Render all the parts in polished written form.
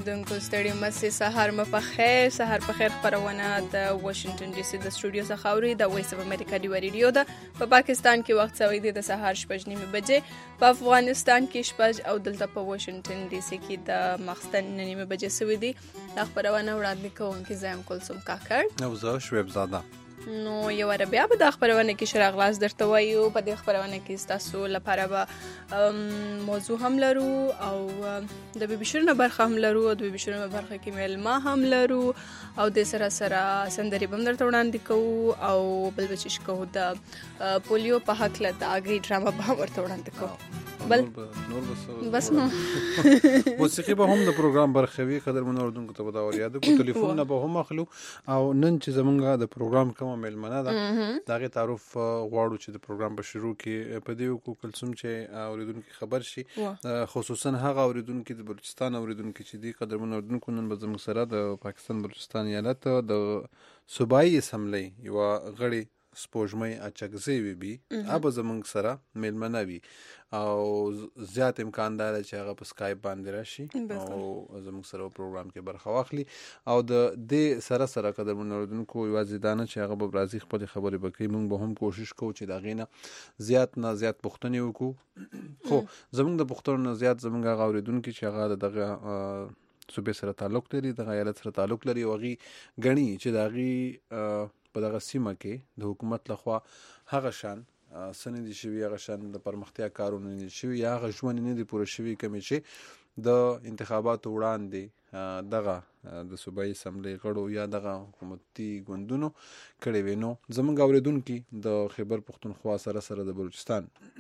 اوریدونکو ستړي مې سهار مو په خیر. سهار په خیر خبرونه د واشنگټن ډي سي د سټوډیو څخه اوري د وایس اف امریکا دی ریډیو ده. په پاکستان کې وخت سوي دی د سهار 6:30 بجې، په افغانستان کې 6 او دلته په واشنگټن ډي سي کې د ماخستن 9 بجې سوي دي. د خبرونه وړاندې کوونکې زم کلثوم کاکړ او زه شعیب زاده. نو یو بیا به د خبرونه کې شراغ لاس درته وایو. په دې خبرونه کې تاسو لپاره به موضوع هم لرو او د بي شورنه برخه هم لرو او د بي شورنه برخه کې ملما هم لرو او د سره سندري بم درته وړاندې کوو او بل بچش کوو د پولیو په حق له د اګری ډراما به ورته وړاندې کوو. بل بس نو موسیقي به هم د پروګرام برخه وي. قدر منو اردوونکو ته به دا ور یاد کو ټلیفون نه به هم اخلو او نن چې زمونږه د پروګرام کوم ملمنه ده داغه تعارف غواړو چې د پروګرام په شروع کې په دې کو کلثوم چې اوریدونکو خبر شي، خصوصا هغه اوریدونکو د بلوچستان اوریدونکو چې دی قدر منو اردوونکو نن به زموږ سره د پاکستان بلوچستان ایالت د صوبایي اسمبلی یو غړي سپوږمۍ اچکزی وی بي اب زمونږ سره ملمنه وي او زیات امکان دی چې هغه په سکایپ باندې راشي او زموږ سره پروګرام کې برخه واخلي او د دې سره قدر منوردونکو یوازې دانه چې هغه به راځي خپل خبرې وکړي. موږ به هم کوشش کوو چې دا غینه زیات پوښتنې وکړو، خو زموږ د پوښتنو زیات زموږ غوړیدونکو چې هغه دغه صوبې سره تعلق لري، د ایالت سره تعلق لري او غي غني چې داغي په دغه سیمه کې د حکومت لخوا هغه شان سندې شوی، هغه شان د پرمختیا کارونه نه شوی، هغه ژوند نه دی پوره شوی کوم چې د انتخاباتو وړاندې دغه د صوبایي اسمبلی غړو یا دغه حکومتي ګوندونو کړي وینو. زمونږ اوریدونکو د خیبر پختونخوا سره د بلوچستان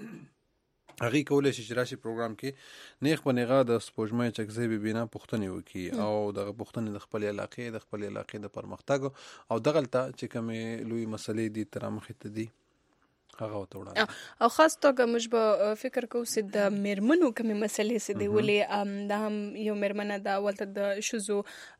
هغه کولای شي چې راشي پروګرام کې نیغ په نیغه د سپوږمۍ چکزی بي بنا پښتنې وکي او د پښتنې د خپل علاقې د پرمختګ او دغلطه چې کومې لوی مسلې دي تر مخې ته دي هغه وتوړه او خاص توګه موږ به فکر کوو چې د میرمنو کومې مسلې سي دی ولې دا هم یو میرمنه دا ولته د شوزو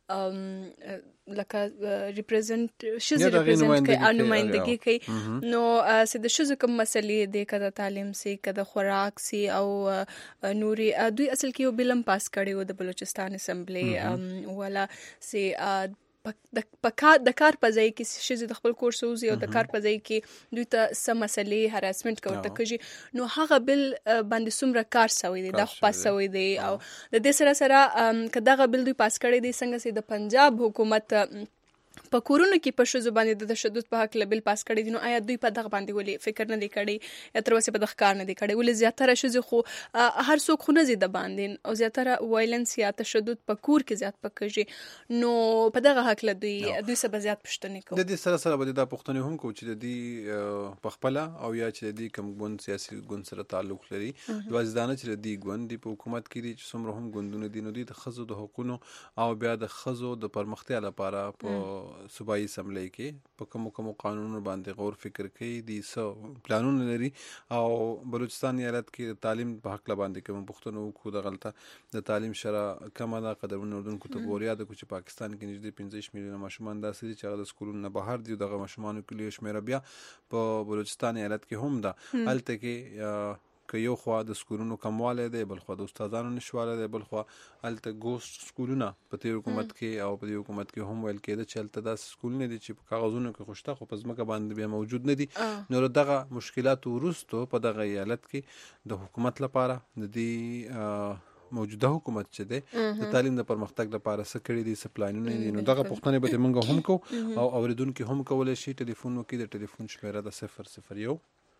لکه ریپرزنټ کوي نمائندګي کوي نو چې د شوزو کوم مسلې دی کده تعلیم سي کده خوراک سي او نوري دوی اصل کې یو بلم پاس کړي و د بلوچستان اسمبلی ولا سي د کار په ځای کې شې د خپل کورس اوسي او د کار په ځای کې دوی ته سم مسلې هراسمنت کوي کوي نو هغه بل باندې څومره کار سوي دی دا خو پاس سوي دی او د دې سره کداغه بل دوی پاس کړي دي څنګه چې د پنجاب حکومت په کورونو کې په شوزو باندې د تشدد په حق لبل پاس کړي دي. نو آیا دوی په دغه باندې ولې فکر نه دی کړی یا تر اوسه په دغه کار نه دی کړی ولې زیاتره شوزو خو هر څوک خو نه زی د باندې او زیاتره وایلنس یا تشدد په کور کې زیات پکېږي نو په دغه حق دوی سبا زیات پښتنه کوي. د دې سره به د پښتنه هم کو چې د دې په خپل او یا چې د دې کوم ګوند سیاسي ګوند سره تعلق لري وځدانه چې د دې ګوند په حکومت کې دي چې څومره هم ګوندونه دي نو د خزو د حقوقو او بیا د خزو د پرمختیا لپاره په صوبایي اسمبلی کې په کوم قانونونو باندې غور فکر کوي دي سو پلانونه لري او بلوچستان ایالت کې تعلیم په حق باندې کوم پښتنو کو د غلطه د تعلیم شرا کمه ده قدرونه اردوونکو ته وریا د کوچ پاکستان کې نږدې 15 میلیونه ماشومان داسې چې هغه د سکولونو نه بهر دي دغه ماشومان کلی شمیره بیا په بلوچستان ایالت کې هم ده الته کې که یو خوا د سکولونو کمواله دی بل خوا د استادانو نشواله دی بل خوا الته ګوست سکولونه په دې حکومت کې او په دې حکومت کې هم ویل کېده چې الته د سکولونه دي چې په کاغذونو کې خوشته خو په ځمکه باندې بیا موجود نه دي. نو دغه مشکلات ورستو په دغه ایالت کې د حکومت لپاره د دې موجوده حکومت چې ده د تعلیم د پرمختګ لپاره څه کړی دي سپلاینونه دي نو دغه پښتنه به موږ هم کو او اوریدونکو هم کولای شي ټلیفون وکړي د ټلیفون شمیره د 001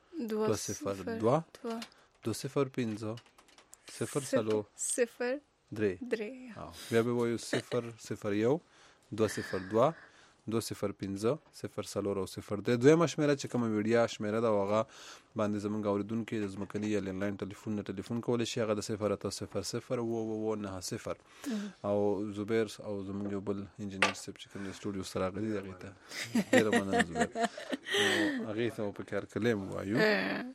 202 205 003 بیا به وایو 001 202 205 003 دویمه شمیره چې کوم ویډیا شمیره دا هغه باندې زمونږ اوریدونکو د ځمکني یا لینلاین ټلیفون کولای شي هغه د 000 او زبیر او زمونږ بل انجنیر صاحب چې کوم سټوډیو سره غلي دغه ته ډیر مننه زبیر هغه ته په کار کلم وایو.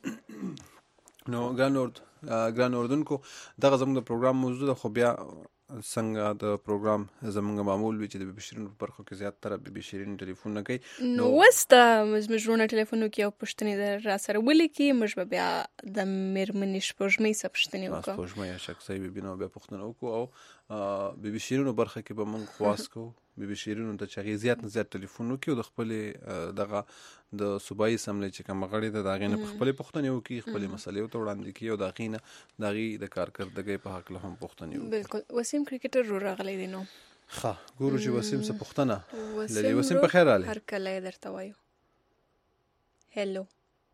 نو ګران اردوونکو دغه زموږ د پروګرام موضوع ده خو بیا څنګه د پروګرام زمونږ معمول وي چې د بیبي شیرین په برخو کې زیاتره بیبي شیرین ټلیفون نه کوي نو وستا مجمرونه ټلیفونو کې او پښتنې را سره ولیکي موږ بیا د میرمنې شپږمې څخه پښتنې وکړو شپږمې شخصي بیبي نو بیا پښتنه وکړو او بیبي شیرینو برخه کې به موږ خواست کوو بیبي شیرینو ته چې زیات نه زیات ټلیفون وکړي او د خپل دغه د صوبایي اسمبلی چې کوم غړي د داغې نه خپل پښتنې وکړي خپل مسلې ته وړاندې کړي او داغې نه داغې د کارکردګۍ په حق له هم پښتنې وکړي. بالکل وسیم کرکټر رو راغلی دی نو ښه ګورو چې وسیم څه پښتنه لري. وسیم په خیر راغلی. هر کله درته وایو هلو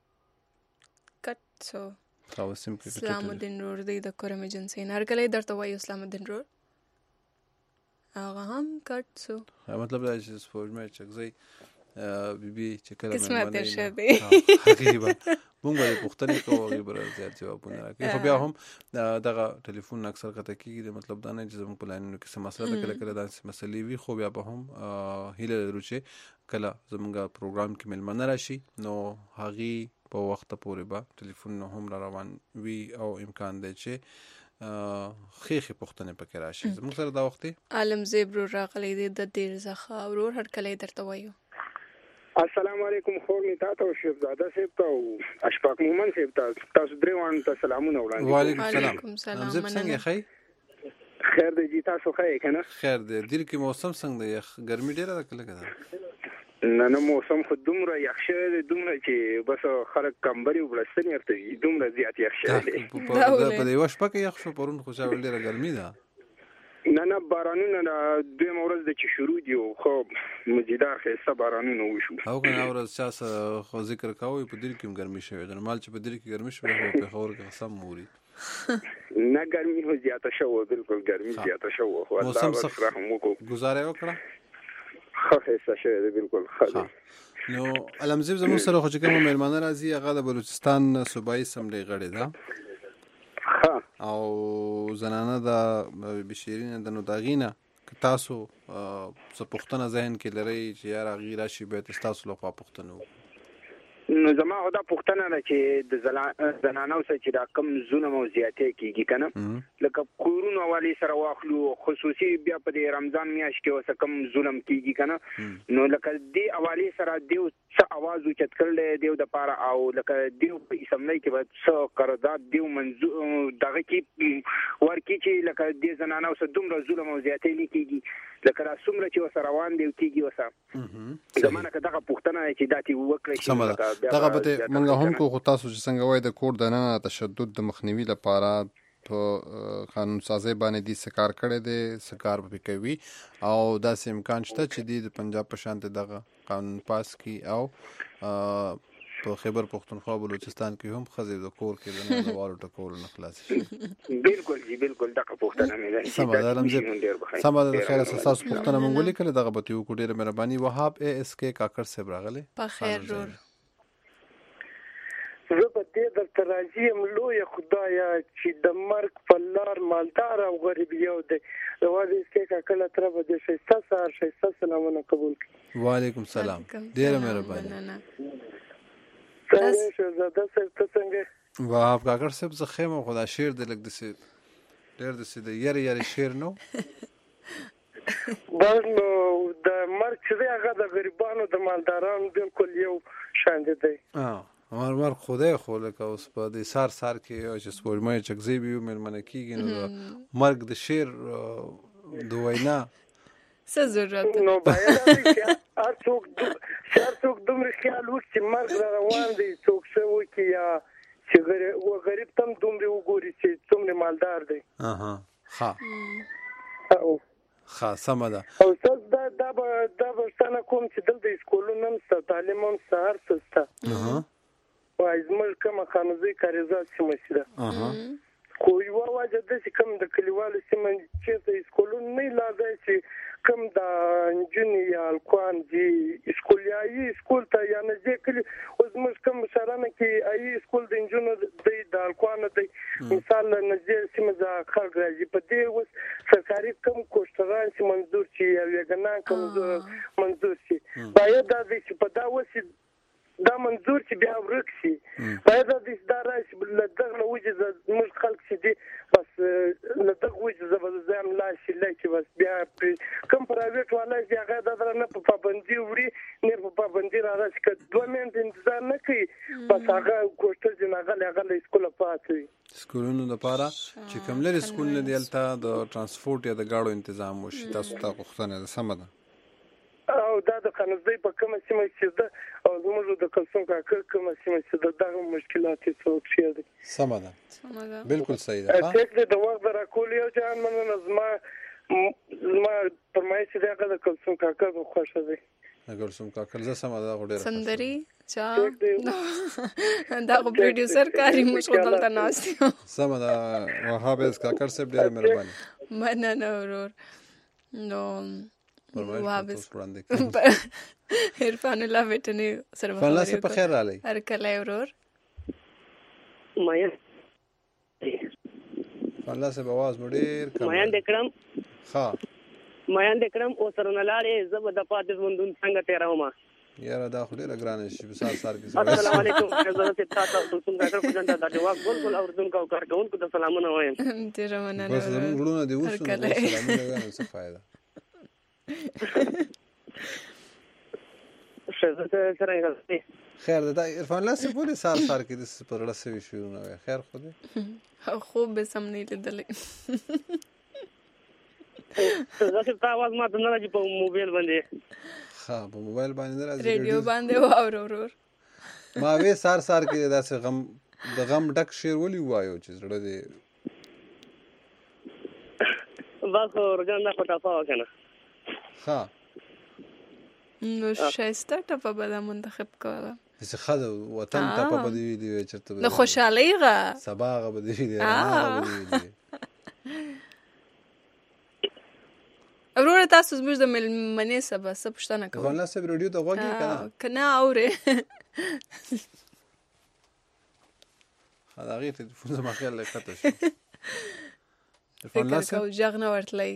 کټ سو وسیم کرکټر اسلام الدین رور دی د کورم ایجنسی هر کله درته وایو اسلام الدین رور هغه هم کټ سو مطلب دا چې سپوږمۍ چکزي بیبي چې کله قسمت شه دی حقیقي مونږ به پښتنې کوو غیر زیات جوابونه راکړي خو بیا هم دغه ټلیفون اکثر قطع کیږي مطلب دا نه چې زموږ په لاینونو کې څه مسله ده کله کله داسې مسلې وي خو بیا به هم هیله لرو چې کله زموږ پروګرام کې میلمانه راشي نو هغې په وخت پورې به ټلیفون هم را روان وي او امکان دی چې خېخې پښتنې پکې راشي. زموږ سره دا وخت عالم زیب رو راغلی دی د دیر زخه ورور هر کله درته وایو. السلام علیکم خور می تاسو شهزاده صاحب ته اشفاق مومن صاحب ته تاسو درې وان ته سلامونه وړاندې. وعلیکم السلام زه څنګه خی خیر دی جی تاسو خی کنه خیر دی دیر کې موسم څنګه دی ګرمي ډیره ده کله کده نه موسم خو دومره یخ شوی دی دومره چې بس خلک کمبري وبلستنی ورته دومره زیات یخ شوی دی په یو شپه کې یخ شو پرون خو شاول ډیره ګرمي ده نه بارانونه دویم ورځ د چې شروع دی خو مزیدار ښایسته بارانونه وشو او کنه ورځ چا خو ذکر کوي په دیر کې ګرمي شوی د مال چې په دیر کې ګرمي شوی په خور کې قسم موري نه ګرمي هو زیاته شو بالکل ګرمي زیاته شو خو الله ورسره هم وکړو گزاره وکړه خو ښایسته شوی دی بالکل ښه نو علمزیب زموږ سره خو چې کوم میلمانه راځي هغه د بلوچستان صوبایي اسمبلی غړي ده او زنانه د بشیرین د نو داغینه که تاسو څه پښتنه ذهن کې لرئ چې یار هغې راشي باید تاسو لخوا پښتنه نو زما خو دا پوښتنه ده چې د زنانو سره چې دا کم ظلم او زیاتې کېږي که نه لکه کورونو حوالې سره واخلو خصوصي بیا په د رمضان میاشت کې اوسه کم ظلم کېږي که نه نو لکه دې حوالې سره دیو څه اواز اوچت کړلی دیو دپاره او لکه دیو په اسمبلی کې به څه قرارداد دیو دغه کې ورکړي چې لکه دې زنانو سره دومره ظلم او زیاتې نه کېږي لکه را څومره چې ورسره روان دی کېږي اوسه زمانه که دغه پوښتنه چې دا تې وکړی شي دغه به موږ هم کو خو تاسو چې څنګه وایي د کور دننه تشدد د مخنیوي لپاره په قانون سازي باندې دې سکار کړی دی سکار به کوي او داسې امکان شته چې د پنجاب په شان دغه قانون پاس کی او په خیبر پختونخوا بلوچستان کې هم ښځې د کور کې د نوزوالو ټکولو نه خلاص شي. بالکل جی بالکل دغه پوښتنه مې ده. سمه ده علمزیب سمه ده خیر اساس پوښتنه مونږ ولیکل دغه به یو کو ډېره مهرباني وهاب اس کې کاکړ صاحب راغلی په خیر رور زه په دې درته راځي یم لویه خدایه چې د مرګ په لار مالدار او غریب یو دی یوازې اسکې کاکړ ته به د ښایسته سهار ښایسته سلامونه قبول کړي. وعلیکم سلام ډېره مهرباني. څنګه شهزاده صاحب ته څنګه وهاب کاکړ صاحب زه ښه یم خو دا شعر دی لږ داسې ډېر داسې د یارې شعر نه بس نو د مرګ چې دی هغه د غریبانو د مالدارانو بالکل یو شان دی. مر خدای خو لکه اوس په دې سار کې چې سپوږمۍ چکزی وي مېلمانه کېږي نو د مرګ د شعر د وینا څه ضرورت نو باید هر څوک دومره خیال وکړي چې مرګ را روان دی څوک څه وکړي یا چې غریب تم دومره وګوري چې څومره مالدار دی. ښه سمه ده. او ستاسو دا پوښتنه کوم چې دلته سکولونه هم شته تعلیم هم شته هر څه شته وایي زموږ کومه خانوزۍ کاریزات سیمه ده خو یوه وجه ده چې کوم د کلیوالو سیمه چېرته سکولونه نه لا دی چې کوم د نجونې یا هلکان دي سکولیایي سکول ته یا نږدې کلي اوس زموږ کوم شهرانه کې ایي سکول د نجونو دی د هلکانو دی مثال نږدې سیمه د خلک راځي په دې اوس سرکاري کوم کوشتران چې منظور شي یا ویګنان کوم منظور شي باید دا دی چې په دا وسې دا منظور چې بیا ورک شي باید د اداره له دغه وجه موږ خلک چې دي بس له دغه وجه زبردستان لا شي لکه بس بیا کوم پرایویټ والا چې هغه د نه په پابندي وړي نه په پابندي راځي چې 2 منټ انتظار نه کوي بس هغه کوشش نه هغه سکول پاتې سکولونو لپاره چې کوم لري سکول نه دیلته د ترانسپورت یا د گاډو تنظیم وشي تاسو ته غوښتنه ده سم ده او دا د قنزدې په کومه سیمه چې ده او زموږ د کلسون کاکر کومه سیمه چې ده دغه مشکلات یې څوک شي ده سم ده بالکل صحیح ده ټیک د وخت راکول یو ځان مننه زما پرمایي چې دغه د کلسون کاکر خوښه ده کلسون کاکر زه سم ده غوډه سندري چا دا پروډوسر کاری مشغول دلته ناشتي سم ده وهاب اس کاکر صاحب ډېر مهرباني مننه ورور نو وهاب عرفان الله وټنی سره فالله سه په خیر رالی هر کله ورور مایا فالله سه بواز مډیر کم مایا دکرم ها مایا دکرم او سره نلاړې زب د پاتې وندون څنګه تیراوما یاره دا خو ډیر ګران شي بسار سار کې السلام علیکم حضرت تاسو څنګه کار کوم دا جواب ګول اوردون کا کار کوم کو سلامونه وایم ډیر مننه بس زموږ ورونه دی وسو سلامونه غواړم څه فائدہ خیر ده عرفان الله سه پوری سار کې د پرړه سوي شو نو خیر خو دې خوب به سم نه لیدل زه ته आवाज ما ته نه راځي په موبایل باندې ها په موبایل باندې راځي ریډیو باندې واورور ما وې سار کې داسې غم د غم ډک شعر ولي وایو چې زړه دې واخو ورګاندا پټافا وکنه ها نو شایسته ټپه به دا منتخب کوله چې خاله وطن ټپه به دی چرته د خوشحالۍ غا سبا غا به دی ورور تاسو زموږ د ملمنې سبا څه پوښتنه کوئ والله سب ریډیو ته غوږی کنه اورې هغه ټلیفون زما خیال لکته شو فکر کو ژغ نه ورتلای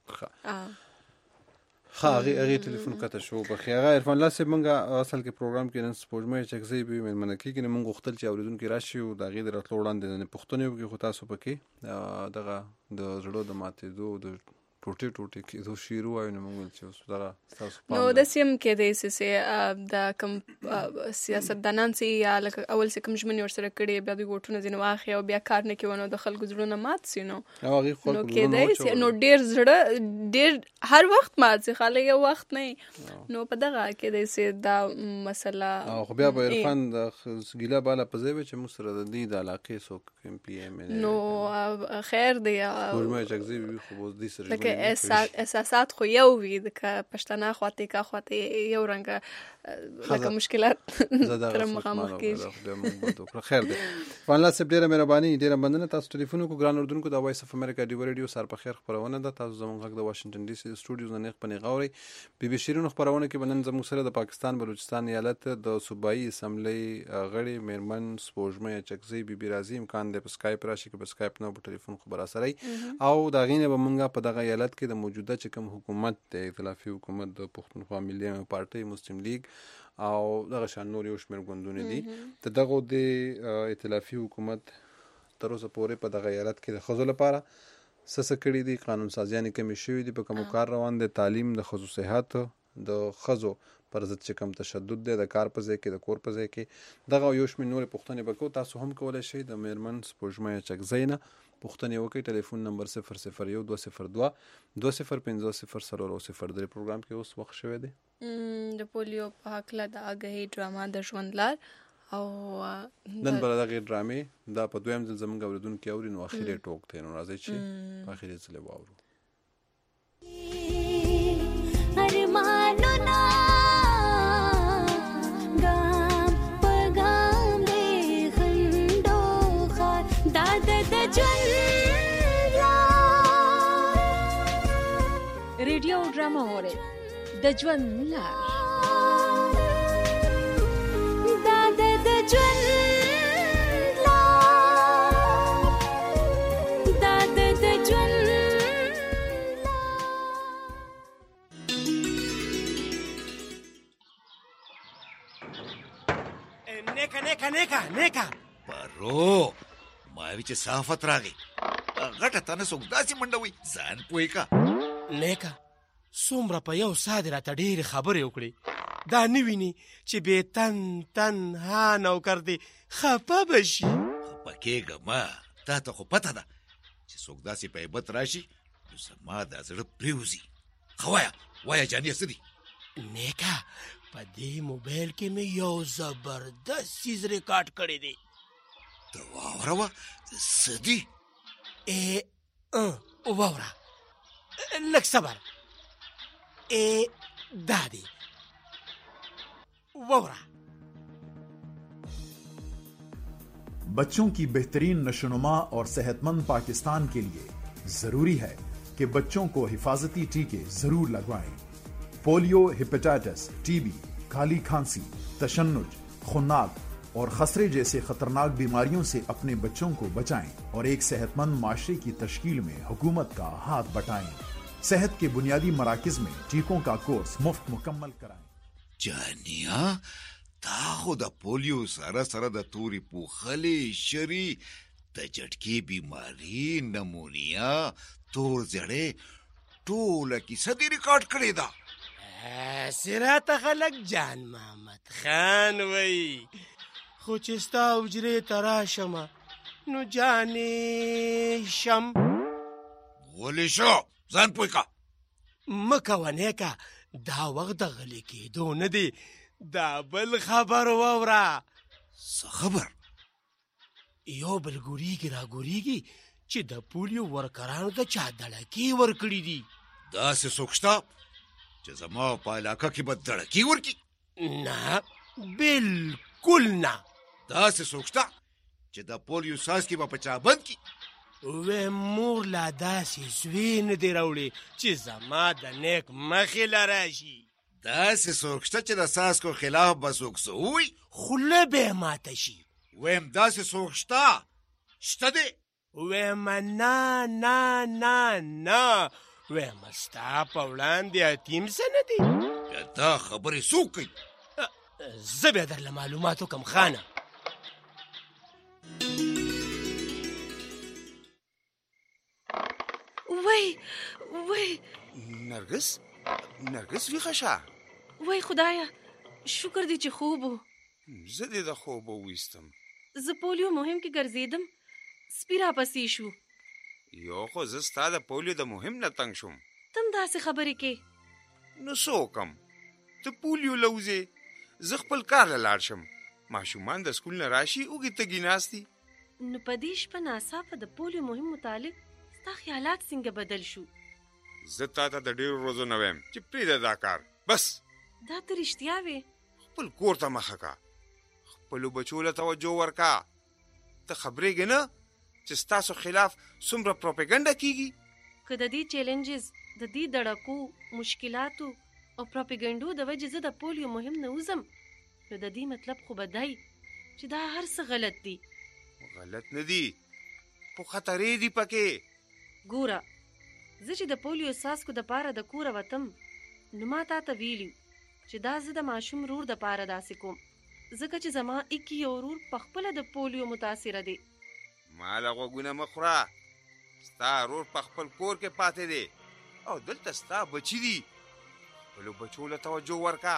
هغه ټلیفون کته شو په خیره عرفان الله سه مونږه اصل کې پروګرام کې نن سپوږمۍ چکزي به منکې کې مونږ غوښتل چې اوریدونکو راشي او دغه درته وړاندې نه پښتنو کې خو تاسو پکې دغه د زړه د ماتې دوه د ټوټه کې دو شیرو وای نو موږ چې اوس دغه تاسو نو د سیم کې د سه د کم سیاستدانان سي یا اول څه کوم ژمنې ورسره کړي بیا د ګوټونو ځینې واخې او بیا کار نه کوي نو د خلکو زړونه مات سي نو هغه خلکو کې د نو ډیر زړه ډیر هر وخت مات سي خاله یو وخت نه نو په دغه کې د سه دا مسله خو بیا به عرفان د ګیلا بالا په ځای چې موږ سره د دې د علاقې سو ایم پی ام نو خیر دی سپوږمۍ چکزي خو بوز دي سره احساسات خو یو وي د پښتنه خواته کا خواته یو رنګ لکه مشکلات تر مخامخ کیږي خیر دی والله سب ډیره مهرباني ډیره مننه تاسو ټلیفون کو ګران اردوونکو د وایس اف امریکا دی ریډیو سر په خیر خبرونه ده تاسو زموږ غږ د واشنگټن ډي سي سټوډیوز نه خپل غوري بي بي شیرونو خبرونه کې بنن زموږ سره د پاکستان بلوچستان ایالت د صوبایي اسمبلی غړي میرمن سپوږمۍ چکزي بي بي راضي امکان د سکایپ راشي کې په سکایپ نو په ټلیفون خبره سره او دا غینه به مونږه په دغه ایالت کې د موجوده چې کوم حکومت د ائتلافي حکومت د پښتونخوا ملي پارټي مسلم لیگ او دغه شان نور یو شمېر ګوندونه دي ته دغه د ائتلافي حکومت تر اوسه پورې په دغه ایالت کې د خزو لپاره سسکړی دي قانون سازیانه کمی شوی دي په کوم کار روان دي تعلیم د خزو صحت د خزو پر ضد چې کوم تشدد دی د کار په ځای کې د کور په ځای کې دغه یو شمېر نور پښتنې بکو تاسو هم کولای شئ د میرمن سپوږمۍ چکزینا پښتنې وکي ټلیفون نمبر 001 202 20500 پروګرام کې اوس وخت شوی دی د پولیو په حقله د اگهي ډراما د ژوندلار او نن بل دغه ډرامې دا په دویم ځل زمونږ اوریدونکو اوري نو اخیری ټوک ته نو راځي چې په اخیری ځل واورو ارمانونه ګام په ګام دې خندو خار داد د ژوند ریډیو ډراما اوري د ژوند لار داد د ژوند لار داد د ژوند نیکه پرو ما وی چې صافت راغی غټه تنه څوک داسې منډوي ځان پوي کا نیکه څومره په یو ساده راته ډېرې خبرې وکړې دا نه ویني چې بې تنها نوکر دی خفه به شي خفه کېږه ما تا ته خو پته ده چې څوک داسې په عیبت راشي نو زما دا زړه پرېوځي ښه وایه جانې څه دي نیکه په دې موبایل کې مې یو زبردست چیز ریکارډ کړی دی ته واوره وه څه دي واوره لږ صبر دا دی واوره बच्चों की बेहतरीन नशोनुमा और सेहतमंद पाकिस्तान के लिए जरूरी है कि बच्चों को हिफाजती टीके जरूर लगवाएं। पोलियो, हेपेटाइटिस, टीबी, काली खांसी, तशन्नुज, खुन्नाक और खसरे जैसे खतरनाक बीमारियों से अपने बच्चों को बचाएं और एक सेहतमंद माशरे की तश्कील में हुकूमत का हाथ बटाएं। सेहत के बुनियादी मराकिज में टीकों का कोर्स मुफ्त मुकम्मल कराएं। جانیا تا خو د پولیو سره سره د تورې پوخلې شری د جټکي بیماری نمونیا تور زړې ټوله کیسه دې ریکارډ کړې ده سراته خلک جان محمد خان وی خو چې ستا حجرې ته راشمه نو جانې شم ولې شو ځان پوه کا مه کوه نیکه دا وخت د غلی کېدو نه دی دا بل خبر واوره څه خبر یو بل ګورېږي راګورېږي چې د پولیو ورکرانو ته چا دړکې ورکړي دي داسې څوک شته چې زما په علاقه کې به دړکې ورکړي نه بالکل نه داسې څوک شته چې د پولیو څاڅکي به په چا بند کړي وی مور لا داسې زوی نه دی راوړی چې زما د نیک مخې له راشي داسې څوک شته چې د څاڅکو خلاف به څوک څه ووایي خوله به یې ماته شي ویم داسې څوک شته شته دی ویم نه ویم ستا په وړاندې یتیم څه نه دی بیا دا خبرې څوک کوي زه بیا درله معلومات وکم خانه وای نرګس ویښه شه وای خدایا شکر دی چې خوب و زه دې د خوبه ویستم زه پولیو مهم کې ګرځېدم سپي راپسې شو یو خو زه ستا د پولیو د مهم نه تنګ شوم تم داسې خبرې کې نو څه وکم ته پولیو لوځې زه خپل کار له لاړ شم ماشومان د سکول نه راشي اوږې تږي ناست دي نو په دې شپه ناڅاپه د پولیو مهم متعلق ستا خیالات څنګه بدل شو زه تا ته د ډېرو ورځو نه ویم چې پرېږده دا کار بس دا ته رښتیا وې خپل کور ته مخه کا خپلو بچو له توجه ورکا ته خبرېږې نه چې ستاسو خلاف څومره پروپیګنډه کیږي که د دې چیلنجز د دې دړکو مشکلاتو او پروپیګنډو د وجې زه د پولیو مهم نه وځم نو د دې مطلب خو به دی چې دا هر څه غلط دي غلط نه دي خو خطرې دي پکې ګوره زه چې د پولیو څاڅکو دپاره د کوره وتم نو ما تا ته ویلي چې دا زه د ماشوم رور دپاره داسې کوم ځکه چې زما اکی یو ورور پخپله د پولیو متاثره دی ما له غوږونه مه خوره ستا رور په خپل کور کې پاتې دی او دلته ستا بچي دي خپلو بچو له توجه ورکه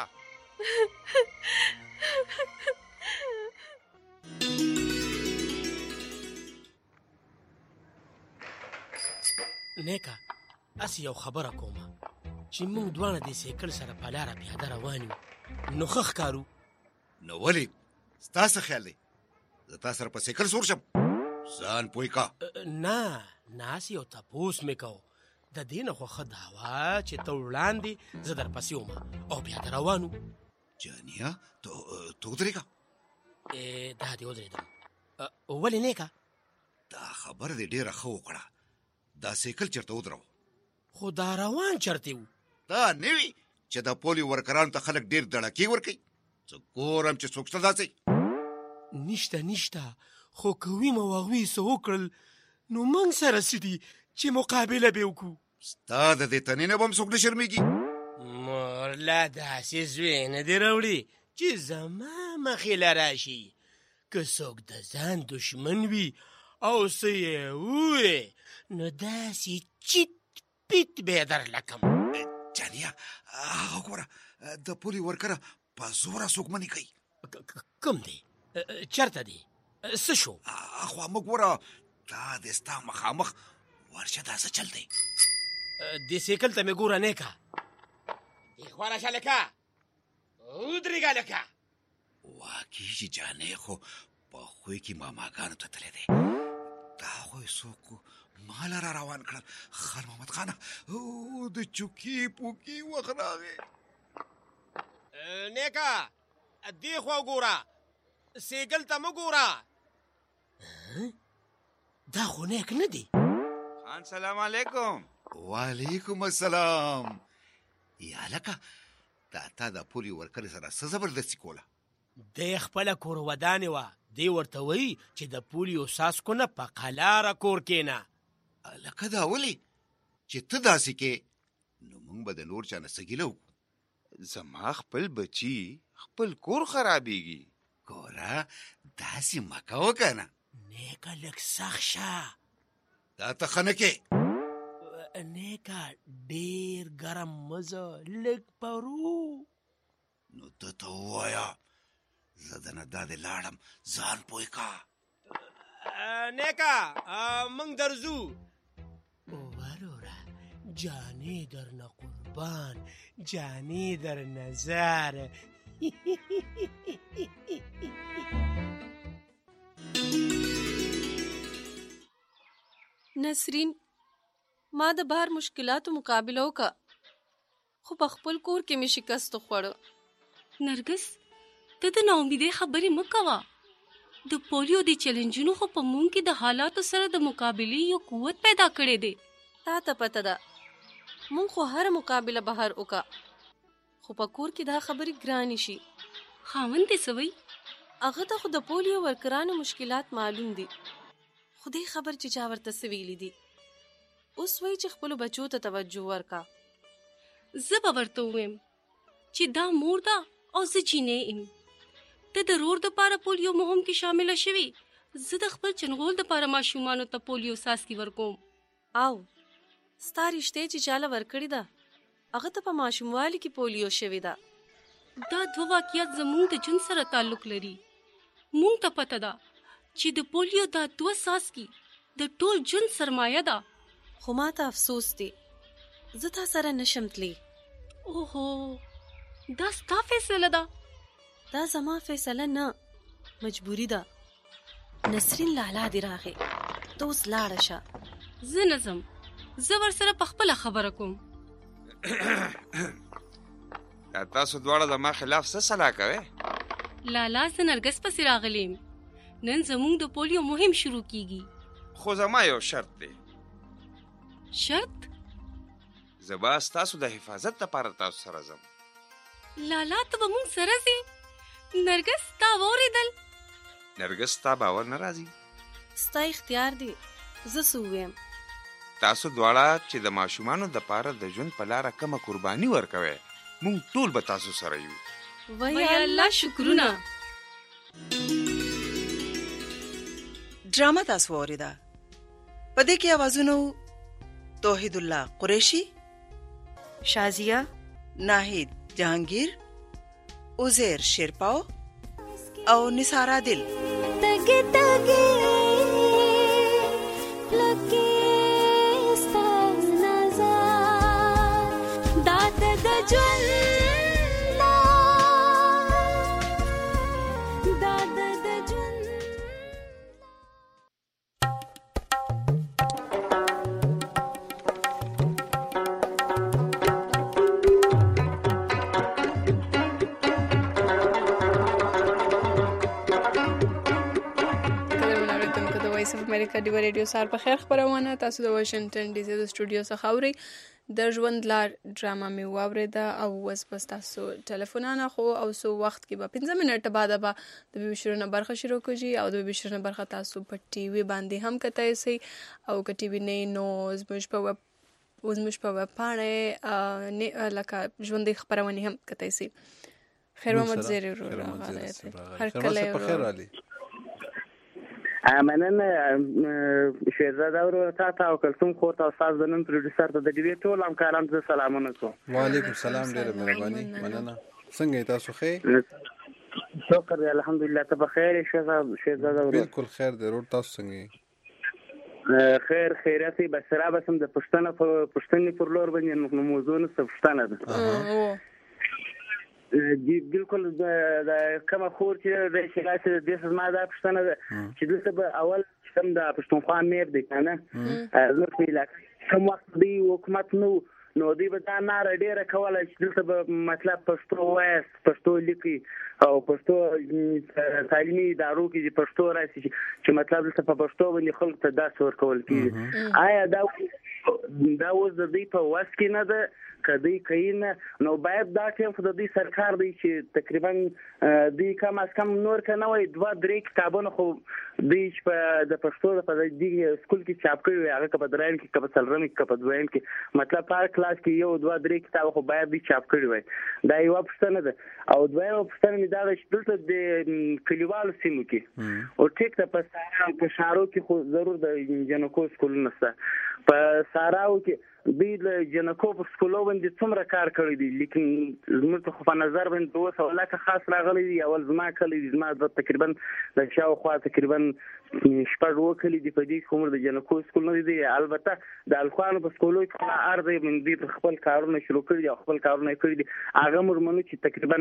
نیکه اسې یو خبره کومه چې موږ دواړه د سیکل سره په لاره پیاده روان یو نو ښه ښکارو نو ولې ستا څه خیال دی زه تا سره په سیکل سور شم ځان پوه کا نه هسې یو تپوس مې کو د دې نه خو ښه دا وه چې ته وړاندې زه درپسې ومه او پیاده روانو جانیا ته ودرېږه دا دې ودرېدم ولې نیکه دا خبره دې ډېره ښه وکړه دا سیکل چېرته ودرو خو دا روان چرته و دا نه وي چې د پولیو ورکرانو ته خلک ډېر دړکې ورکوي زه ګورم چې څوک شته داسې نشته خو که ویمه او هغوی څه وکړل نو موږ سره څه دي چې مقابله به وکړو ستا د دې تنې نه به هم څوک نه شرمېږي مور لا داسې زوی نه دې راوړي چې زما مخې له راشي که څوک د ځان دشمن وي او څه یې ووایې نو داسې چیت پیت به یې درله کړم. جانیه هغه ګوره د پولي ورکره په زوره څوک منې کوي. کوم دی؟ چېرته دی؟ څه شو؟ اخوا مه ګوره دا د ستا مخامخ ورشه دا څه چل دی؟ دې سیکل ته مې ګوره نیکه. خوا راشه لکه ودرېږه لکه. واقعي چې جانې خو په خوی کې ماماګانو ته تللی دی. دا خو یې څوک ماله را روان کړل. خان محمد خانه د چوکي پوکي وخت راغی. نیکه دې خوا وګوره سیګل ته مه ګوره. دا خو نیک نه دی. خان سلام علیکم. وعلیکم السلام. یا لکه دا تا د پولي ورکرې سره څه زبردستي کوله؟ دی خپله کور ودانې وه. دی ورته وایي چې د پولیو څاڅکو نه په قلاره کور کېنه. لکه دا ولې چې ته داسې کې نو موږ به د نور چا نه څه ګیله وکړو. زما خپل بچي خپل کور خرابېږي. ګوره داسې مه کوه که نه. نیکه لږ سخت شه. دا ته ښه نه کې. نیکه ډېر ګرم مزه لږ پرو. نو ته ته ووایه زه دنه دا دې لاړم ځان پوه که. نیکه موږ درځو. وروره جانې درنه قربان جانې درنه زاره. نسرین ما د بهر مشکلاتو مقابله وکړه خو په خپل کور کې مې شکست وخوړه. نرګس ته د ناامیدۍ خبرې مه کوه. د پولیو د چیلنجونو خو په مونږ کې د حالاتو سره د مقابلې یو قوت پیدا کړی دی. تا ته پته ده مونږ خو هر مقابله بهر وکړه خو په کور کې دا خبرې ګرانې شي. خاوند دې څه وایي؟ هغه ته خو د پولیو ورکرانو مشکلات معلوم دي خو دې خبر چې چا ورته څه ویلي دي. اوس وایي چې خپلو بچو ته توجه ورکا. زه به ورته ووایم چې دا مور ده او زه جینۍ یم. ته د رور دپاره پولیو مهم کې شامله شوي. زه د خپل چنغول دپاره ماشومانو ته پولیو څاڅکي ورکوم. او ستا رشتې چې چاله ورکړې ده هغه ته په ماشوموالي کې پولیو شوې ده. دا دوه واقعیت زموږ د ژوند سره تعلق لري. موږ ته پته ده چې د پولیو دا دوه څاڅکي د ټول ژوند سرمایه ده. خو ما ته افسوس دی زه تا سره نشم تلی. اوهو دا ستا فیصله ده؟ دا زما فیصله نه مجبوری ده. نسرین لالا دی راغی ته اوس لاړه شه. زه نه ځم. زه ورسره په خپله خبره کوم. تاسو دواړه زما خلاف څه صلاح کوئ؟ لالا زه نرګس پسې راغلی یم. نن زموږ د پولیو مهم شروع کیږي. خو زما یو شرط دی. شرط؟ زه به ستاسو د حفاظت لپاره تاسو سره ځم. لالا ته به مونږ سره ځې؟ نرګس تا واورېدل؟ نرګس تا باور نه راځي؟ ستا اختیار دی. زه څه ووایم؟ تاسو دواړه چې د ماشومانو دپاره د ژوند په لاره کومه قرباني ورکوئ مونږ ټول به تاسو سره یو. وای الله شکرونه. ډرامه تاسو واوریده. په دې کې اوازونه توحید الله قریشی، شازیه، ناهید جهانگیر، عزیر شیرپاو او نثار عادل. تګ تګ لکه ستاسو نظر دات د ژوند امریکا دی ریډیو سار په خیر خبرونه تاسو د واشنگټن ډي سي د سټوډیو څخه اوري. د ژوند لار ډرامه مې واوریده او اوس بس تاسو ټلیفونونه خو او سو وخت کې به 15 منټه بعد به د بشرونه برخه شروع کوي او د بشرونه برخه تاسو په ټي وي باندې هم کتای شئ او که ټي وي نه نو زموږ په وب پاڼه لکه ژوند خبرونه هم کتای شئ. خیر محمد زیری رو راغلی هر کله په خیر علي مننه شهزاده ورو تا او کلثوم خور ته استاد د نن پروډوسر ته د دې ټول همکارانو ته سلامونه کوم وعلیکم السلام ډیره مهرباني مننه څنګه تاسو خیر شکر الحمدلله ته بخیر شهزاده ورو بالکل خیر دی ورو تاسو څنګه خیر خیراتي بسرا بسم د پښتنې پر لور باندې موضوع نه پښتنه ده بالکل د کومه خور چې د شلاس د زما د پښتنه ده چې دلته به اول سم د پښتونخوا مېر دی کنه نو په علاقې کوم وخت دی حکومت نو دی به دا ناره ډیره کوله چې دلته به مطلب پښتو وایست پښتو لیکي او پښتو تعلیمي ادارو کې چې پښتو راشي چې مطلب دلته په پښتو باندې خلک ته درس ورکول کېږي آیا دا اوس د دې په وس کې نه ده کدی کینه نو باید دا ټیم خو د دې سرکار دی چې تقریبا د کم از کم نور کنه وای 2-3 کتابونه خو د د پښتو په دې سکول کې چاپ کړی هغه په درین کې په سلرم کې په دویم کې مطلب په کلاس کې یو 2-3 کتاب خو باید د چاپ کړی وای دا یو پښتنه ده او دویم پښتنه می دا چې دلته د کلیوالو سیمو کې او ټیک ته په شهرو کې خو ضرور د جنکو سکول نشته په ساراو کې د جنکو په سکولو باندې څومره کار کړی دی لیکن زموږ په نظر باندې اوس ولاکه خاص راغلی دی اول زما کلی زما تقریبا د شاوخوا تقریبا شپږ وکړي دی په دې کوم د جنکو سکول نه دی البته د الخوانو په سکولو کې ارزه باندې خپل کارونه شروع کړي او خپل کارونه کړی دي هغه مرمنو چې تقریبا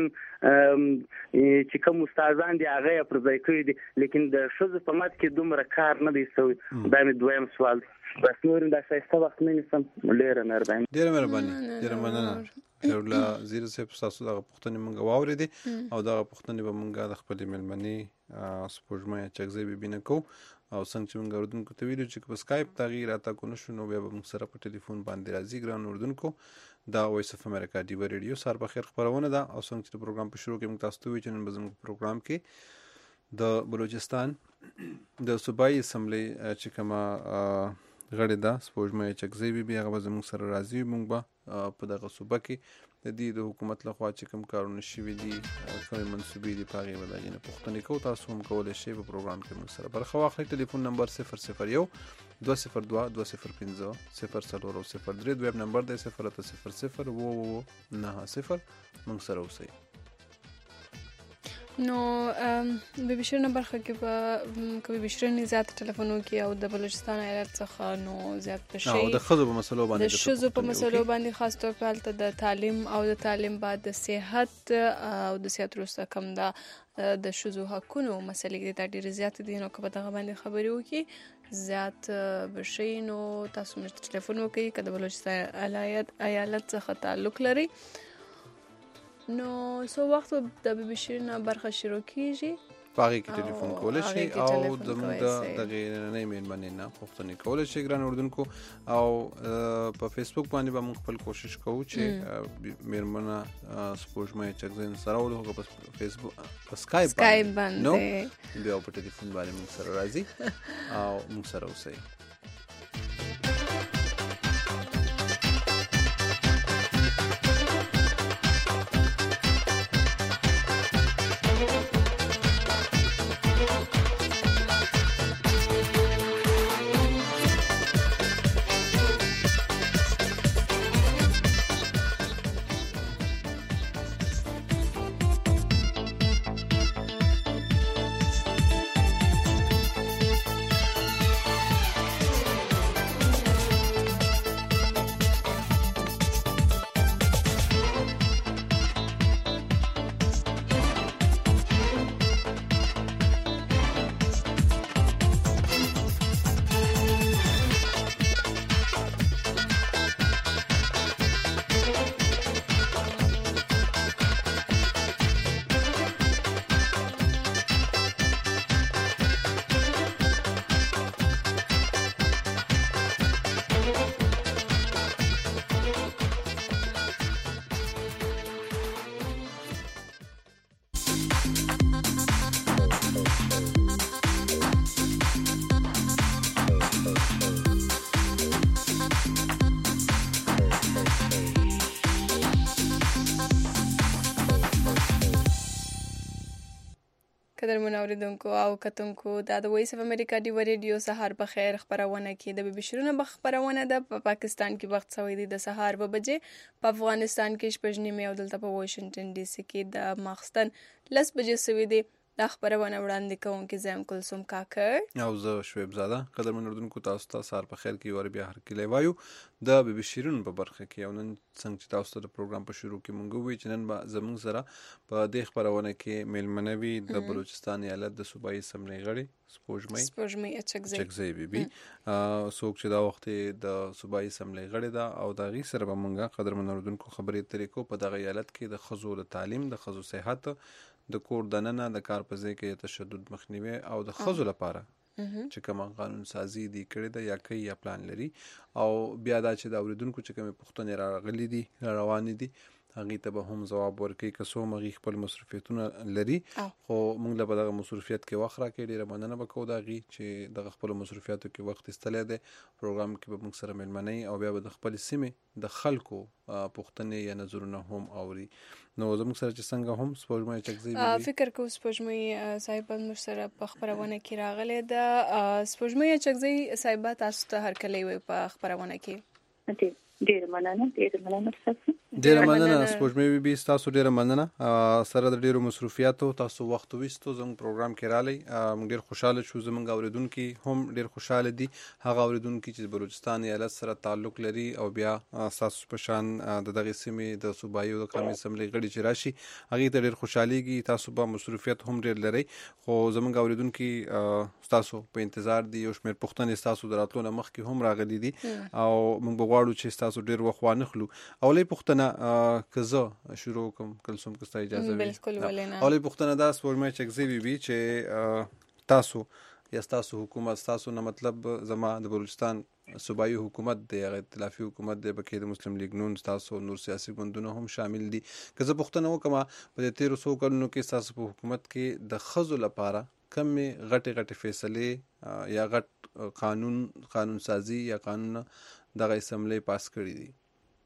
چې کوم استادان دي هغه پر ځای کړی دي لیکن د شوز په مات کې دومره کار نه دی سوی دا مې دویم سوال بس نور دا څه وخت نه نسم ډیر مهرباني ډیر مننه یولا زیره صاحب تاسو دا پښتنې مونږ واورېدې او دا پښتنې به مونږ د خپل ملمنې سپوږمۍ چغزي ببینه کو او څنګه چې مونږ اردوونکو ته ویلو چې په سکایپ تغیر راته کو نشو نو بیا به مونږ سره په ټلیفون باندې راځي ګران اردوونکو دا وایس اف امریکا دی ریډیو سار بخیر خبرونه ده او څنګه چې پروګرام په شروع کې مونږ تاسو ته وی چې نن به زموږ پروګرام کې د بلوچستان د صوبایي اسمبلی چې کومه غړي دا سپوږمۍ چغزي بي هغه زموږ سره راځي مونږ به په دغه صوبه کې د دې د حکومت لخوا چې کوم کارونه شوي دي کوم منسوبي دي په هغې به د هغې نه پوښتنې کوو تاسو هم کولی شئ په پروګرام کې موږ سره برخه واخلئ ټلیفون نمبر 001-202-250-04 دویم نمبر دی 080-00-90 موږ سره اوسئ نو به بشرنه برخه کې به کوي بشرنه زیات ټلیفونو کې او د بلوچستان ایالت څخه نو زیات بشي او د خزو په مسلو باندې د شزو په مسلو باندې خاص طور په حالت د تعلیم او د تعلیم بعد د صحت او د صحت وروسته کم د شزو حقونو مسلې د ډیر زیات دي نو په دغه باندې خبرې وکي زیات بشي نو تاسو مې ټلیفون وکي کله بلوچستان ایالت څخه تعلق لري نو سو وخت د بشرنه برخه شروع کیږي پاغي کې ټلیفون کولای شي او زموږ د غیرنۍ مېرمنې نه پوښتنه کولای شي ګران اردوونکو او په فیسبوک باندې به موږ خپل کوشش کوو چې مېرمنه سپوږمۍ چغزین سره ولغه په فیسبوک په سکایپ باندې بیا په ټلیفون باندې موږ سره راځي او موږ سره اوسئ قدرمن اوریدونکو او کتونکو د وایس اف امریکا دی ریډیو سهار په خیر خبرونه کې د بشرونه خبرونه د پاکستان کې وخت سوي دي د سهار په بجې په افغانستان کې شپږ نیمه او دلته په واشنگټن ډي سي کې د ماخستن 10 بجې سوي دي د خبرونه وړاندې کوونکي زم کلثوم کاکر او زه شعیب زاده قدرمن اوریدونکو تاسو ته سهار په خیر کې ور بیا هر کله وایو د بشرون په برخه کې او نن څنګه چې تاسو ته پروګرام په شروع کې مونږ وی چې نن به زموږ سره په دې خبرونه کې میلمنوي د بلوچستان ایالت د صوبایي اسمبلی غړي سپوږمۍ اچکزی بیبي څوک چې دا وخت د صوبایي اسمبلی غړي دا او د غي سره به مونږه قدرمن اوریدونکو خبرې طریقو په دغه ایالت کې د خزو د تعلیم د خزو صحت د کور دننه د کار په ځای کې تشدد مخنیوي او د خزو لپاره چې کوم قانون سازي دی کړی دا یا کوي یا پلان لري او بیا دا چې د اوریدونکو چې کوم پښتون راغلي دي روان دي هغه ته به هم جواب ورکړي که څو مغي خپل مصرفیتونه لري خو موږ له دغه مصرفیت کې وخت راکړي ډیره مننه وکړو دا غي چې د خپل مصرفیاتو کې وخت استلې ده پروګرام کې به موږ سره ملمنۍ او بیا به د خپل سیمه د خلکو پښتنې یا نظرونه هم اوري نو زموږ سره چې څنګه هم سپوږمۍ چکزی فکر کوم سپوږمۍ صاحب موږ سره په خبرونه کې راغله د سپوږمۍ چکزی صاحب تاسو ته هر کله وي په خبرونه کې ډیر مننه ډیر مننه سپوږمۍ بي تاسو ډیر مننه سره د ډیرو مصروفیاتو تاسو وخت وستو زموږ پروګرام کې رالی موږ ډیر خوشاله شو زموږ اوریدونکو هم ډیر خوشاله دي هغه اوریدونکو چې بلوچستان ایالت سره تعلق لري او بیا تاسو په شان د دغه سیمې د صوبایي او د قومي اسمبلی غړي چې راشي هغه ته ډیر خوشاليږي تاسو به مصروفیت هم ډیر لري خو زموږ اوریدونکو تاسو په انتظار دي او شمیر پښتنې تاسو دراتلو مخ کې هم راغلي دي او موږ بغواړو چې تاسو ډیر وخوانه خلو اولې پښتنه کزه شروع کوم کلثوم کستا اجازه بالکل ولنه اولې پښتنه دا سپوږمۍ چکزی بي چې تاسو یا تاسو حکومت تاسو نه مطلب زما د بلوچستان صوبایي حکومت دی ائتلافي حکومت دی بکې د مسلم لیگ نون تاسو نور سیاسي ګوندونه هم شامل دي کزه پښتنه وکما په 1300 کلونو کې تاسو په حکومت کې د خزو لپاره کم غټي فیصله یا غټ قانون سازي یا قانون دغه اسمبلی پاس کړی دي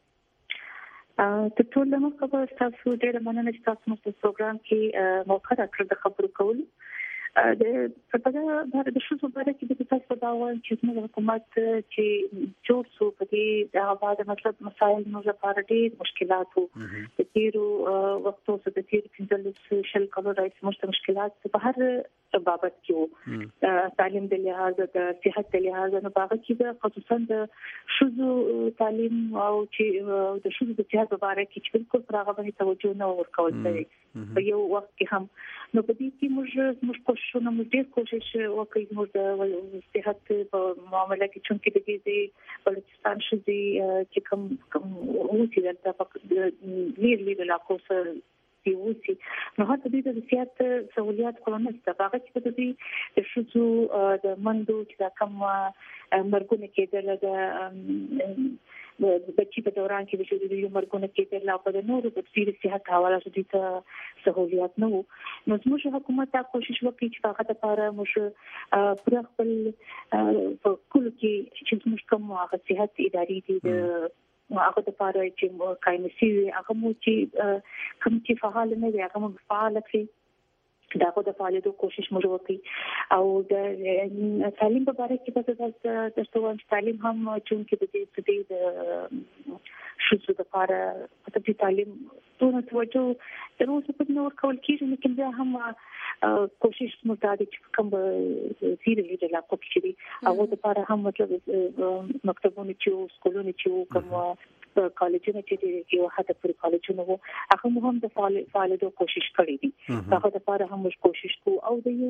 ته ټول نو خبر تاسو ډېر مننه چې تاسو مو په پروګرام کې موقع راکړه د خبرو کول د په د شوزو باره کې د تاسو په داوال چې موږ حکومت چې جوړ سو په دې د آباد مطلب مسایل نو لپاره ډېر مشکلات وو د تیرو وختو څخه د تیر 15 شل کلو راځي موږ مشکلات په هر بابت کې وو تعلیم د لحاظ د صحت د لحاظ نو باغ کې د خصوصا د شوزو تعلیم او چې د شوزو د صحت په اړه کې بالکل راغه باندې توجه نه ورکول شوی په یو وخت کې هم نو په دې کې موږ کوششونه ډېر کوشش وکړو موږ د صحت په معاملې کې چې د دې بلوچستان شوزي چې کوم اوسې د لیر علاقو سره دیوسی نو هغه د دې صحت سہولیات کولونه استفاده کوي د دې د شوزو د مندو چې کوم مرګونه کېدل د بچی په دوران کې د شوزو د مرګونه کېدل لا په نورو د صحت حواله شدي ته سہولیات نه وو نو زموږ حکومت دا کوشش وکړي چې هغه لپاره موږ پر خپل په کل کې چې موږ کوم هغه صحت اداري دي د هغه لپاره چې کاینسي هغه مو چې کوم چې فعال نه وي هغه مو فعال کړي دا د فعالیتو کوشش موږ وکړي او د تعلیم په اړه کې د ستوان تعلیم هم چې د شوزو لپاره د تعلیم ټول توجه د اوسه په نور کول کېږي لیکن دا هم کوشش متعدد چې کوم زیره د علاقو کې هغه لپاره هم مطلب مکتبونه چې سکولونه چې کوم کالجونه چې یو حتی پر کالجونه وو هغه هم د فعالیتو کوشش کړې دي هغه لپاره هم کوشش کوو او د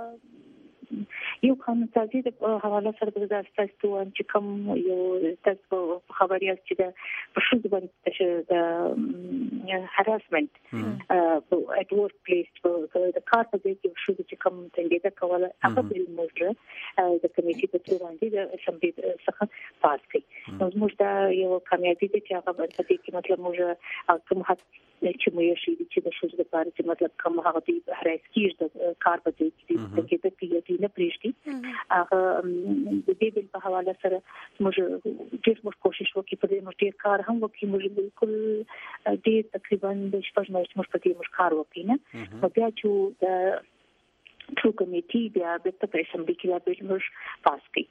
یو قانون سازي د حواله سره د اساسو چې کوم یو تاسو خبري چې د شوزو باندې د هراسمنت at work place د کار په ځای کې شوزو چې کوم څنګه دا کوله هغه بل موږ د کمیټې په تور باندې د اسمبلی څخه پاس کړي نو موږ دا یو کامیابی دي چې هغه په دې کې مطلب موږ کوم حق چې مې شي چې د شوزو لپاره چې مطلب کوم هغه د هرایس کېږي د کار په ځای کې د پیډي نه پریشتي هغه د دې بل په حواله سره موږ ډېر کوشش وکړو په دې موږ ډېر کار هم وکړو موږ بالکل ډېر تقریبا د شپږ میاشتې موږ په دې کار وکړو نه بیا چې د ټرو کمیټي بیا د اسمبلی کې دا بیل موږ پاس کړي.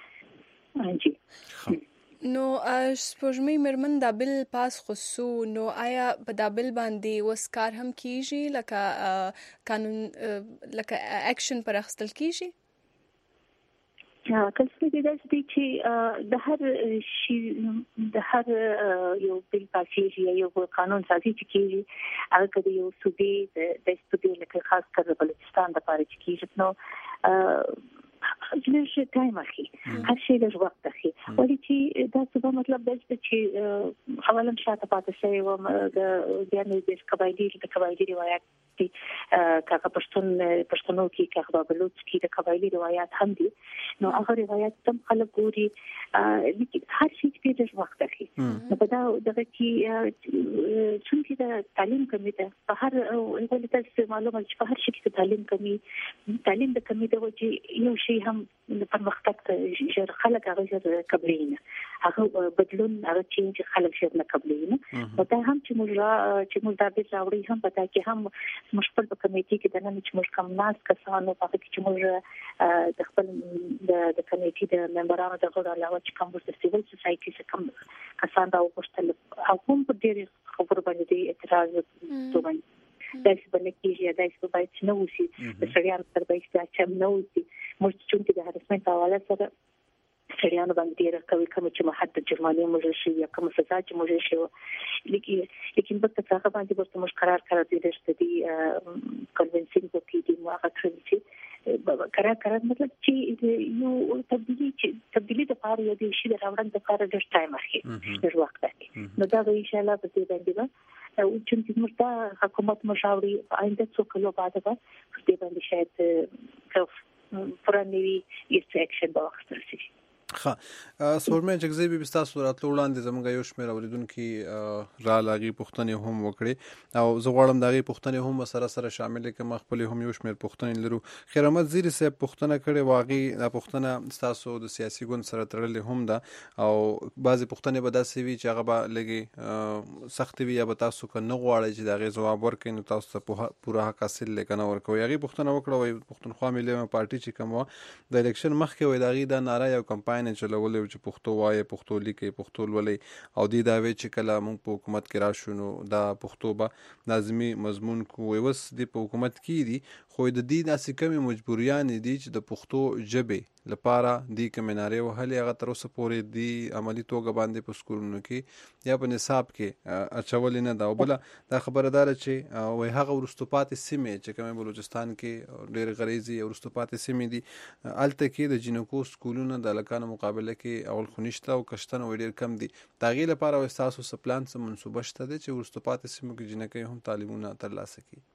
نو سپوږمۍ مرمن دا بل پاس خصو نو آیا په دا بل باندې وسکار هم کیږي لکه قانون لکه اکشن پر اخستل کیږي؟ کله چې دا چې د هر شي د هر یو بل پاسیږي یو قانون سازي چې کیږي هغه د یو صوبې د استودیو لکه خاص کر بلوچستان د پاره چې کیږي نو لږ ټایم اخی هر شي لږ وخت اخی ولې چې دا څه مطلب دی چې اولا شاته پاتې شوی و د بیان د قبایلی روایت دي کاغه پښتنو کې کاغه بلوچ کې د قبایلی روایت هم دي نو هغه روایت تم خلک ګوري هر شي کې د وخت اخی نو په دا دغه کې څنګه د تعلیم کمی ده په هر ولې تاسو معلومه چې په هر شي کې تعلیم د کمی ده چې یو شي هم په وخت کې ژر خلک هغه قبلینه هغه بدلون هغه چې خلک ژر نه قبلینه نو دا هم چې موږ دا به راوړي هم پتا کې هم مشکل په کمیټې کې د نن چې موږ کوم ناس کسانو په کې چې موږ د خپل د کمیټې د ممبرانو د غړو علاوه چې کوم د سیویل سوسايټي څخه کوم کسان دا وپوښتل او کوم په ډېر خبرو باندې اعتراض وکړي داسې باندې کېږي داسې باید نه وسی د سړیانو تر بیس دا چې نه وسی موږ چې د هراسمنت حواله سره سړیانو باندې ډېر کوي کوم چې محد جرمانه موږ شي یا کوم سزا چې موږ شي لیکن په څه باندې ورته موږ قرار دي چې کنونسینګ وکړي د موږ چې قرار مطلب چې یو تبدیلی د پاره یو شي د راوړن د پاره د ټایم اخی د وخت اخی نو دا به ان شاء الله په دې باندې او چې موږ دا حکومت مشاوري آینده څو کلو بعد به دې باندې شاید فرانوي ایکشن به واخیستل شي. ها سورمه جگزی به تاسو راتلو وړاندې زموږ یو شمېر اوریدونکو را لاغي پښتنې هم وکړي او زه غواړم دغه پښتنې هم سره شامل کړم خپل هم یو شمېر پښتنې لرو. خیر احمد زیری صاحب پښتنه کړي واغي د پښتنه تاسو د سیاسي ګوند سره تړلې هم ده او بعضی پښتنې به داسې وي چې هغه به لګي سخت وي یا به تاسو کنه غواړي چې دغه جواب ورکړي نو تاسو ته پوره حق حاصل لکنه ورکوي. هغه پښتنه وکړه وي پښتونخوا ملي پارټي چې کوم د الیکشن مخکې وي دغه د ناره یو کمپاین چلولې چې پښتو وایي پښتو لیکي پښتو ولې او دې دا وی چې کله موږ په حکومت کې راشو نو دا پښتو به لازمي مضمون کو وس د حکومت کې دي خو د دې داسې کمی مجبوریان دي چې د پښتو ژبه لپاره د کمناري وهلې هغه تر اوسه پورې دی عملی توګه باندې په سکولونو کې یا په نصاب کې اچول نه دا بل دا خبردار چې وای هغه ورستوپاتې سیمه چې کوم بلوچستان کې ډېر غریزي او ورستوپاتې سیمه دي الته کې د جنکو سکولونو د لکانو مقابله کې اول خنشته او کشتنه ډېر کم دي تاغي لپاره او تاسو سپلان سم منسوبه شته چې ورستوپاتې سیمه کې جنکې هم تعلیمونه ترلاسه کړي.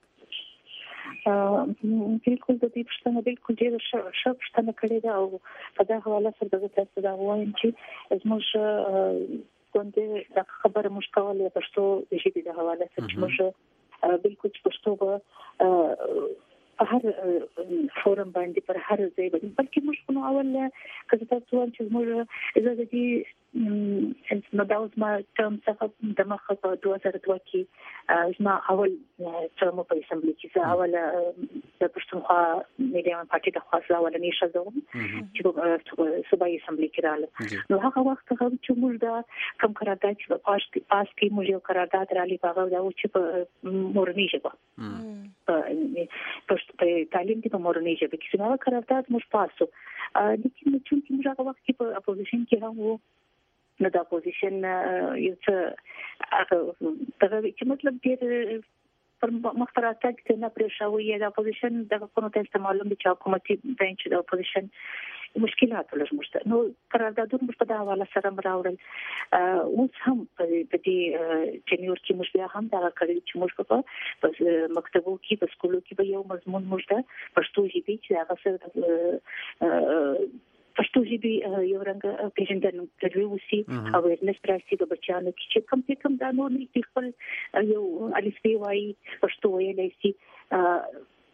بالکل د دې پښتنه بالکل ډېر ښه پښتنه کړې ده او په دا حواله سره د تاسو دا وایم چې زموږ کومه خبره مشکله پښتو د ژبې د حواله سره موږ بالکل پښتو په هر فورم باندې پر هر ځای باندې بلکې موږ نو اول کله تاسو چې موږ اجازه دي نو دا اوس ما تم څخه د مخه په 2002 کې ما اول ترم په اسمبلی کې اول د پښتونخوا میډیم پارټي د خاصه اولنی شزوم چې په صوبایي اسمبلی کې رااله نو هغه وخت هغه چې موږ دا کوم قرارداد چې پاس کې موږ یو قرارداد رالي هغه دا چې په مورنۍ ژبه په تعلیم کې په مورنۍ ژبه کې څنګه قرارداد موږ پاسو لیکن چې موږ هغه وخت کې په اپوزیشن کې هم نو دا اپوزیشن یو څه چې مطلب ډېر پر مختلفات کې نه پرېښوي د اپوزیشن د کومو ته استعمالوم دي چې حکومتي بنچ د اپوزیشن مشکلات ولرمشته نو قراردادونه په دا حواله سره مراوړل اوس هم په دې جنیور کې موږ هم دا کړی چې موږ په مکتبو کې په سکولو کې به یو مضمون موږ د پښتو ژبې چې هغه سره پښتو ژبې یو رنګ پیژندنه کوي وسی او ورنس راسي د بچانو چې کم دا نور نه خپل یو الفبې وایي پښتو ویلای شي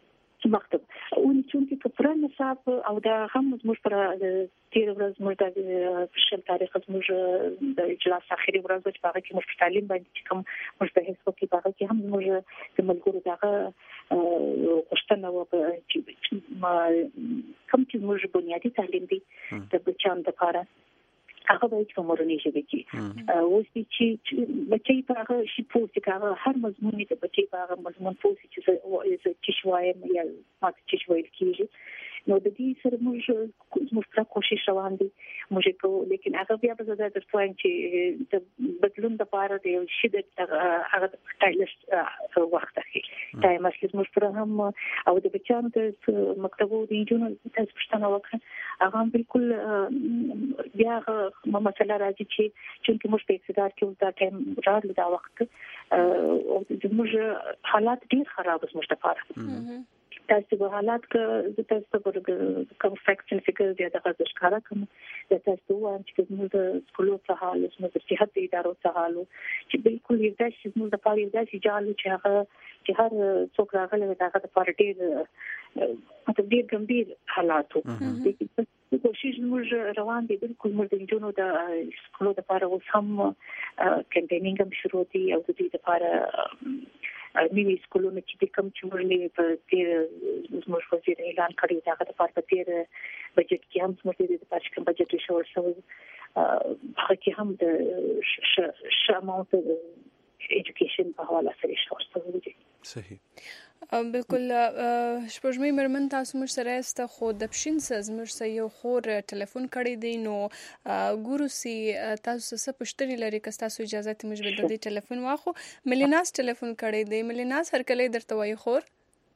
مکتب ونی چې کفر نصاب او دا هم زموږ پر تیر ورځ موږ د شل تاریخ زموږ د اجلاس اخیری ورځ چې هغه کې موږ تعلیم باندې کوم موږ په هیڅ وخت کې هغه کې هم موږ د ملګرو دغه غوښتنه چې کوم چې موږ بنیادی تعلیم دی د بچیانو لپاره هغه باید په مورنۍ ژبه کې اوس چې بچي په هغه شي پوښتنه کوي هر مضمون د بچي په هغه مضمون پوښتنه چې شوایم یا ماته چې ویل کیږي نو د دې سره موږ پر کوشش روان دي موږ کوو لیکن هغه بیا به زړه درته چې د بدلون لپاره د شي د هغه ټایلست وخت اخی ټایم اصلي موږ پر هم او د بچانو د مکتبو د انجونو تاسو پښتنه وکړه هغه بالکل بیا مسله راځي چې موږ په اقتدار کې دا ټایم راځي دا وخت او زموږ حالات ډیر خراب زموږ لپاره تاسو په حالات کې تاسو په کوم فیکشن فکر دی دا غوښتل ښکارا کوم د تاسو وایم چې موږ د سکولو څخه حال زموږ د صحت ادارو څخه حال چې بالکل یو داسې زموږ د پاره یو داسې جالو چې هر څوک راغلی دا د پاره ډیر ګمبیر حالاتو کوشش موږ روان دي بالکل موږ د جنونو د سکولو د لپاره اوس هم کمپاینینګ هم شروع دي او د دې لپاره نوی سکولونه چې کوم چې موږ په تیر زموږ وزیر اعلان کړی دا د لپاره په تیر بجټ کې هم موږ د لپاره کوم بجټ شور شوی هغه کې هم د شامل ایجوکیشن په حواله سره شور شوی دی صحیح بالکل شپږمې مرمن تاسو مر سره است خو د پښین سزمر سره یو خور ټلیفون کړی دی نو ګورو سي تاسو څه پښتني لري که تاسو اجازه ته مجبور د دې ټلیفون واخو ملیناس ټلیفون کړی دی ملیناس هر کله درته وای خور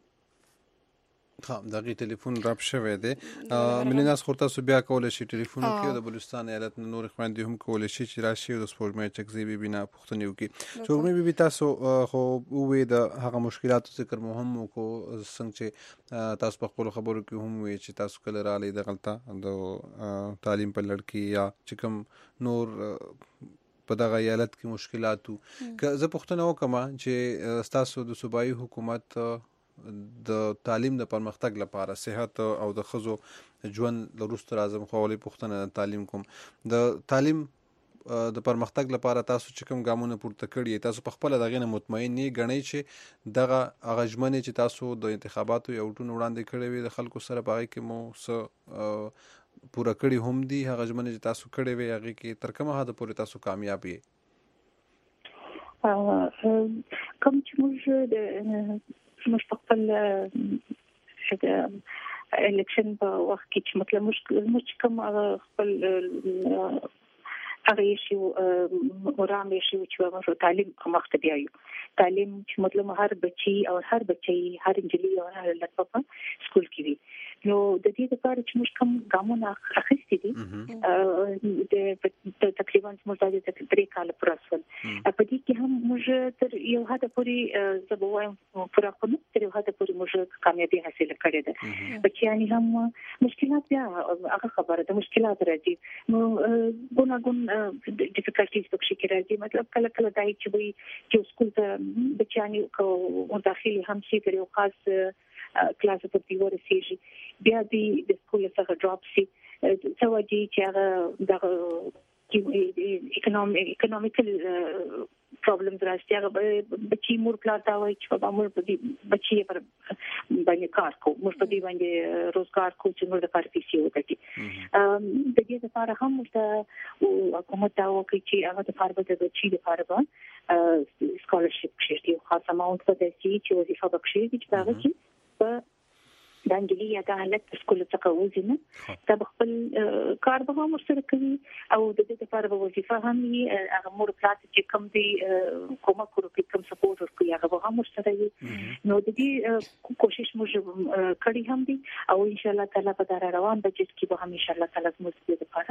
ها دغه ټلیفون راب شوی دی ملیناس خورته سو بیا کولای شي ټلیفون کې د بلوچستان ایالت نور خويندې هم کولای شي چې راشي د سپورټ چکزي بي بنا پښتنیو کې سپورټ بي تاسو خو وې د هغه مشکلاتو ذکر مهم کو څنګه چې تاسو په خپل خبرو کې هم وې چې تاسو کله را لې د غلطه د تعلیم په لړ کې یا چې کوم نور په دغه ایالت کې مشکلاتو که زه پښتنه وکم چې تاسو د صوبایي حکومت د تعلیم د پرمختګ لپاره صحت او د خزو ژوند لروست راځم خولي پښتنه تعلیم کوم د تعلیم د پرمختګ لپاره تاسو چې کوم ګامونه پورته کړی تاسو په خپل دغه نه مطمئن نه غنئ چې دغه اغجمنه چې تاسو د انتخاباتو یو ټون وړاندې کړی وي د خلکو سره باغی کې مو س پورا کړی هم دي هغه ژمنه چې تاسو کړی وي هغه کې تر کومه حد پورې تاسو کامیاب یې کوم چې موږ د موږ خپل د الیکشن په وخت کې چې مطلب موږ کوم خپل هغه شی ورامې شی چې موږ تعلیم مخته بیایو تعلیم چې مطلب هر بچي هر انجلي او هر لکه سکول کې وي نو د دې لپاره چې موږ کوم ګامونه اخیستي دي د تقریبا موږ د 3 کال پرسل په دې کې هم موږ تر یو حد پورې زبوایم پر خپل تر یو حد پورې موږ کامیابی حاصل کړې ده بچیانی هم مشکلات بیا هغه خبره ده مشکلات راځي نو ګوناګون ډیفیکلټیز پکې کې راځي مطلب کله کله دای چې سکول ته بچیانی کو داخلي هم شي پر یو خاص کلاس په دې ورسېږي بیا د سکول څخه ډراپ شي څوادي چې هغه د اکونومیکل پرابلمز راځي هغه بچي مور پلا دا وایي چې بابا مور په دې بچي پر باندې کار کوي مور په دې باندې روزګار کوي چې نور د کار پیسې وکړي د دې لپاره هم د حکومت دا وکړي چې هغه د فارغ د بچي لپاره به سکالرشپ شي خاصه اماونت په دې چې وظیفه بخښي چې هغه چې په د انجلي یا د حالت سکول څخه وځنه دا خپل کار به هم سره کوي او د دې لپاره به وظیفه هم یې هغه مور پلات چې کوم دی کومه کوي کوم سپورټ ورکوي هغه به هم سره وي نو د دې کوشش موږ کړی هم دي او ان شاء الله تعالی په دار روان بچی کې به هم ان شاء الله تعالی موږ دې لپاره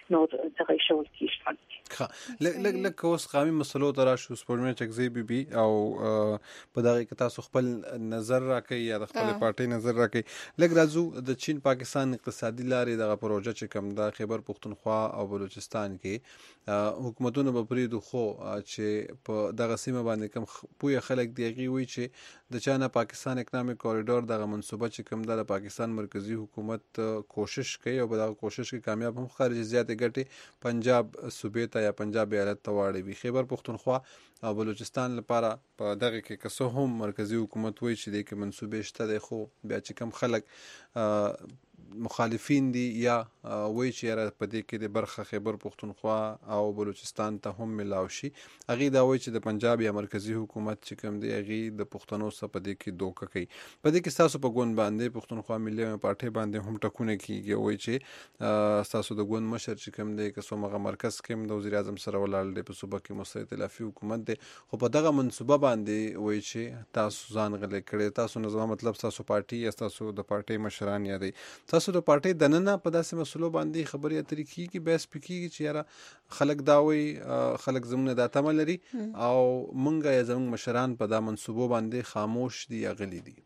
نور دغه شول کیږي. لکه اوس قامي مسلو ته راشو سپوږمۍ چکزي بي او په دغه کې تاسو خپل نظر راکړئ یا د خپل پارټي نظر راکړئ. لکه راځو د چین پاکستان اقتصادي لارې دغه پروژه چې کوم د خیبر پختونخوا او بلوچستان کې حکومتونو به پریدو خو چې په دغه سیمه باندې کوم پوهه خلک دیږي وي چې د چانه پاکستان اکنامک کوریډور دغه منصوبه چې کوم د پاکستان مرکزی حکومت کوشش کوي او په دغه کوشش کې کامیاب هم خارجي زیاتې ګټې پنجاب صوبې ته یا پنجاب ایالت ته واړوي. خیبر پختونخوا او بلوچستان لپاره په دغه کې که څه هم مرکزی حکومت وایي چې د کې منصوبې شته دی خو بیا چې کوم خلک مخالفین دي یا وایي چې یاره په دې کې د برخه خیبر پختونخوا او بلوچستان ته هم ملاو شي هغې دا وایي چې د پنجاب یا مرکزی حکومت چې کوم دی هغې د پښتنو څخه په دې کې دوکه کوي. په دې کې ستاسو په ګوند باندې پښتونخوا ملي پارټۍ باندې هم ټکونه کېږي وایي چې ستاسو د ګوند مشر چې کوم دی که څومره مرکز کې هم د وزیر اعظم سره ولاړ دی په صوبه کې مستقل ائتلافي حکومت دی خو په دغه منصوبه باندې وایي چې تاسو ځان غلی کړی تاسو نه زما مطلب تاسو پارټي یا تاسو د پارټۍ مشران یادوي تاسو د پارټۍ دننه په داسې مسلو باندې خبرې اترې کېږي بحث پې کېږي چې یاره خلک دا وایي خلک زموږ دا تمه لري او موږ یا زموږ مشران په دا منصوبو باندې خاموش دي یا غلي دي.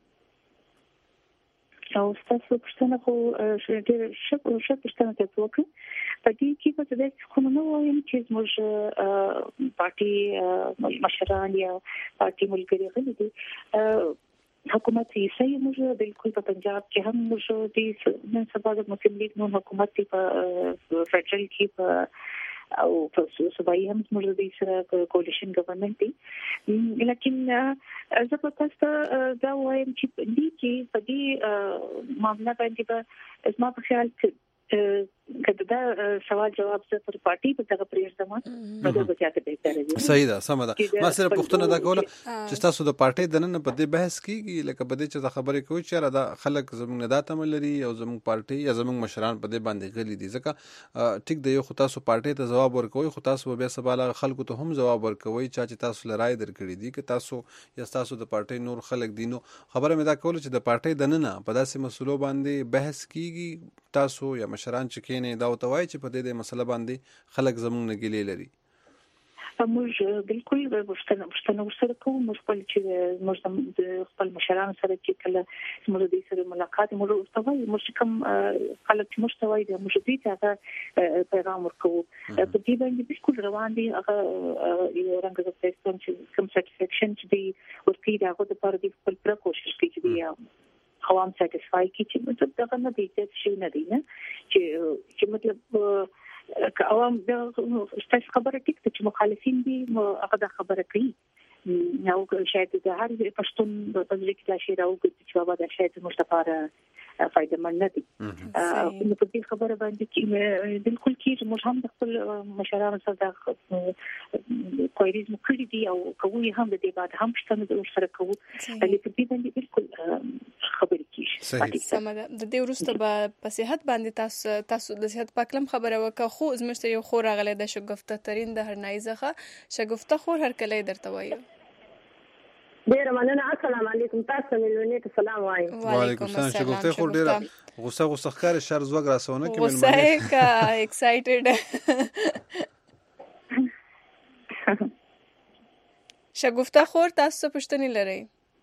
او ستاسو پښتنه خو ډېر ښه پښتنه ته وکړه په دې کې په دې خو نو وایم چې موږ پارټي مشران یا پارټي ملګري غلي دي حکومت یې صحیح موږ بالکل په پنجاب کې هم موږ د نن سبا د مسلم لیگ نو حکومت په فدرال کې په او په صوبایي هم موږ د سره کولیشن ګورنمنت دی لیکن زه په تاسو دا وایم چې دې په دې معاملې باندې به زما په خیال کې کله دا سوال جواب څه پر پارټي په دغه پریږدم په دغه بچاته به کوي. صحیح ده سم ده. ما سره پښتنه دا کوله چې تاسو د پارټي دننه په دې بحث کیږي لکه په دې چې خبرې کوي چې را دا خلک زموږ نه دا تمل لري او زموږ پارټي یا زموږ مشران په دې باندې غلي دي ځکه ټیک دی خو تاسو پارټي ته جواب ورکوي خو تاسو بیا سبا خلکو ته هم جواب ورکوي چې تاسو لرای درکړي دي چې تاسو یا تاسو د پارټي نور خلک دینو خبره مې دا کوله چې د پارټي دننه په داسې مسلو باندې بحث کیږي تاسو یا مشران چې کینې دا وتوای چې په دې مسله باندې خلک زموږ نه ګیلې لري. موږ بالکل پښتنه ورسره کوو موږ خپل چې موږ د خپل مشرانو سره چې کله موږ د سره ملاقات موږ ورته موږ کوم خلک چې موږ توای د موږ دې ته پیغام ورکوو په دې باندې بالکل روان دي هغه یو رنګ د سیستم چې کوم سټیفیکشن چې دی ورته دا غوډه پر دې خپل پر کوشش کوي چې دی عوام سټیسفای کی چې مطلب دا نه دی چې نه دی نه چې مطلب عوام دا ستاسو خبره ټیک ته چې مخالفین دي هغه دا خبره کوي نو شاید د هر پښتون په ځل کې دا شی راوګي چې بابا دا شاید مستفاره فائدہ مند نه دي نو په دې خبره باندې چې بالکل کې موږ هم د خپل مشرانو سره د کویریز مکړی دي او کوي هم د دې بعد هم شته د سره کوو علي په دې باندې بالکل خبرې کیږي. سمه د دې ورسته په صحت باندې تاسو د صحت پاکلم خبره وکړه خو زموږ یو خور راغله د شګفته ترين د هرنایزه شګفته خور هر کله درته وایي. ډیر مننه. السلام علیکم. تاسو ملونه ته سلام وایم. وعلیکم السلام. شګفته خور ډیر غوسه ښکار شر زوګ راسونه کې ملمنه کا ایکسایټډ شګفته خور تاسو پښتني لري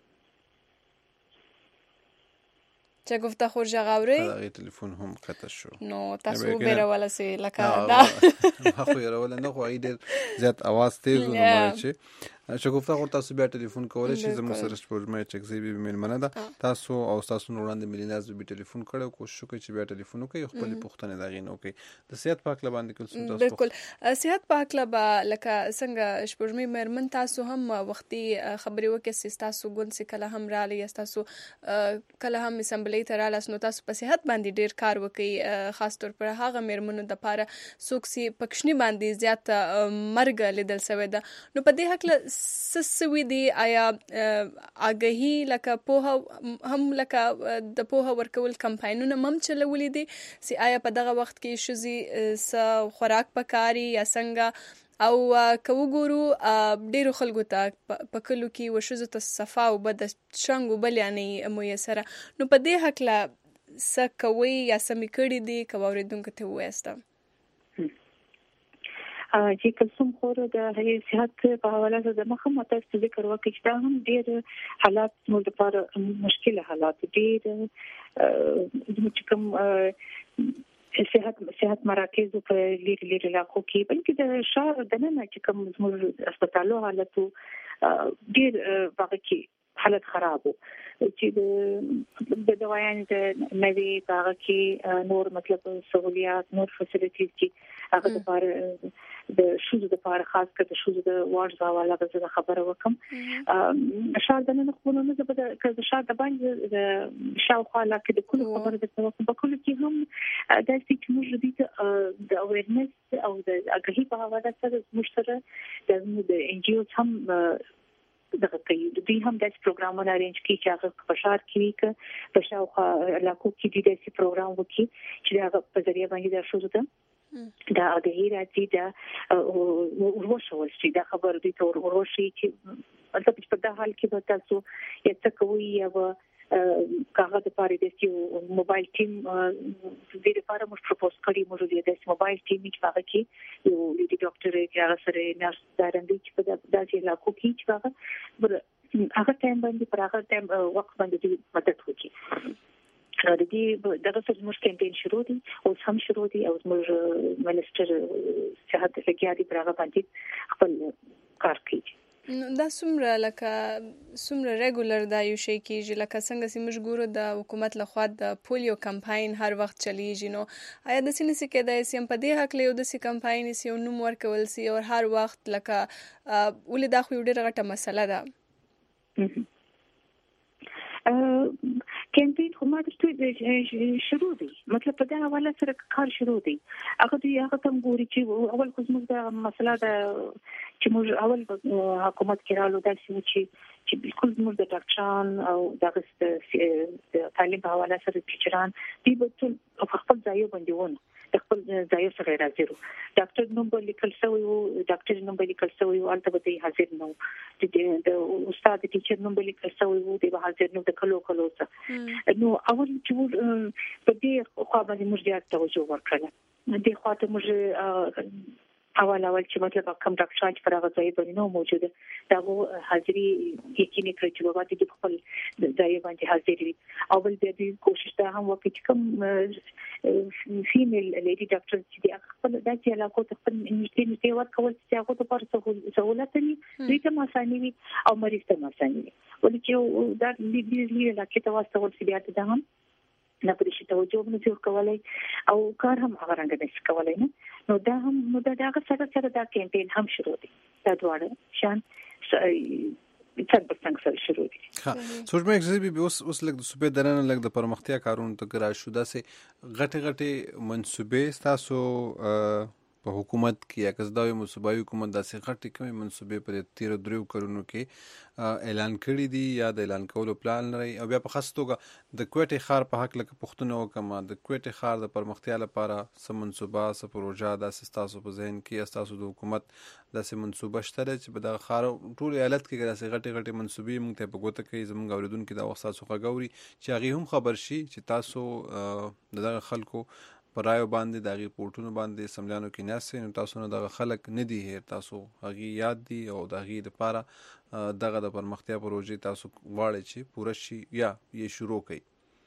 شګفته خور ژغاوري هغه ټلیفون هم قطع شو نو تاسو بیره ولا سي لکه دا خو یې راول نه خو ډیر زیات आवाज تیز و نه چې شګفته خور تاسو بیا ټلیفون کولای شئ زموږ سره سپورمای چکزي بي ملمنه ده تاسو او تاسو وړاندې ملیناز به ټلیفون کړو کوشش وکړئ چې بیا ټلیفون وکړئ خپل پوښتنه دا غینو کوي د صحت پاک لباندې کول څه تاسو بالکل صحت پاک لبا لکه څنګه شپږمې مرمن تاسو هم وختي خبري وکړئ تاسو ګون سي کله هم را لې تاسو کله هم اسمبلی ته را لاس نو تاسو په صحت باندې ډیر کار وکړئ خاص طور پر هغه مرمنو د پاره سوکسي پښنی باندې زیات مرګ لیدل شوی ده نو په دې حق سوي دي آیا اگهي لکه په هم لکه د په ورکول کمپاینونه مم چلولې دي سي آیا په دغه وخت کې شوزي س خوراک پکاري یا څنګه او کو ګورو ډیرو خلکو ته په کلو کې وشوزه ته صفا او بد شنګو بل یعنی میسره نو په دې حق لا س کوي یا سمې کړي دي کووریدونکو ته وایسته چې کلسوم خور د صحت په حواله د مخه متاسف ذکر وکړي چې دا هم ډېر حالات موږ لپاره مشکل حالات ډېر کوم صحت مراکز په لیر علاقو کې بلکې د شهر دننه چې کوم زموږ هسپتالو حالت ډېر باقي حالت خراب وو چې د دوايانو د نوي باغ کې نور مطلب سہولیات نور فیسیلیټیز چې هغه لپاره د شوزو لپاره خاص کر د شوزو د واټس حواله به خبره وکم شهر دننه خو نو زه به د شهر د باندې د شاوخوا علاقې د کلو خبره د په کلو کې هم د چې موږ د اویرنس او د اګهي په حواله سره مشترک د ان جی او هم دغه کوي دوی هم د پروګرامونو ارینج کوي چې هغه په شهر کې په شاوخوا علاقو کې د دې پروګرام وکړي چې هغه په ذریعہ باندې د شوزو ته دا د هیراتي دا ورشول شي دا خبر دي تور ورشي چې مطلب په دا حال کې به تاسو یې تکوي یا کاغه د پاره د یو موبایل ټیم د لپاره موږ پروپوز کړی موږ د موبایل ټیم چې هغه کې یو لیډي ډاکټر چې هغه سره نرس دارندې چې په داسې علاقو کې چې هغه ټایم باندې پر هغه ټایم وخت باندې مدد وکړي د دې دغه څه موږ کمپاین شروع دي او هم شروع دي او موږ منسټر صحت لګیا دي پر هغه باندې خپل کار کوي دا څومره ریګولر دا یو شی کیږي لکه څنګه چې موږ ګورو د حکومت لخوا د پولیو کمپاین هر وخت چلیږي نو آیا د سینې کې د سیم په دې حق له یو د کمپاین سی نو ورکول سی او هر وخت لکه ولې دا خو ډیره غټه مسله ده کمپاین خو ماته شروع دي مطلب په دا حواله سره کار شروع دي هغه تم ګوري چې اول خو موږ د مسله د چې موږ اول حکومت کې رالو داسې چې بالکل موږ د ډاکټران او د تعلیم په حواله سره ټیچران دي په خپل ځای باندې د خپل ځای سره راځي ډاکټر نوم به لیکل شوی وو ډاکټر نوم به لیکل شوی وو البته به حاضر نو د استاد ټیچر نوم به لیکل شوی وو د حاضر نو د کلو څه نو اول چې په دې خو باندې موږ زیات توجه ورکړل د خاطر موږ اول چې مطلب کوم ډاکټر چې پر هغه ځای باندې نو موجوده دا وو حاضری یقیني کړی چې بابا دې خپل ځای باندې حاضر وي او بل دې کوشش ته هم وکړي چې کوم فیمیل لیډي ډاکټر چې خپل داسې علاقو ته خپل نږدې ورکول چې هغه ته پر سہولت وي دوی ته آساني وي او مریض ته آساني وي ولې چې دا دې علاقې ته واسطه ورسې بیا ته هم نه پرې توجه نه جوړ کولای او کار هم هغه رنګ نه کولای نو دا هم دا سره دا کمپاین هم شروع دي دا دواړه شان څنګه شروع دي سوچ مې اکزیبي اوس لګ د صوبې دننه لګ د پرمختیا کارونو ته ګرا شو دا سه غټه منسوبې تاسو په حکومت کې یا کزداوی مصوبای حکومت داسې غټه کومې منسوبې په 13 کارونو کې اعلان کړی دي یا د اعلان کولو پلان لري او بیا په خاص توګه د کوټي خار په حق لکه پښتون او کما د کوټي خار د پرمختیا لپاره سم منسوبه سم پروژه د تاسو په ذهن کې تاسو د حکومت داسې منسوبه شته چې په د خار ټول ایالت کې داسې غټه منسوبې موږ ته په ګوته کې زموږ اوریدونکو د وخت تاسو غوړي چې هغه هم خبر شي چې تاسو د خلکو پرایو باندې د ریپورتونو باندې سملانو کې ناسې نو تاسو نه د خلک نه دی هیر تاسو هغه یاد دي او د هغه لپاره دغه د پرمختیا پروژې تاسو غواړئ چې پوره شي یا یې شروع کړئ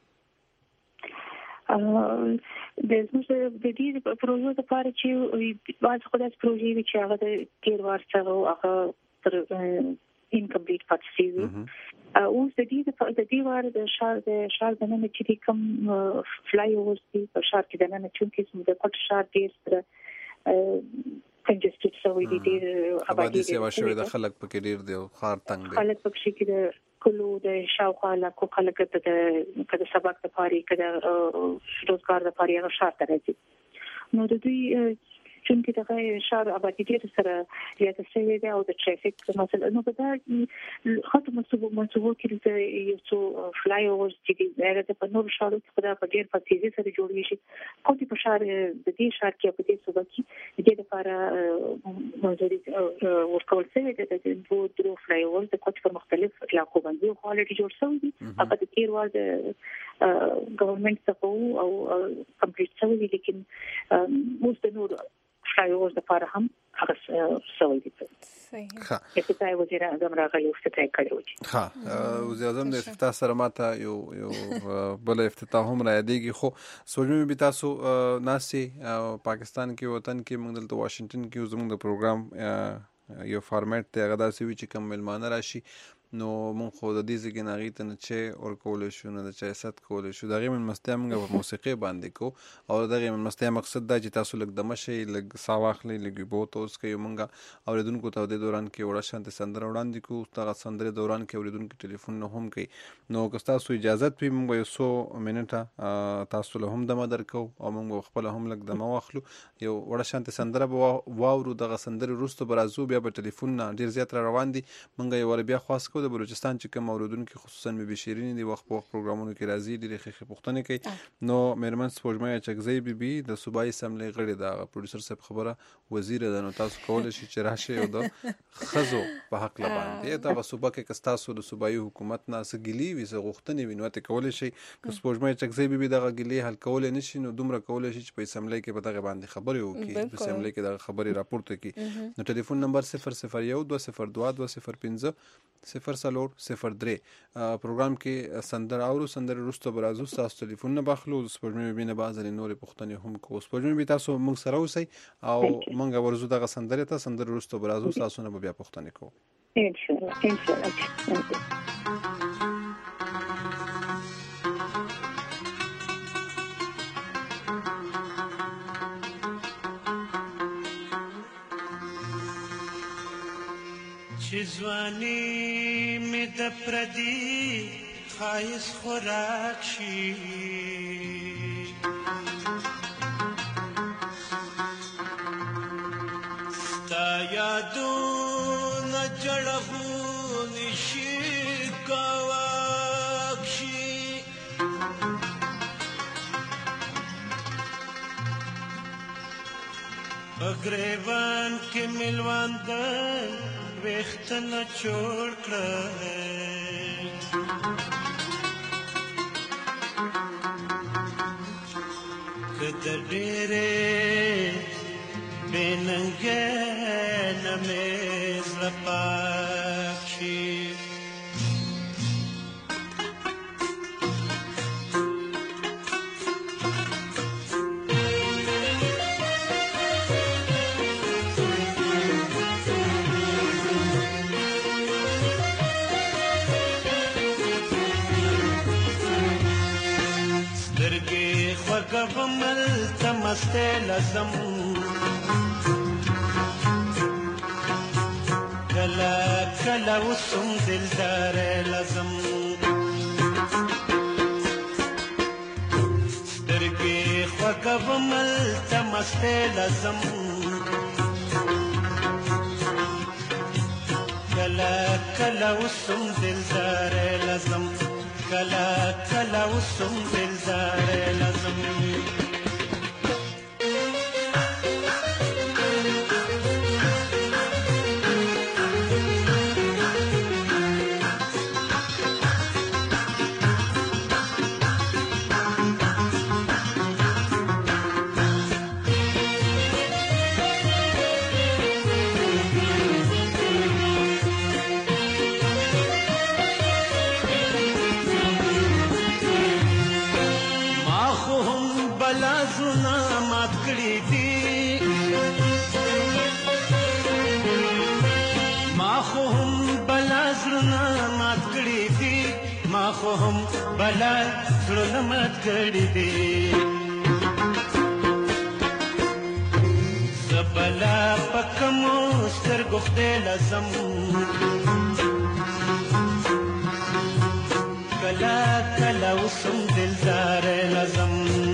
د دې پروژې لپاره چې باز خدای پروژې چې هغه د تیر وار سره هغه تر incomplete پاتې شي او د دې وار د شهر د نن چې کوم فلای اوورز دي په شهر کې د نن چې کوم د پټ شهر ډیر کنجستډ شوی دي ډیر آبادی شوی د خلک پکې ډیر دی خار تنگ دی خلک پکې کې د کلو د شاوخوا علاقو خلک د سبق لپاره کده روزګار لپاره هغه شهر ته راځي نو د دوی چونکی دغه شهر آبادی ډیر سره زیاته شوې ده او د ټریفیک مثلا نو په دا خاطر منسوبو کې د یو څو فلای اوورز چې د په نور شهرو کې په ډیر په تیزی سره جوړوي شي کومې په شهر د دې شهر کې په دې صوبه کې د لپاره منځري ورکول شوی د دوه درو فلای اوورز د کوټ په مختلف علاقو باندې خالي جوړ شوی دي هغه د تیر وار د ګورنمنت څخه او کمپلیټ شوی لیکن اوس د نور فلای اوورز لپاره هم هغه سوي دي ښه افتتاحي وزیر اعظم راغلی افتتاحي کړی و ښه وزیر اعظم د افتتاح سره ماته یو بل افتتاح هم را یادېږي خو سوچمې به تاسو ناسي پاکستان کې وطن کې موږ دلته واشنگټن کې زموږ د پروګرام یو فارمیټ دی هغه داسې وي چې کوم مېلمانه راشي نو مونږ خو د دې ځای نه هغوی ته نه چای ورکولی شو نه د چای ست کولی شو د هغې مېلمستیا مونږ په موسیقۍ باندې کوو او د هغې مېلمستیا مقصد دا چې تاسو لږ دمه شئ لږ ساه واخلئ لږ اوبه ورته وڅښئ مونږ اورېدونکو ته دې دوران کې وړه شانتې سندره وړاندې کړو دغه سندرې دوران کې اورېدونکي ټلیفونونه هم کوي نو که ستاسو اجازت وي مونږ به یو څو منټه تاسو له هم دمه درکوو او مونږ به خپله هم لږ دمه واخلو یو وړه شانتې سندره به واورو دغه سندرې وروسته به راځو بیا به ټلیفونونه ډېر زیات را روان دي مونږ یو واره بیا خواست کوو د بلوچستان چې کوم اورېدونکي خصوصا بیبي شیرین دي وخت په وخت پروګرامونو کې راځي ډېرې ښې پوښتنې کوي نو مېرمن سپوږمۍ اچکزۍ بیبي د صوبایي اسمبلۍ غړې ده پروډوسر صاحب خبره وزیره ده نو تاسو کولی شئ چې راشئ او د ښځو په هکله باندې دغه صوبه کې که ستاسو د صوبایي حکومت نه څه ګیلې وي څه غوښتنې وي نو ترې کولی شئ که سپوږمۍ اچکزۍ بیبي دغه ګیلې حل کولی نه شي نو دومره کولی شي چې په اسمبلۍ کې په دغه باندې خبرې وکړي په اسمبلۍ کې دغه خبرې راپورته کړي نو ټلیفون نمبر 001 202 205 00403 پروګرام کې سندره اورو سندره وروسته به راځو ستاسو ټلیفونونه به اخلو سپوږمۍ بیبي نه بعضې نورې پوښتنې هم کوو سپوږمۍ بیبي تاسو موږ سره اوسئ او موږ ورځو دغه سندرې ته سندره وروسته به راځو ستاسو نه به بیا پوښتنې کوو انشاءالله ځواني مې د پردي خایس خوراک شي ستا یادونه جړغونې شي کاواک شي په ګریوان کې ملواندن ویختنه جوړ کړل که د ډېرې بېننګې نه مې زړه پاک شي ومل تمسته لازم کلا کلا وسم دلدار لازم درګي خوګه ومل تمسته لازم کلا کلا وسم دلدار لازم کلا کلا وسم دلدار لازم هم بلا زړه مات کړی دی زبلا پکمو سترګو خدای لازم کلا کلا وسم دلدار لازم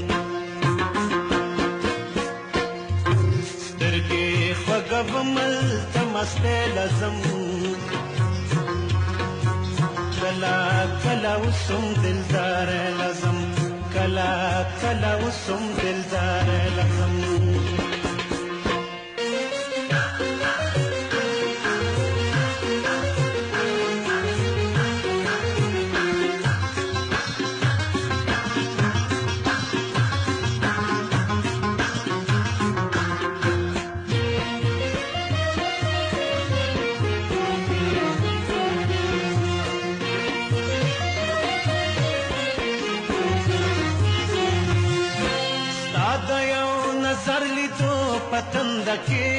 سترګې خوږه ومل تمسته لازم کلا کلا وسم دلدار لازم کلا کلا وسم دلدار لازم پتندکی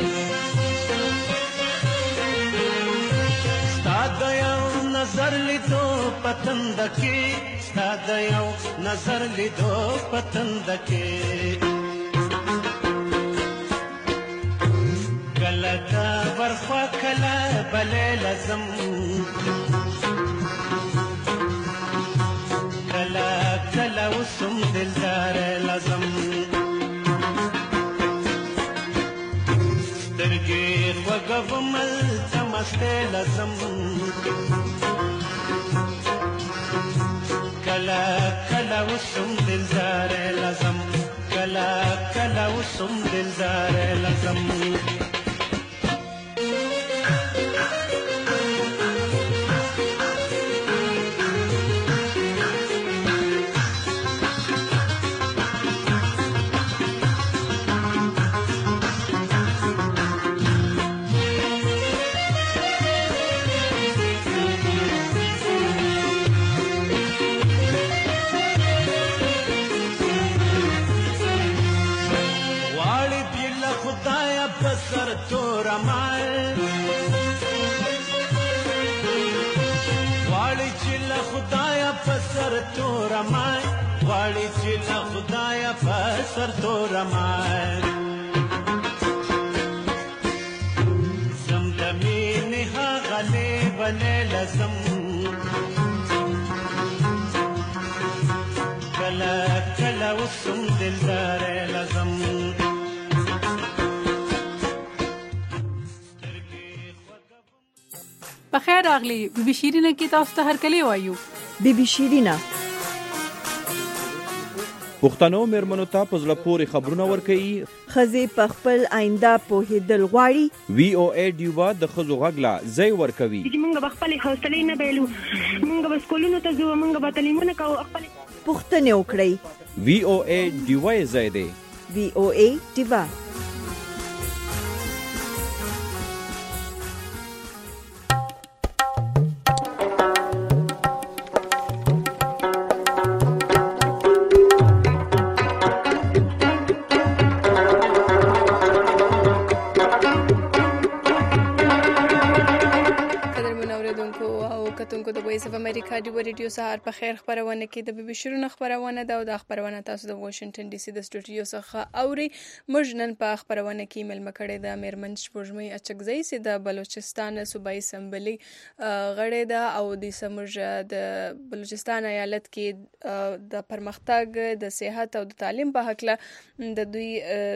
ستاد یو نظر لیدو پتندکی ستاد یو نظر لیدو پتندکی کله دا ورخوا کله بلې لازم کله کله وسم دلدار لازم سترګې خوږومل تمسته لازم کله کله وسم دلدار لازم کله کله وسم دلدار لازم واړی چې له خدایا په سر تور مای زم د مینې هغه لیبلې لازم کله کله وسم دلدار لازم بخیر راغلی بیبي شیرینه کې تاسو ته هرکلی وایو بیبي شیرینه پښتنو میرمنو ته په زړه پورې خبرونه ورکوي ښځې په خپل آینده پوهېدل غواړي وی او ای ډیوا د ښځو غږ لا ځای ورکوي چې موږ به خپلې حوصلې نه بایلو موږ به سکولونو ته ځو موږ به تعلیمونه کوو خپلې پوښتنې وکړئ وی او ای ډیوا یې ځای دی وی او ای ډیوا کتونکو د وایس اف امریکا دی ریډیو سهار په خیر خبرونه کې د بیبي شیرینه خبرونه ده او د خبرونه تاسو د واشنگټن ډي سي د سټوډیو څخه اوري موږ نن په خبرونه کې ملمه کړې د میرمن شپږمۍ اچکزۍ سي د بلوچستان صوبایي اسمبلی غړې ده او د سمج د بلوچستان ایالت کې د پرمختګ د صحت او د تعلیم په حق له د دوی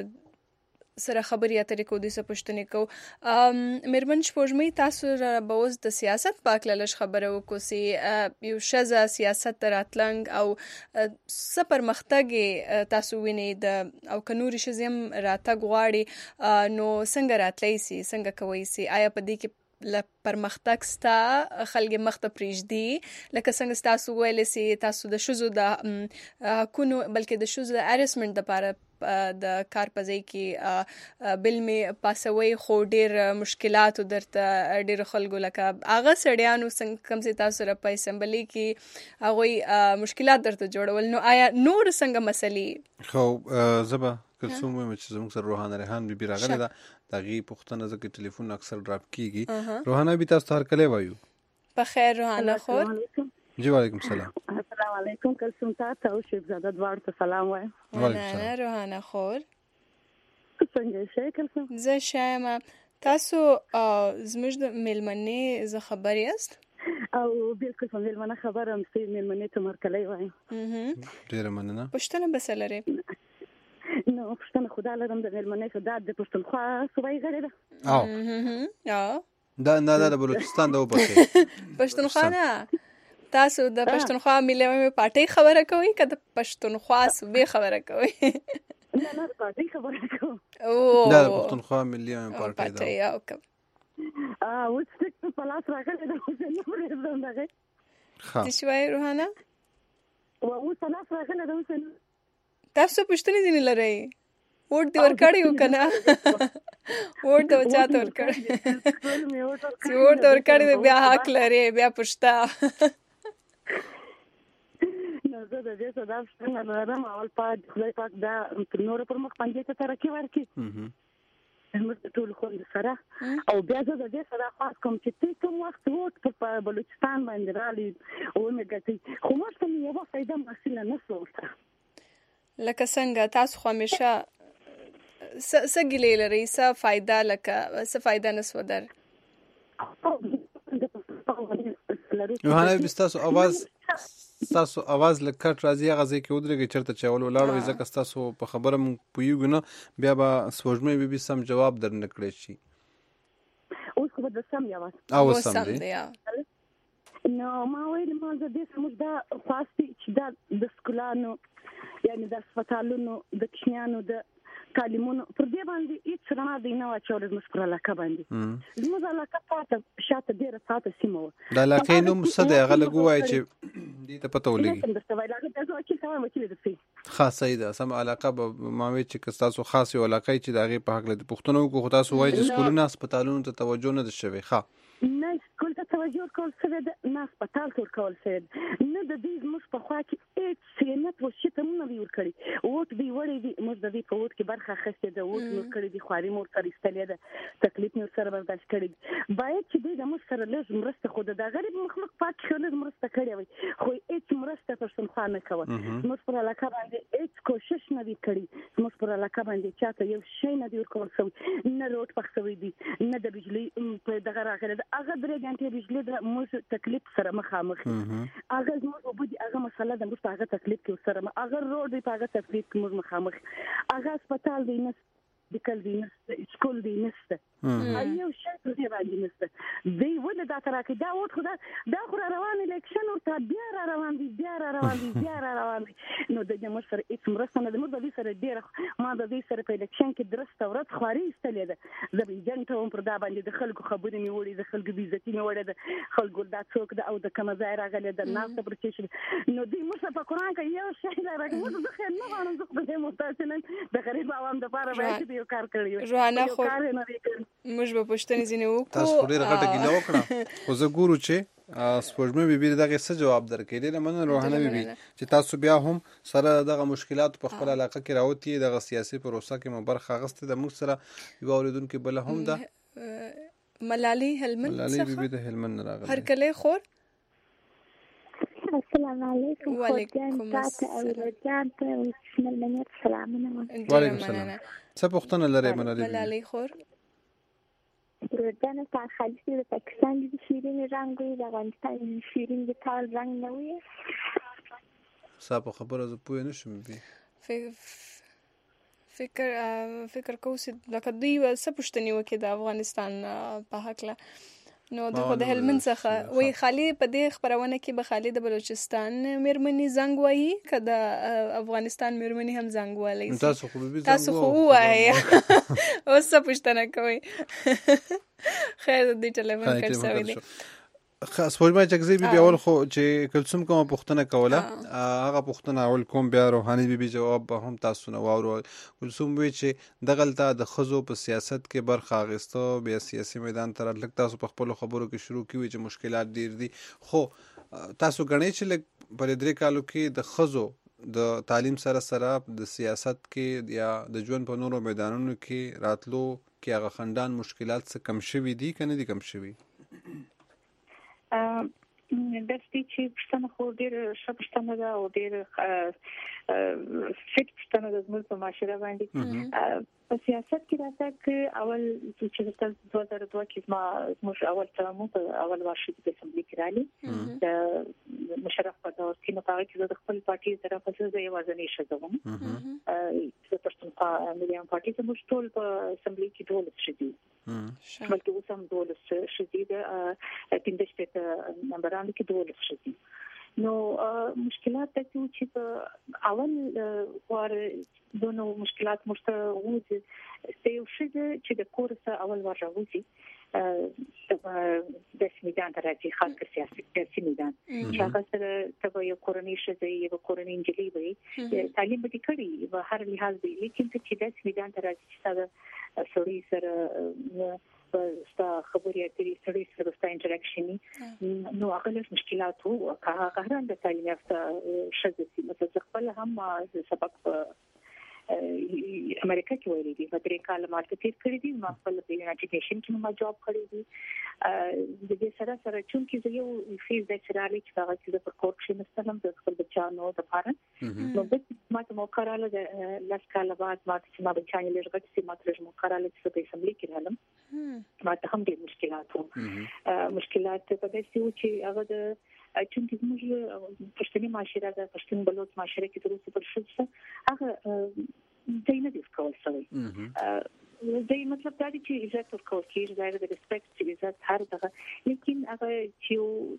سره خبرې اترې کو د سپښتنې کو میرمن شپږمۍ تاسو به اوس د سیاست په اړه لږ خبره وکړو چې یو شزه سیاست راتلنګ او څه پرمختګ تاسو وینئ د او کنوري شزم راتګ غواړي نو څنګه راتلی سي څنګه کوي سي آیا په دې کې ل پرمختګ ستا خلک مخته پریږدي لکه څنګه تاسو ویل سي تاسو د شوزو د حقونو بلکې د شوزو د اریسمنت لپاره د کار پځای کې بل می پاسوي خو ډیر مشکلات درته ډیر خلکو لکه اغه سړیانو څنګه کم سي تاسو را په اسمبلی کې هغه مشکلات درته جوړول نو آیا نور څنګه مسلې خو زبا کلسوم مې چې زموږ سره روحانه ریحان بي راغله دا دغه پښتنه ځکه ټلیفون اکثر ډراپ کیږي روحانه بي تاسو هر کله وایو په خیر روحانه خور جی وعلیکم السلام السلام علیکم کلسوم تاسو او شهزاده دوار ته سلام وایم وعلیکم روحانه خور څنګه شې کلسوم زه شایم تاسو زموږ د میلمنې ز خبر یاست او بالکل په میلمنه خبرم چې میلمنې ته مرکلې وایم ډیر مننه پښتنه بسلره نو پښتنه خدای لرم د میلمنې خدای د پښتونخوا صوبایي غړي ده او دا د بلوچستان د وبکه پښتونخوا نه تاسو د پښتونخوا ملي پارټي خبره کوي که د پښتونخوا صوبې خبره کوي نه پارټي خبره کوي او د پښتونخوا ملي پارټي دا اوکې اوس څه په لاس راغلی دا څه نه ورته دغه ها شوي روحانه اوس لاس راغلی دا څه تاسو پښتني دي نه لري ووټ دی ورکړی وکنه ووټ د چاته ورکړی چې ووټ ورکړی بیا حق لري بیا پښتا نو زه د دې صدا څنګه لرم اول خدای پاک دا نور پر مخ باندې ته ترقی ورکړي زموږ ټول خوند سره او بیا زه د دې سره خاص کوم چې ته کوم وخت ووت په بلوچستان باندې رالي او مې ګټي خو موږ ته یو فائدہ حاصله نه شوه. لکه څنګه تاسو خو همیشه سګلې لري څه فائدہ لکه څه فائدہ نسو در روحانه بستاسو اواز لکټ راځي هغه ځای کې ودرېږي چرته چې اول ولاړ وي ځکه ستاسو په خبره مونږ پوهیږو نه بیا به سپوږمۍ بي سم جواب درنه کړی شي. اوس خو به سم یاوه او سم دی نو ما ویل ما زه دې سمج دا فاستي چې دا د سکولانو یعنی د هسپتالونو د کښنیانو د تعلیمونو پر دې باندې هیڅ رڼا دی نه واچول زموږ پر علاقه باندې زموږ علاقه شاته ډېره ساته سیمه وه د علاقې نوم څه دی هغه لږ ووایه چې دې ته پته ولګي خاصه ده سم علاقه به ما وی چې تاسو خاص یو علاقه چې د هغې په هکله د پوښتنو وکړو خو تاسو وایي چې سکولونه هسپتالونو ته توجه نه ده شوې نه سکول ته توجه ورکول شوې ده نه هسپتال ته ورکول شوې ده نه د دوی زموږ په خوا کې هېڅ سینت وشي ته مونه دوی ورکړي ووټ دوی وړی دي موږ د دوی په ووټ کې برخه اخیستې ده ووټ مې ورکړی دي خواري مې ورسره ایستلې ده تکلیف مې ورسره برداشت کړی دي باید چې دوی د موږ سره لږ مرسته خو د غریب مخلوق پاک ښه لږ مرسته کړې وي خو هېڅ مرسته پښتونخوا نه کوه زموږ پر علاقه باندې هېڅ کوشش نه دي کړي زموږ پر علاقه باندې چاته یو شی نه دی ورکول شوی نه روډ پخ شوی دي نه د بجلي په دغه راغلی ده هغه 3 غنټې بجلي ده موږ تکلیف سره مخامخ هغه زموږ اوبه دي هغه مسله ده موږ په هغه تکلیف کې سره هغه روډ دی په هغه تکلیف کې موږ مخامخ هغه هسپتال دی نه میډیکل دی نشته سکول دی نشته یو شی په دې باندې نشته دی ولې دا تر کې دا وټ خدا دا خو روان الیکشن او ته بیا روان دي نو د موږ سره هیڅ مرسته نه ده موږ د دې سره ډېر ما د دې سره په الیکشن کې درسته ورځ خواري ایستلې ده زه به جنګ ته هم پر دا باندې د خلکو خبرې مې وړي د خلکو بې عزتي مې وړې ده خلکو دا څوک ده او د کومه ځای راغلی ده ناسته پر چې نو دوی موږ په قرآن کې یو شی راغلی موږ زه خیر نه غواړم زه خدای محتاج نه د غریب عوام دپاره باید چې یو کار کړی وي روحانه خو موږ به پوښتنې ځینې وکړو تاسو خو ډېره غټه ګیله وکړه خو زه ګورو چې سپوږمۍ بیبي دغه څه جواب درکړي ډېره مننه روحانه بیبي چې تاسو بیا هم سره دغه مشکلات په خپل علاقه کې راوتی دغه سیاسي پروسه کې مو برخه اخیستې د موږ سره یو اوریدونکي بل هم ده ملالۍ هلمند ملالۍ بیبي د هلمند راغله هرکلی خور السلام علیکم وعلیکم السلام وعلیکم السلام څه پوښتنه لرئ ملالۍ خور ورځنه په خالص د پاکستان د شیرین رنگ وي د افغانستان د شیرین د تال رنگ نه وي صاحب خبره زه پوه نه شم بي فکر کوم چې لکه دوی څه پوښتنې وکړي د افغانستان په هکله نو د هلمند څخه وی خالي په دې خبرونه کې به خالي د بلوچستان مېرمنې زنګ وایي که د افغانستان مېرمنې هم زنګ والی تاسو خو وایي اوس څه پوښتنه کوئ خیر د دې ټلیفون کټ شوی دی سپوږمۍ چکزي بیبي اول خو چې کلثوم کومه پوښتنه کوله هغه پوښتنه اول کوم بیا روحاني بیبي جواب به هم تاسو نه واورو کلثوم وی چې دغلته د ښځو په سیاست کې برخه اخیستو بیا سیاسي میدان ته راتلل تاسو په خپلو خبرو کې شروع کوي چې مشکلات ډېر دي خو تاسو ګڼئ چې لږ په 3 کالو کې د ښځو د تعلیم سره د سیاست کې یا د ژوند په نورو میدانونو کې راتلو کې هغه خنډان مشکلات څه کم شوي دي که نه دي کم شوي داسې چې پښتنه خو ډېر ښه پښتنه ده او ډېر فټ پښتنه ده زموږ په معاشره باندې په سیاست کې راځي اول چې د 2002 کې زموږ اول ترمو په اول واشي د اسمبلی کې رالي د مشرف په دور کې نو هغه کې د خپل پارټي سره په څه ځای وازنې شوم د پښتونخوا مليان پارټي زموږ ټول په اسمبلی کې ټول شدي بلکې اوس هم ډول شدي د 15 نمبرانو کې ډول شدي نو مشکلات د چې په اول وار دونو مشکلات مرسته وځي یو شی چې د کورسه اول ور راوځي د سیمیدان راځي خاص کر سیاسي میدان چې هغه سره تبه یو کورنۍ شته یو کورنۍ انجلۍ وي تعلیم به کړي و هر لحاظ به لیکن چې د سیمیدان راځي چې دا سوري سره ستا خبرې اترې سړي سره ستا انټراکشن نو هغه له مشکلات وو هغه د تعلیم یافته شته چې مثلا خپل هم سبق امریکا کې ویلي دي په 3 کال ماته تیر کړی دي ما خپل په یونایټډ نیشن کې ما جاب کړی دي د دې سره چې یو فیز د چرالي چې هغه چې په کورس کې مستلم د خپل بچانو د پاره نو د ماته موکراله د لاس کال بعد ماته چې ما بچانو لږه چې ماته موکراله چې په اسمبلی کې راغلم ماته هم ډېر مشکلات په دې چې هغه د چې موږ پښتني معاشره د پښتون بلوچ معاشره کې تر اوسه پر شته هغه دای نه دي کول سوی دای مطلب دا دی چې عزت ورکول کېږي دا د ریسپیکټ چې عزت هر دغه لیکن هغه چې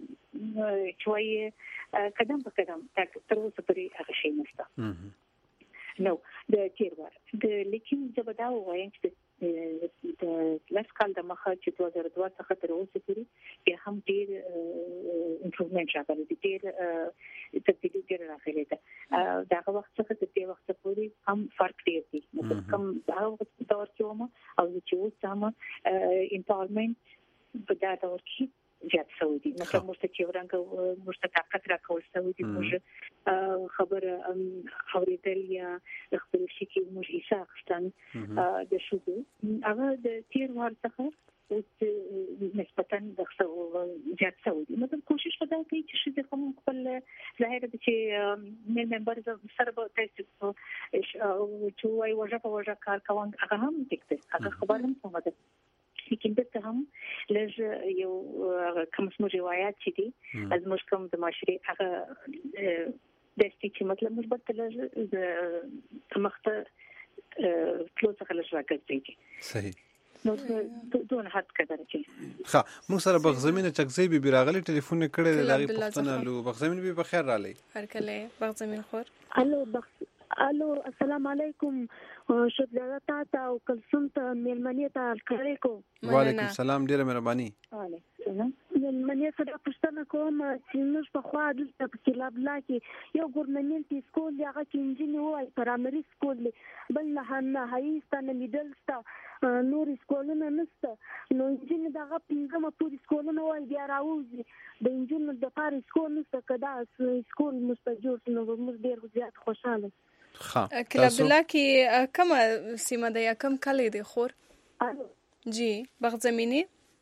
قدم په قدم تر اوسه پرې هغه شي نشته نو د تیرور د لیکن زبدا وایم چې د لاس کال د مخه چې 2002 څخه تر اوسه پورې بیا هم ډېر امپروومنت راغلی دی ډېر تبدیلی ډېر راغلی ده دا وخت څخه تر دې وخت پورې هم فرق ډېر دی کوم دا وخت دور کې ومه او چې اوس هم امپاورمنت په دا دور کې زیات شوی دی مثلا مستقیم رنګ مستقاقت راکول شوی دی موږ خبره اوریدل یا خپل شي کې موږ حسابستان د شو هغه د تیر ور څخه او نسبتاً دغه زیات شوی دی مطلب کوشش وکړئ چې د کوم خپل ظاهر دي چې ممبر سره به تاسو چې وایي وجه کار کوم هغه هم دکته هغه خبرم څنګه ده لیکن دته هم لږ یو کوم څه روایت چې دي از موږ کوم د معاشري هغه د چې مطلب موږ به تل د مخته کلوز خلک راګرځي صحیح نو دون حد قدر چې ښه موږ سره بغزمینه چکزی بي راغلي ټلیفون کړي د لاري پښتنه لو بغزمین بي بخیر رالي هر کله بغزمین خور الو السلام علیکم شکر تاسو او کلسم ته مېلمنې ته علیکم وعلیکم السلام ډیره مهرباني مېلمنې سره پښتنه کوم چې موږ په خوا د کلاب لا کې یو ګورنمنت سکول هغه کې انجینر وای پرایمري سکول بل نه هایسته نه میډل ستا نور سکولونه نشته نو انجینر دغه پنځمه پوری سکولونه وای بیا راوځي د انجینر د پاره سکول نشته کدا سکول مستجور نو موږ ډیر زیات خوشاله کلاب الله کې کوم سیمه ده یا کوم کلی دی خور جی بغزمینی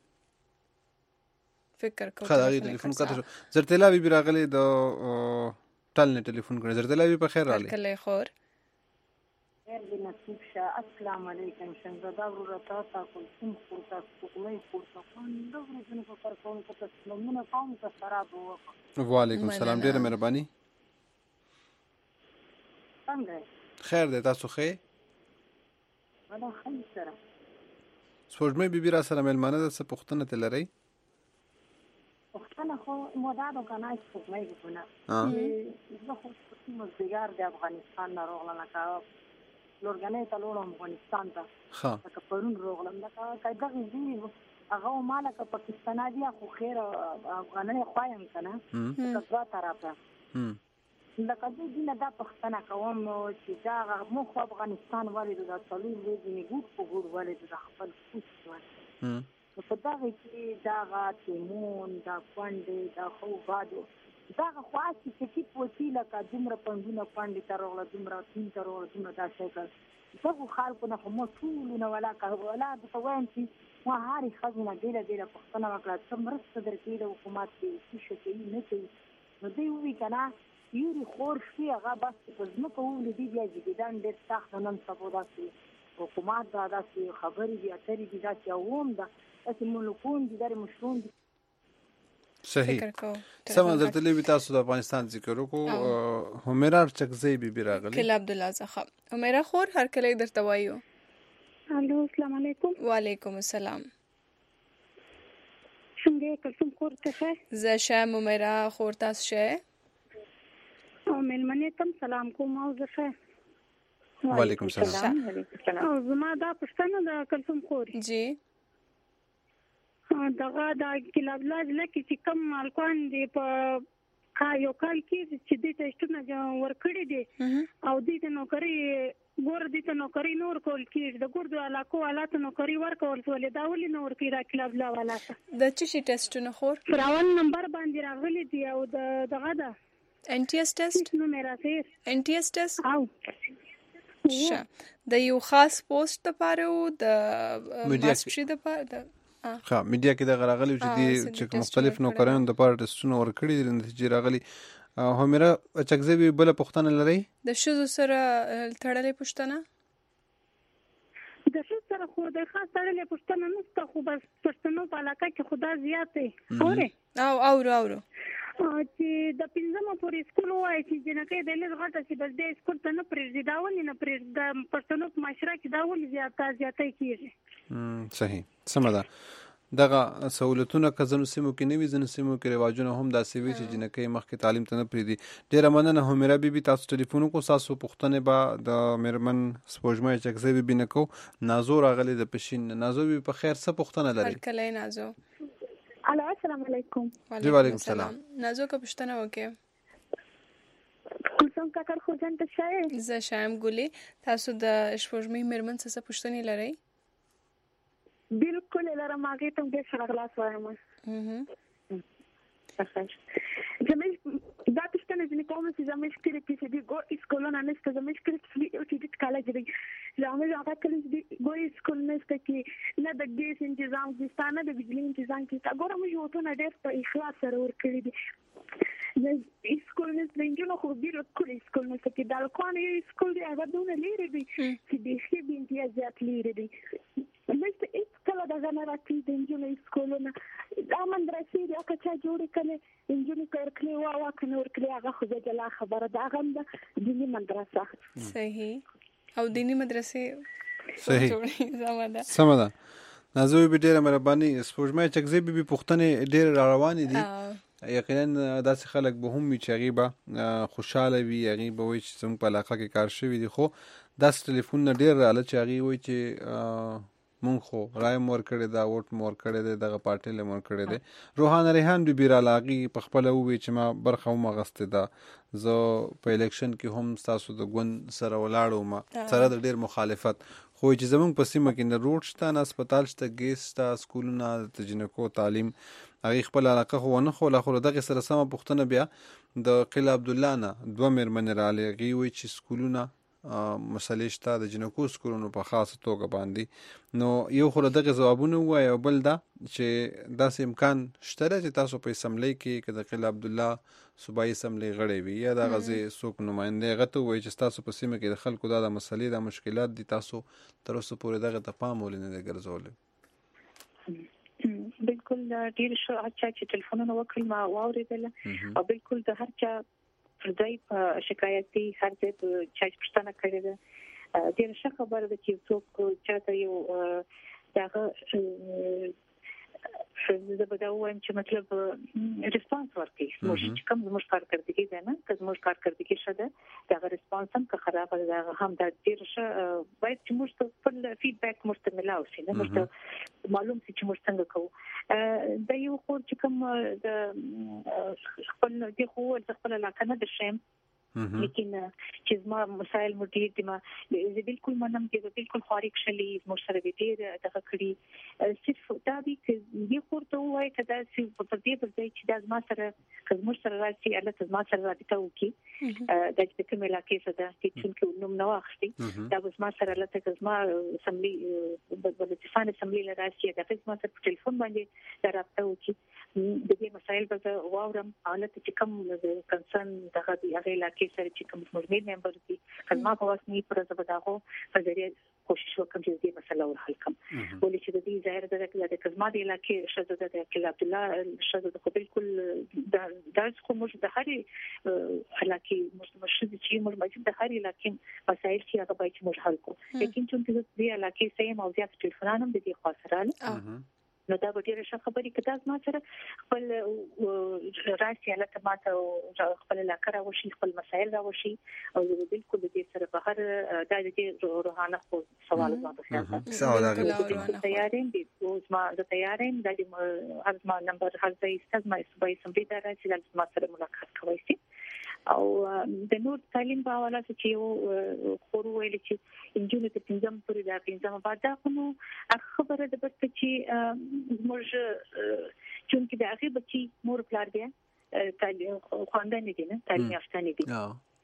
فکر کوم خدای ټلیفون کاته زرتلا بي راغلي د ټل نه ټلیفون کړ زرتلا بي په خیر راغلي کله خور السلام علیکم څنګه دا ورته تاسو کوم پورته کومې پورته دا ورته په پر کوم تاسو نمونه کوم تاسو خراب وو وعلیکم السلام ډیره مهرباني څنګه خیر ده تاسو خې ولا خیر سره سپوږمۍ بي را سره مېلمانه د څه پښتنه تل لري پښتنه خو مودادو کنه سپوږمۍ ګونه زه خو مزګار د افغانستان نه راغلم کا لورګنې ته لورم افغانستان ته که پرون راغلم دا کایدا دې هغه مالک پاکستان دی خو خیر افغانې خوایم کنه کزوا طرفه لکه دې نه دا پښتنه کوم چې دا مخ افغانستان والي د ټولو دې ګوت په ګور والي د خپل کوڅه په دا کې دا تیمون دا پاندې دا خو غادو دا خاصه چې په وسیله کا دمر پندونه پاندې ترغله دمر تین ترغله دمر دا شکل دغه خلکو نه مو ټول نه ولا کا ولا د توان چې ما هاري خزنه ډیره پښتنه وکړه څومره درکې د حکومت کې څه شي نه کوي نو دوی وی کنه یوري خور شي هغه بس په ځمکه ولې دی جديدان ډېر سخت نن سبا داسې حکومت دا داسې خبرې دي اترې دي داسې اوم دا چې ملکون دي در مشرون دي صحیح سم درته لوي تاسو د افغانستان ذکر وکړو همیرا چکزی بي راغلی کله عبد الله زخه همیرا خور هر کله درته وایو الو السلام علیکم وعلیکم السلام څنګه کوم خور ته زه شم همیرا خور تاسو شه او مېلمنې تم سلام کوم او زه وعلیکم السلام او زما دا پښتنه د کلثوم خور جی دغه د کلاب لاج لکه چې کم مالکان دی په یو کال کې چې د ټیسټونه ورکړي دي او د نوکری ګور د نوکری نور کول کېږي د ګور د علاقو حالات نوکری ورکول ولې دا ولې نور کې را کلاب لا ولا د چی ټیسټونه خور راول نمبر باندې راغلي دی او دغه دا NTS ټیسټ نو میرا سیر NTS ټیسټ او د یو خاص پوسټ لپاره او د ماستري لپاره ها میډیا کې د غراغلی چې مختلف نوکرانو د پاره ټیسټونه ورکړي د نتیجې راغلي. همیرا چکزوی بل پښتنه لري د شذو سره تړلې پښتنه د شذو سره خو د خاص تړلې پښتنه نشته خو بس پښتنو په علاقه کې خدا زیاتې اورو چې د پنځمه پورې سکول وای چې جنکې د لږ غټه چې بس د سکول ته نه پرېږدي دا ولې نه پرېږدي د پښتنو په معاشره کې دا ولې زیاتې کیږي. صحیح سمه ده. دغه سہولتونه کزنو سیمو کې نوي زنو سیمو کې رواجونه هم داسې وي چې جنکې مخکې تعلیم ته نه پرېږدي. ډېره مننه همیرا بیبي تاسو ټلیفون وکړو تاسو پوښتنې به د میرمن سپوږمۍ چکزی بیبي نه کوو. نازو راغلی د پشین. نازو بیبي په خیر څه پوښتنه لري؟ هرکلی نازو. الو السلام علیکم. وعلیکم السلام. نازو که پوښتنه وکړې کوم کاکر خو ځان ته شایم زه شایم ګلې تاسو د سپوږمۍ میرمن څه پوښتنې لرئ؟ بالکل لرم هغه ته د شغلاس وایم زمش دا پښتنه ځنې کوم چې زمش کې چې دی ګو اسکولونه نشته زمش کې چې د کالج دی زمش هغه کله چې ګو اسکول نشته کې نه د ګیس تنظیم کې نه د بجلی تنظیم کې ګوره موږ یو ته ډېر په اخلاص سره ورکړي دي د اسکول نه څنګه خو بالکل اسکول نه کې د الکوان اسکول دی هغه دونه لري دي چې د خې بنتي ازات لري دي مست کله د جنراتي د انجینر سکولونه دا مدرسې د اکچا جوړ کړي انجینر کړکلي وا کنه ورکړي هغه خو د جلا خبره دا غم د دینی مدرسه. صحیح او دینی مدرسې صحیح سمه ده. نازوی به ډیره مهرباني. سپوږمۍ چکزی به پوښتنې ډیره روانې دي. یقینا داسې خلک به هم وي چې هغې به خوشحاله وي هغې به وایي چې زموږ په علاقه کې کار شوي دي خو داسې ټلیفونونه ډېر راغله چې هغې وایي چې مونږ خو رای مو ورکړې ده ووټ مو ورکړی دی دغه پارټۍ له مو ورکړی دی. روحانه ریحان بیبي راله هغې په خپله ووایي چې ما برخه هم اخیستې ده زه په الیکشن کې هم ستاسو د ګوند سره ولاړ وم سره د ډېر مخالفت خو چې زمونږ په سیمه کې نه روډ شته نه هسپتال شته ګیس شته سکولونه د جنکو تعلیم هغې خپل علاقه خو ونه خوله خو له دغې سره سمه پوښتنه بیا د قیل عبدالله نه 2 مېرمنې راغلې هغې وایي چې سکولونه مسلې شته د جنکو سکولونو په خاصه توګه باندې نو یو خو له دغې ځوابونه ووایي او بل دا چې داسې امکان شته دی چې تاسو په اسمبلۍ کې که د قیل عبدالله صوبایي اسمبلۍ غړی وي یا دغه ځای څوک نماینده هغه ته ووایي چې ستاسو په سیمه کې د خلکو دا مسلې دا مشکلات دي تاسو تر اوسه پورې دغه ته پام ولې نه دی ګرځولی؟ بالکل ډیر ښه اچھا چې ټلیفونونه وکړل ما واورېدل او بالکل د هر چا پردای په شکایتي هر ځای په چا پښتنه کړې ده ډیر ښه خبره ده چې څوک چاته یو دغه زه به دا وایم چې مطلب ریسپانس ورکړي موږ چې کوم زموږ کارکردګي ده نه که زموږ کارکردګي ښه ده دغه ریسپانس هم که خرابه ده هغه هم دا ډیر ښه باید چې موږ ته خپل فیډبیک موږ ته ملاو شي نه موږ ته معلوم شي چې موږ څنګه کوو. دا یو خو چې کوم د خپل د خو د خپل علاقه نه د شیم لیکن چې زما مسائل مدیر دي ما زه بالکل منم چې بالکل خارق شلی موږ سره دې دغه کړی صرف دا دي چې دې خورته وای کدا چې په دې پر ځای چې د ما سره کوم سره راځي الله زما سره رابطه وکي د دې کوم علاقې سره چې نوم نو اخلي دا زما سره الله زما سملي بلوچستان سملي لراشي دا ما سره په ټلیفون باندې رابطه وکي د دې مسائل به واورم حالت چې کوم کنسرن دغه هغه علاقې سره چې کوم مجموعي ممبر دي کله ما په واسني پر زبداغو په ذریعہ کوشش وکم چې دې مسله ور حل کم ولې چې د دې ظاهر ده د کزما د علاقې شته د کله عبد الله شته د بالکل د کوم د هرې علاقې مشهد چې موږ د هرې علاقې مسائل چې هغه باید موږ حل کوو لیکن چې د دې علاقې سیم او زیات ټلیفونانم د دې خاصراله نو دا به ډیره ښه خبرې کده ما سره خپل راشي حالت ماته خپل علاقه راوشي خپل مسائل راوشي او بالکل دې سره په هر د دې روحانه خو سوال زما په سوال راغلی تیارین دي اوس ما د تیارین د هر ما نمبر هر ځای ستاسو ما صبح سمبي دا راځي د ما سره ملاقات کوي او د نور تعلیم په حواله چې یو خور ویل چې انجونې ته پنځم پورې دا پنځم بعد دا نو خبره ده بس چې موږ چې د هغه بچي مور پلار دی تعلیم خواندنې دي نه تعلیم یافته نه دي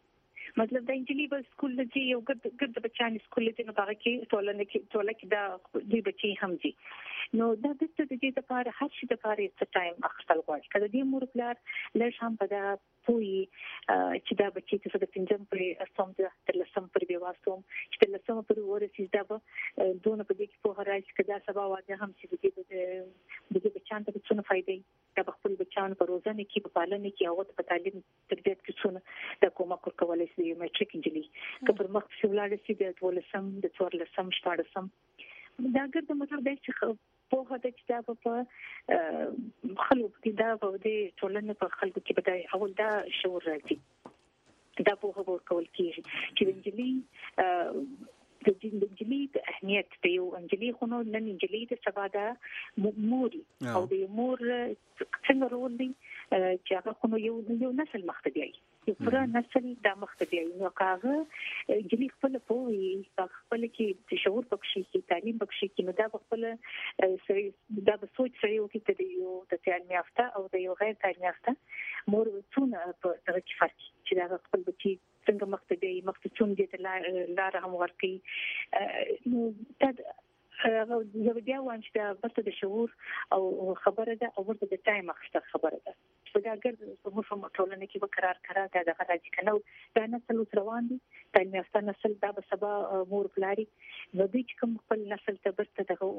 مطلب د انجلي په سکول کې یو ګډ بچان سکول کې نو هغه کې ټوله کې دا د بچي هم دي نو دا د دې لپاره هر شي د لپاره څه ټایم اخستل غواړي کله دې مور پلار لږ هم په دا پوي چې دا بچي ته د پنځم پر اسوم د لسم پر بیواستوم چې د لسم پر ورسې دا به دونه په دې کې په هراج کې دا سبا واده هم چې د بچان ته څه فائدې د خپل بچان په روزنه کې په پالنه کې او په تعلیم تربیت کې څونه د کومه کولای شي میټریک انجلي که پر مخ شولاره شي د ولسم د څوارلسم شپاړسم دا ګرځي مطلب دی چې په هغه چې دا په خلکو کې دا په دې ټولنې په خلکو کې بدای اول دا شعور راځي دا په هغه کول کېږي چې انجلي د انجلي د اهمیت د یو انجلي خو نو نن انجلي د سبا د موري او د مور څنګه رول دی چې هغه خو نو یو نسل مخته دی یو پر نسل د مخته دی نو هغه انجلي خپل پوي خپل کې شعور پکشي کې تعلیم پکشي کې نو دا خپل سری دا به سوچ سری او کې د یو د تعلیم یافته او د یو غیر تعلیم یافته مور څونه په دغه کې فرق چې دا خپل بچي څنګه مخته دی مخته چون دي ته لار هم ورکي نو دا یو بیا وانه چې بس د شعور او خبره ده او ورته د ټایم اخستل خبره ده په دا ګر په مفهوم ټولنه کې به قرار دا راځي کنه دا نسل روان دي تعلیم یافته نسل دا به سبا مور پلاري نو دوی چې کوم خپل نسل ته برته د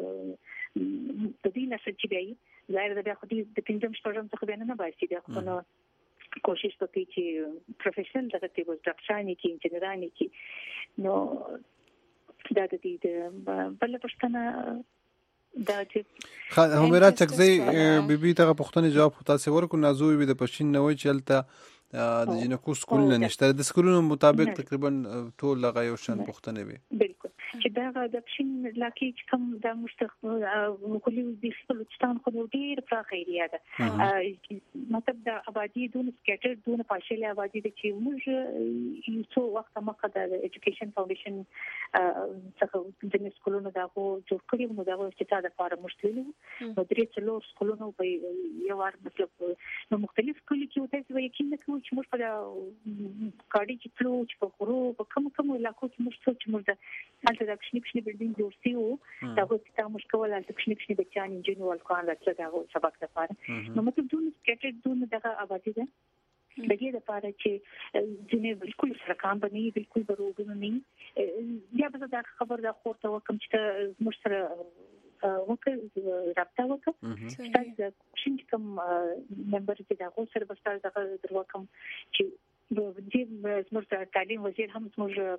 دې نسل چې دی ظاهر ده خو دې د پنځم شپږم څخه بیان نه باسي دا خو نو کوشش وکړي چې پروفیشنل دغه ټیبل ډاکټرانی کې انجنیرانی کې نو دا د دې بل پښتنه دا چې همیرا چکزی بیبي ته پښتنه جواب تاسو ورکو نازوي د پښین نه وای چلته د جنکو سکول نه نشته د سکولونو مطابق تقریبا ټول لغه یو شان پښتنه وي بالکل چې دا د پښین لکه چې کوم د مستقبل کلی د بلوچستان خو ډیر پراخه ایریا ده مطلب د آبادی دونه سکیټر دونه پاشلې آبادی د چې موږ یو څو وخت مخه د ایجوکیشن فاونډیشن څخه د سکولونو دا خو جوړ کړی نو دا چې تا د لپاره مشکل نو درې څلور سکولونو په یو ور مطلب نو مختلف کلی کې وته چې یقین نه کوم چې موږ په کاډي چې پلو چې په غرو په کوم علاقو کې موږ څه چې موږ د کښنی بلډینګ جوړ سیو دا هو چې موږ کولای د کښنی بچان انجینر والکان راځي دا سبق لپاره نو مطلب دونه سکیټر دونه دغه آبادی ده د دې لپاره چې ځینې بالکل سره کام باندې بالکل بروګونه نه یا به دا خبر دا خورته وکم چې موږ سره وکړ رابطه وکړه چې دا کوم ممبر چې دا غو سره بستر دغه دروکم چې د دې زموږ تعلیم وزیر هم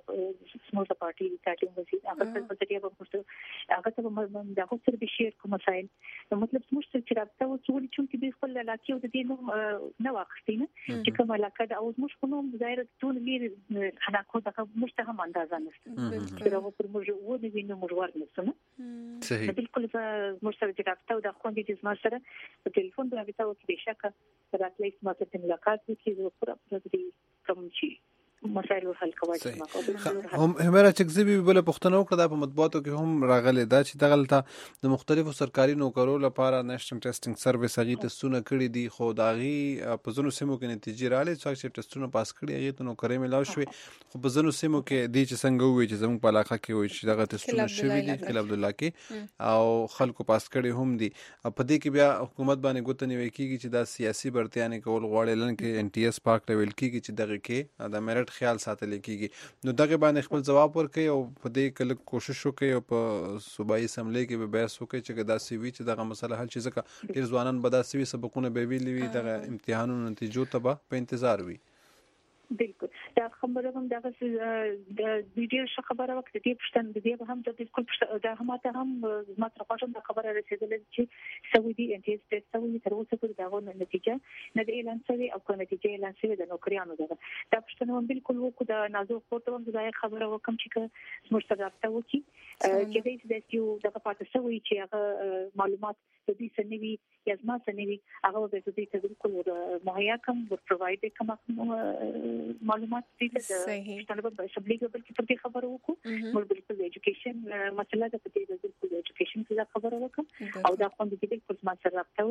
زموږ پارټي تعلیم وزیر هغه په ذریعہ به موږ هغه ته د هغه سره به شیر کوم مسائل نو مطلب زموږ چې راځي او چې چې به خپل علاقې او د دې نو واخښتینه چې کوم علاقه د او زموږ کوم ظاهر ټول لري علاقه دغه موږ ته هم اندازه نشته چې دا پر موږ و دې وینو موږ ورنه صحیح بالکل موږ سره چې راځي او د خوندې د زما سره په ټلیفون باندې تاسو کې بشکره راتلای سم ته ملاقات وکړي او پوره کوم شي مسائل حل کوي هم همرا چکزبي بل پښتنو کړه په مطبوعاتو کې هم راغلي دا چې دغلطه د مختلفو سرکاري نوکرو لپاره نېشنل ټیسټینګ سرویس هغه تستونه کړی دي خو داغي په زونو سیمو کې نتیجې رااله چې ټیسټونه پاس کړی هغه ته نوکرې ملاو شوې خو په زونو سیمو کې دي چې څنګه وي چې زموږ په علاقه کې وي چې دغه ټیسټونه شوي دي خلیل عبد الله کې او خلکو پاس کړي هم دي په دې کې بیا حکومت باندې ګوت نه وکیږي چې دا سیاسي برتیانه کول غواړي لن کې ان ټي اس پاک لیول کېږي چې دغه کې د میرټ خیال ساتل کېږي نو دغه باندې خپل جواب ورکړي او په دې کې کوشش وکړي او په صوبایي اسمبلی کې به بحث وکړي چې دا سی وی چې دغه مسله حل شي ځکه ډیر ځوانان به دا سی وی سبقونه به ویلي دغه امتحانونو نتیجو ته په انتظار وي بالکل دا خبره هم دا د ویډیو ش خبره وکړه دې پښتن دې هم د بالکل دا هم ته هم ماته راځم دا خبره رسیدلې چې سعودي انټیس ټیسټ سعودي تر اوسه پورې دا نتیجه نه د اعلان شوی او کوم نتیجه اعلان شوی د نوکریانو دا پښتن هم بالکل وکړه د نازو فوټو هم دا خبره وکم چې موږ سره راځو وکي چې دې یو دغه پاتې شوی چې هغه معلومات د دې سنوي یا زما سنوي هغه به د دې بالکل مهیا کوم ور پرووايډ کوم معلومات دې ته طالب په شبلې کې په خبرو وکړو موږ بالکل د ایجوکیشن مسله د دې بالکل د ایجوکیشن په خبرو وکړو او دا خوند دې بالکل ما سره راځو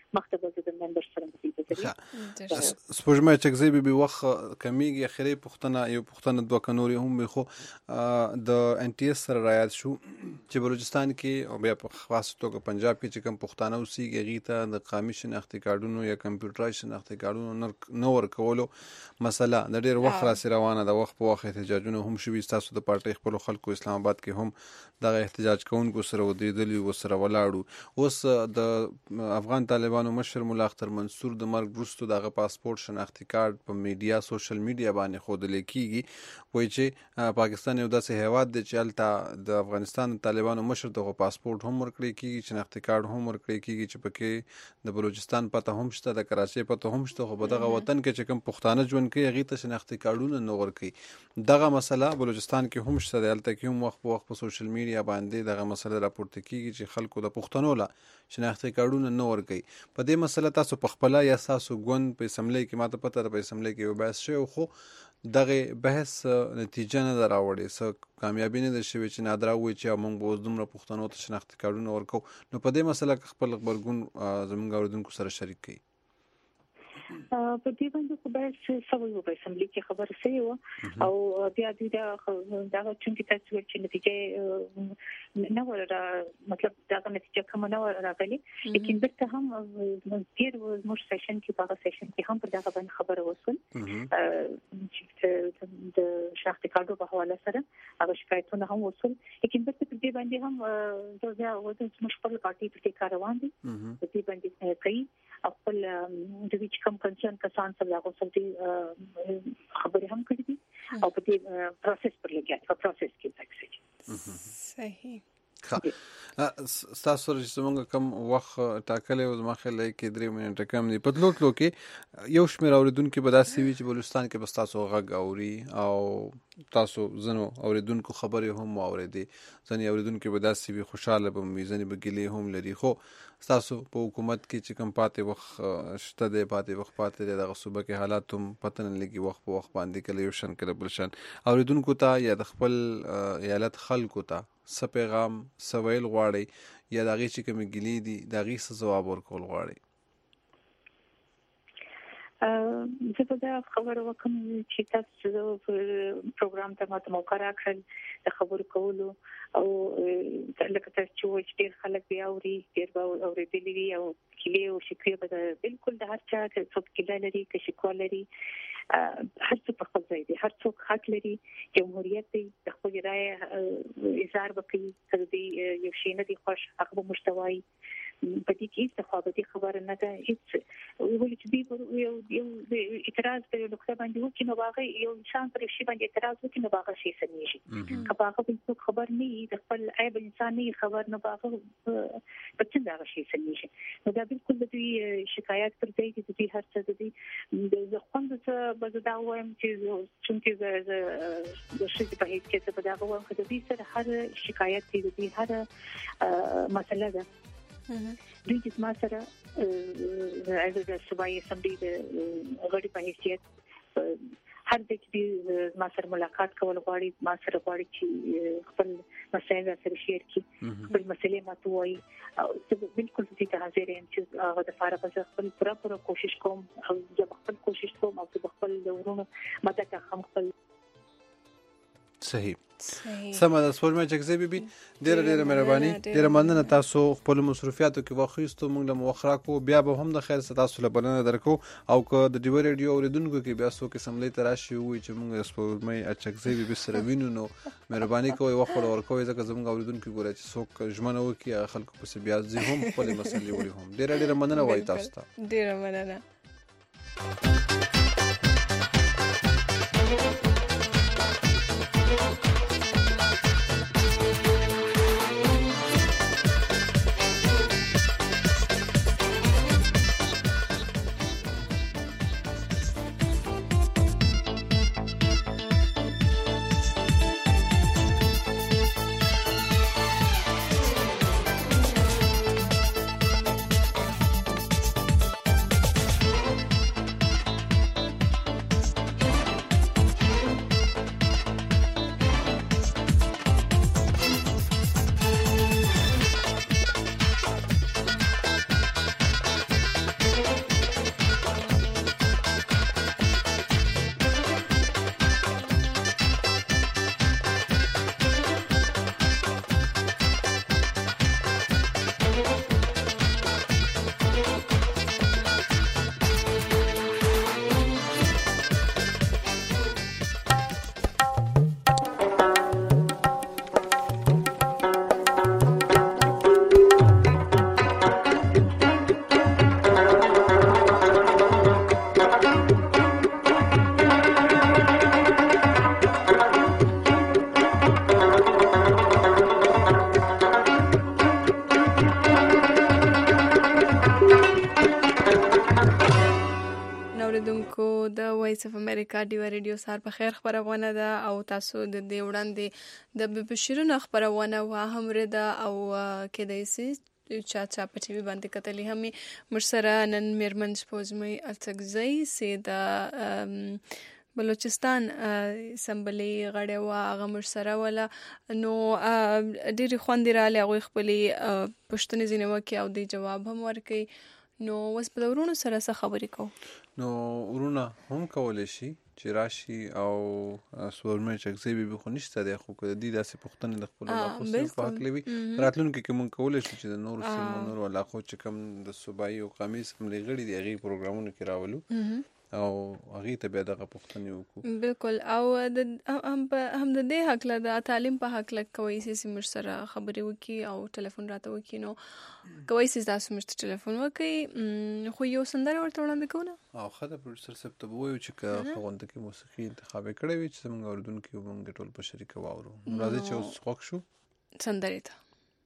مختبه د ممبر سره متي سپوږمۍ چکزی به وخت کمیږي اخري پښتنه یو پښتنه دوه کنوري هم خو د ان ټي اس سره رایاد شو چې بلوچستان کې او بیا په خاص توګه پنجاب کې چې کوم پښتانه اوسېږي غیته د قامي شناختی کارډونو یا کمپیوټرایز شناختی کارډونو نو ورکولو مسله د ډېر وخت را روانه د وخت په وخت احتجاجونه هم شوي تاسو د پارټي خپل خلکو اسلام آباد کې هم دغه احتجاج کوونکو سره ودرېدلی و سره ولاړو اوس د افغان طالبانو مشر مولا اختر منصور د مرګ وروسته دغه پاسپورت شناختی کارت په میډیا سوشل میډیا باندې ښودل کیږي وایي چې پاکستان یو داسې هیواد دی چې هلته د افغانستان طالبانو مشر دغه پاسپورت هم ورکړی کیږي شناختی کارت هم ورکړی کیږي چې پکې د بلوچستان پته هم شته د کراچۍ پته هم شته خو په دغه وطن کې چې کوم پښتانه ژوند کوي هغې ته شناختی کارډونه نه ورکوي دغه مسله بلوچستان کې هم شته دی هلته کې هم وخت په وخت په سوشل میډیا باندې دغه مسله راپورته کیږي چې خلکو د پښتنو له شناختی کارډونه نه ورکوي په دې مسله تاسو په خپله یا تاسو ګوند په اسمبلی کې ماته پته ده په اسمبلی کې یو بحث شوی خو دغه بحث نتیجه نه ده راوړې څه کامیابي نه ده شوې چې نادرا ووایي چې موږ به اوس دومره پښتنو ته شناختی کارډونه ورکوو نو په دې مسله کې خپل غبرګون زموږ اورېدونکو سره شریک کړئ په دې باندې خو به څه په اسمبلی کې خبر شوی و او بیا دا چې تاسو ول چې نتیجه نه ورا مطلب دا نتیجه کوم نه راغلي لیکن دغه هم ډیر موږ سیشن کې په سیشن کې هم په دغه باندې خبر وصول چې د شخصي کارډو په حواله سره هغه شکایتونه هم وصول لیکن په دې باندې هم دا موږ خپل پارټي په کار روان دي په دې باندې کوي خپل د ویچ کم کنسرن کسان سره هغه سره خبرې هم کړې دي او په دې پروسس پر لګیا په پروسس کې تکسي صحیح تاسو سره چې څنګه کوم وخت ټاکلې او ما خیال کې 3 منټه کم دي په لوټلو کې یو شمېر اوریدونکو به داسې وي چې بلوچستان کې بس تاسو غږ اوري او تاسو زنو اوریدونکو خبرې هم اورېدي ځنې اوریدونکو به داسې وي خوشاله به وي ځنې به ګیلې هم لري خو تاسو په حکومت کې چې کوم پاتې وخت شته دی پاتې وخت پاتې دی دغه صوبه کې حالات هم پته نه لګي وخت په وخت باندې کله یو شان کله بل شان اوریدونکو ته یا د خپل ایالت خلکو ته څه پیغام څه ویل غواړئ یا د هغې چې کومې ګیلې دي د هغې څه ځواب ورکول غواړئ زه به دا خبره وکړم چې تاسو پروګرام ته ماته موقع راکړل د خبرو کولو او لکه تاسو چې وایي چې ډېر خلک بیا اوري ډېر به اورېدلي وي او کیلې او شکوې به بالکل د هر چا څوک کیله لري که شکوه لري هر څوک په خپل ځای دی هر څوک حق لري جمهوریت دی د خپل رایې اظهار وکړي که دوی یو شی نه دی خوښ هغه به موږ ته وایي په دې کې هیڅ خوابدي خبره نه ده هیڅ ولې چې دوی یو اعتراض په یو نقطه باندې وکړي نو هغه یو انسان پر شي باندې اعتراض وکړي نو هغه شي سمېږي که هغه بل څوک خبر نه وي د خپل عیب انسان نه خبر نه هغه په څنګه هغه شي سمېږي نو دا بالکل د دوی شکایت پر ځای دي د دوی هر څه د دوی د خوند څه به زه دا وایم چې چونکې د ښځې په حیث کې زه به دا وایم چې د دوی سره هر شکایت دی د دوی هر مسله ده دوی چې ما سره د صوبایي اسمبلی د غړي په حیثیت هر د دې ما سره ملاقات کول غواړي ما سره غواړي چې خپل مسایل سره شیر کړي خپل مسلې ماته وایي او زه بالکل دې ته حاضر یم چې هغه د لپاره به خپل پوره کوشش کوم او زه خپل کوشش کوم او زه خپل ورونو مدد کوم خپل صحیح سمه ده سپوږمۍ چکزی بیبي ډېره مهرباني ډېره مننه تاسو خپل مصروفیاتو کې واخیستو موږ له مخ راکو بیا به هم د خیر څخه تاسو له بلنه درکو او که د ډیو ریډیو اوریدونکو کې بیا څوک اسمبلی ته راشي وي چې موږ سپوږمۍ چکزی بیبي سره وینو نو مهرباني کوئ وخت ورکوئ ځکه زموږ اوریدونکو ګوري چې څوک ژمنه وکړي خلکو پسې بیا ځي هم خپل مسلې وړي هم ډېره مننه وایي تاسو ته ډېره مننه وایس اف امریکا ډیوا ریډیو سار په خیر خبرونه ده او تاسو د دې وړاندې د بشیرونو خبرونه هم رده او کېدای شي چا په ټي وي باندې کتلې همي مرسره نن میرمن سپوږمۍ التګزی سي د بلوچستان سمبلي غړې وا هغه مرسره ولا نو ډېر خوندې رااله هغه خپلې پښتنې ځینې وکي او د جواب هم ورکي نو وس په ورونو سره څه خبرې کو نو ورونه هم کولای شي چې راشي او سپوږمۍ چکزي به خو نشته دی خو د دې داسې پښتنې د خپل علاقو سره پاکلوي راتلونکي کې مونږ کولای شو چې د نور سیمو نور علاقو چې کوم د صوبایي او قومي سملي غړي دي هغه پروګرامونه کې راولو او هغه ته بیا دغه پښتنې وکړو بالکل او هم د دې حق له د تعلیم په حق له کوي سي مرسره خبرې وکي او ټلیفون راته وکي نو کوي سي تاسو مرسته ټلیفون وکي خو یو سندره ورته وړاندې کوونه او خدای پروډوسر صاحب ته وایو چې خوند کې موسیقي انتخاب کړی وي چې موږ اوردونکو موږ ټول په شریکه واورو راځي چې اوس خوښ شو سندره ته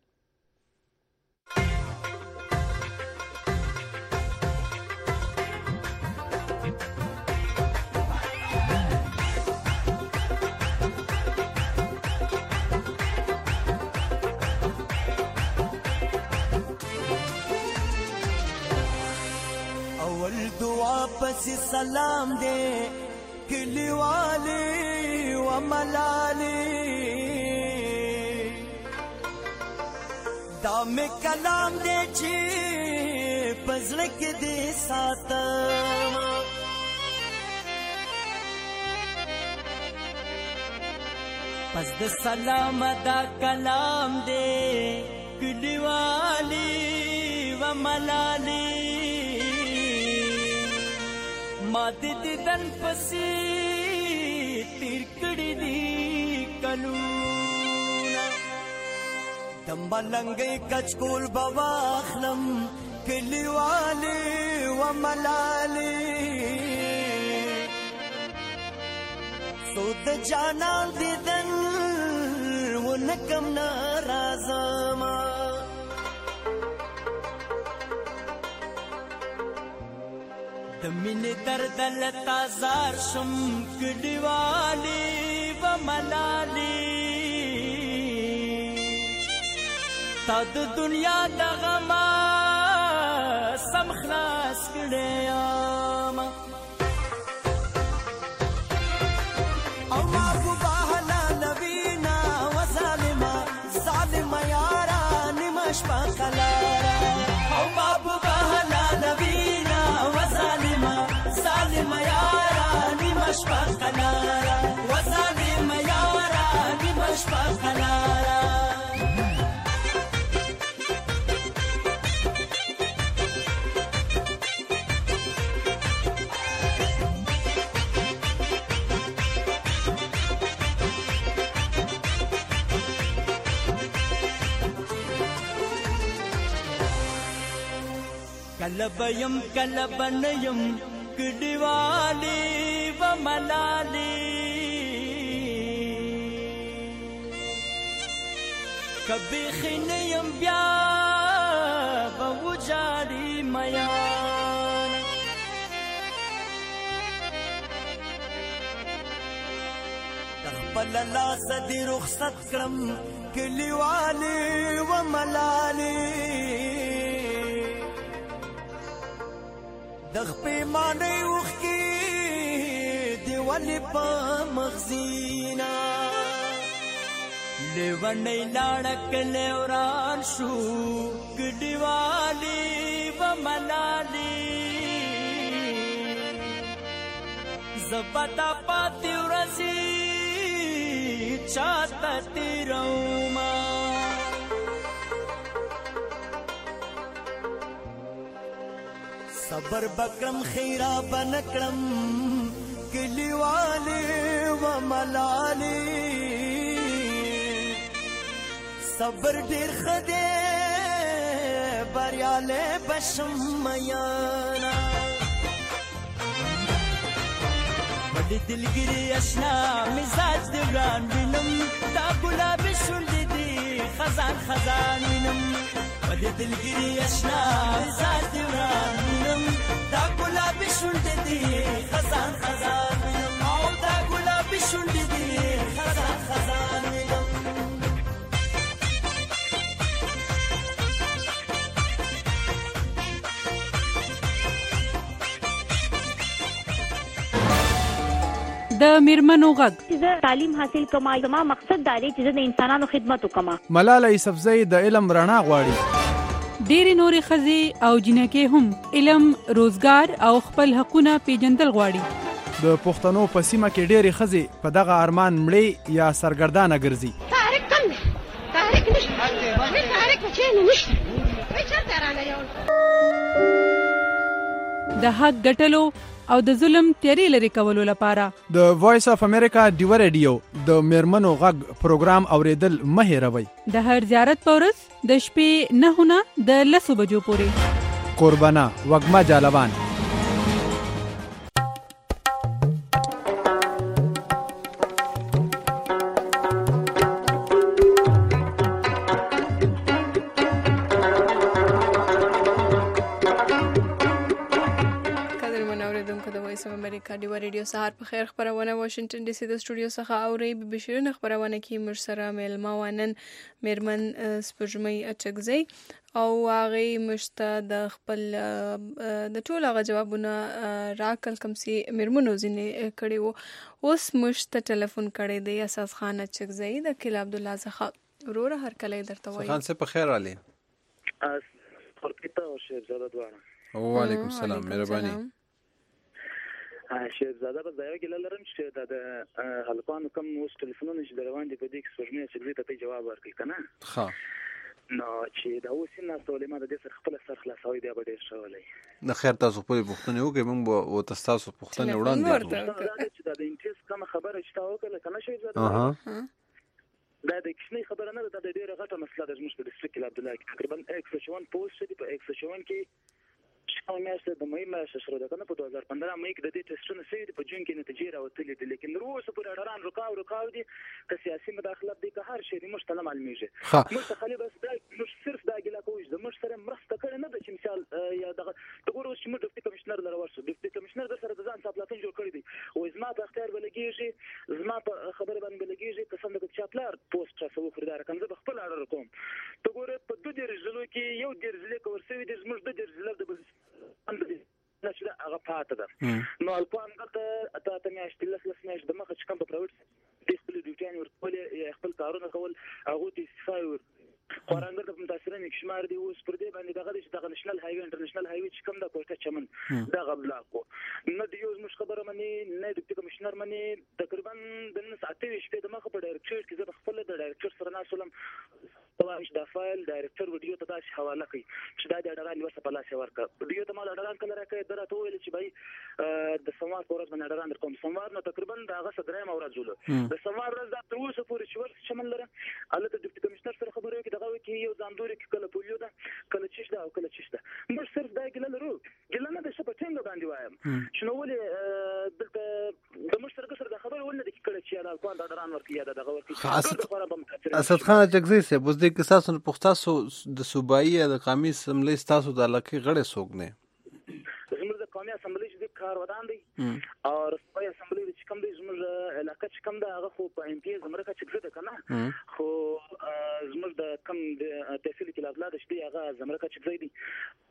پس سلام دے کلی والی و ملالی دا میں کلام دے چی پزلک دے ساتا پس دا سلام دا کلام دے کلی والی و ملالی ما دیدن پسی تیر کړی دی کلونا د ملنګي کچکول بواخلم کلیوالی و ملالی سود جانان دیدن ونکم نارازما د مینې درد لتا زار شم کډیوالی و ملالی تا د دنیا د غما سم خلاص کړې ما او ابو بهلا نبینا وظالما ظالم یارا نمش پخلارا او ابو بهلا نبینا وظالما ظالم یارا نمش پخلارا وظالم یارا نمش پخلارا کلبیم کلبنیم کډیوالی و ملالی کبی خینیم بیا بوجاری میان تخبل لاس دی رخصت کرم کلیوالی و ملالی دغ پیمانه وخی دیوالی پا مغزینا لیوانی لارک لیوران شو کډیوالی و ملالی زبتا پاتی ورزی چاہتا تیروما صبر بکرم خیرا بنکرم کلیوالی و ملالی صبر ډیر خدے بریاله بشم میانا بڑی دلگیری اشنا مزاج دیوران وینم دا گلاب شوندی دی خزان خزان وینم په دې دلګري اشنا ذات ورانم دا ګلابي شونډې دي خزان خزان او دا ګلابي شونډې دي خزان خزان د میرمنو غږ چې تعلیم حاصل کوم زما مقصد دا دی چې د انسانانو خدمت وکم. ملاله یوسفزۍ د علم رڼا غواړي. ډېری نورې ښځې او جنکې هم علم، روزګار او خپل حقونه پیژندل غواړي. د پښتنو په سیمه کې ډېرې ښځې په دغه ارمان مړې یا سرګردانه ګرځي. تحریک کم دی، تحریک نشته، تحریک په چینه نشته، وای چرته رانه یو د حق ګټلو او د ظلم تیاری لري کولو لپاره د وایس اف امریکا ډیو ریډیو د میرمنو غږ پروګرام اوریدل مه هېروئ. د هر زیارت په ورځ د شپې 9 نه د 10 بجو پورې. قربانه وږمه جالبان. امریکا ډیو ریډیو سهار په خیر خبرونه واشنگټن ډي سي د سټوډیو څخه اوري. بي بي شيرین خبرونه کې مر سره مېلمه وانن میرمن سپوږمۍ اچکزۍ او هغه مشته د خپل د ټول هغه جوابونه راکل کوم سي میرمنو ځینې کړي وو. اوس مشته ټلیفون کړي دی اساس خان اچکزۍ د کله عبد الله زخه ورور هر کله درته وایي. خان سے په خیر علي. خورکیتا او شهزاده دوانه. وعلیکم السلام مهرباني. شهزاده بس دا یو ګیله لرم چې د هلکانو کوم اوس ټلیفونونه چې روان دي په دې کې سپوږمۍ چې ته جواب ورکړي که نه. ښه نو چې دا اوس یې ناسته ولې ما د دې سره خپله سر خلاصوي بیا به ډېر ښه ولی. د خیر تاسو پورې پوښتنې وکړئ موږ به ورته ستاسو پوښتنې وړاندې کړو. چې دا د انټرس کومه خبره چې تا وکړله که نه شهزاده دا د کښنۍ خبره نه ده، دا د ډېره غټه مسله ده زموږ په ډسټرکټ کې عبدالله کې تقریبا 151 پوسټ دي. په 151 کې شپږ میاشتې د مۍ میاشته شروع ده که نه په 2015 مۍ کې د دې ټسټونه شوي دي، په جون کې نتیجې راوتلې دي، لیکن تر اوسه پورې اډران رکاو دي که سیاسي مداخلت دی که هر شی دی موږ ته نه معلومیږي. موږ ته خالي بس موږ صرف دا ګیله کوو چې موږ سره مرسته کړې نه ده چې مثال یا دغه ته ګوره اوس چې موږ ډپټي کمشنر لره ورسو، ډپټي کمشنر در سره د ځان چاپلاټون جوړ کړی دی، وایي زما په اختیار به لګېږي، زما په خبره باندې به لګېږي، قسم ده که چا پلار پوسټ راسه وکړي دا رقم زه به خپل اډر کوم. ته ګوره په 22 ضلعو کې یو 13 ضلع که ورسوي دي، زموږ 22 ضلع د چې دا هغه پاته ده. نو الکوان دلته اته میاشتې لس میاشتې د مخه چې کوم په پرایویټ دې خپل ډیوټیانې ورکولې یا خپل کارونه کول هغوی ته استعفا یې خوارانګر ته په متاثرین کې شمار دي. اوس پر دې باندې دغه دی چې دغه نشنل هایوي انټرنیشنل هایوي چې کوم د کوټه چمن دغه بلاک و نه د یو زموږ خبره مني نه ډیپټي کمشنر مني. تقریبا د نن ساعت 8 شپې د مخه په ډایرکټر کې زه خپل د ډایرکټر سره ناسولم چې دا فایل ډایرکټر ویډیو ته داسې حواله کړي چې دا د اډران ورسره په لاس ورکړه. ویډیو ته مال اډران کله راکړی ده راته وویل چې بھائی د سموار په ورځ باندې اډران درکوم. سموار نو تقریبا د هغه څه درېیمه ورځ ولو د سموار ورځ دا تر اوسه پورې چې ورس شمل لره هلته ډیپټي کمشنر سره خبرې وکړي دغه وایي چې یو ځاندوري کې کله پولیو ده کله چیش ده او کله چیش ده. موږ صرف دا ګیله لرو، ګیله نه ده ښه په ټینګه باندې وایم چې نو ولې دلته د موږ سره دا خبره ولې نه ده چې کله چې یا د الکوان د اډران ورکړي یا د دغه ورکړي. اسد خان اچکزۍ صاحب اوس دې کې ستاسو پوښتاسو د صوبایي یا د قومي اسمبلۍ ستاسو د علاقې غړی څوک دی؟ زموږ د قومي اسمبلۍ چې دی کار ودان دی او صوبایي اسمبلۍ چې کوم دی زموږ علاقه چې کوم ده هغه خو په ایم پی زمرکه چې ده که نه خو زموږ د کوم د تحصیل کې لاولاد چې دی هغه زمرکه چې دی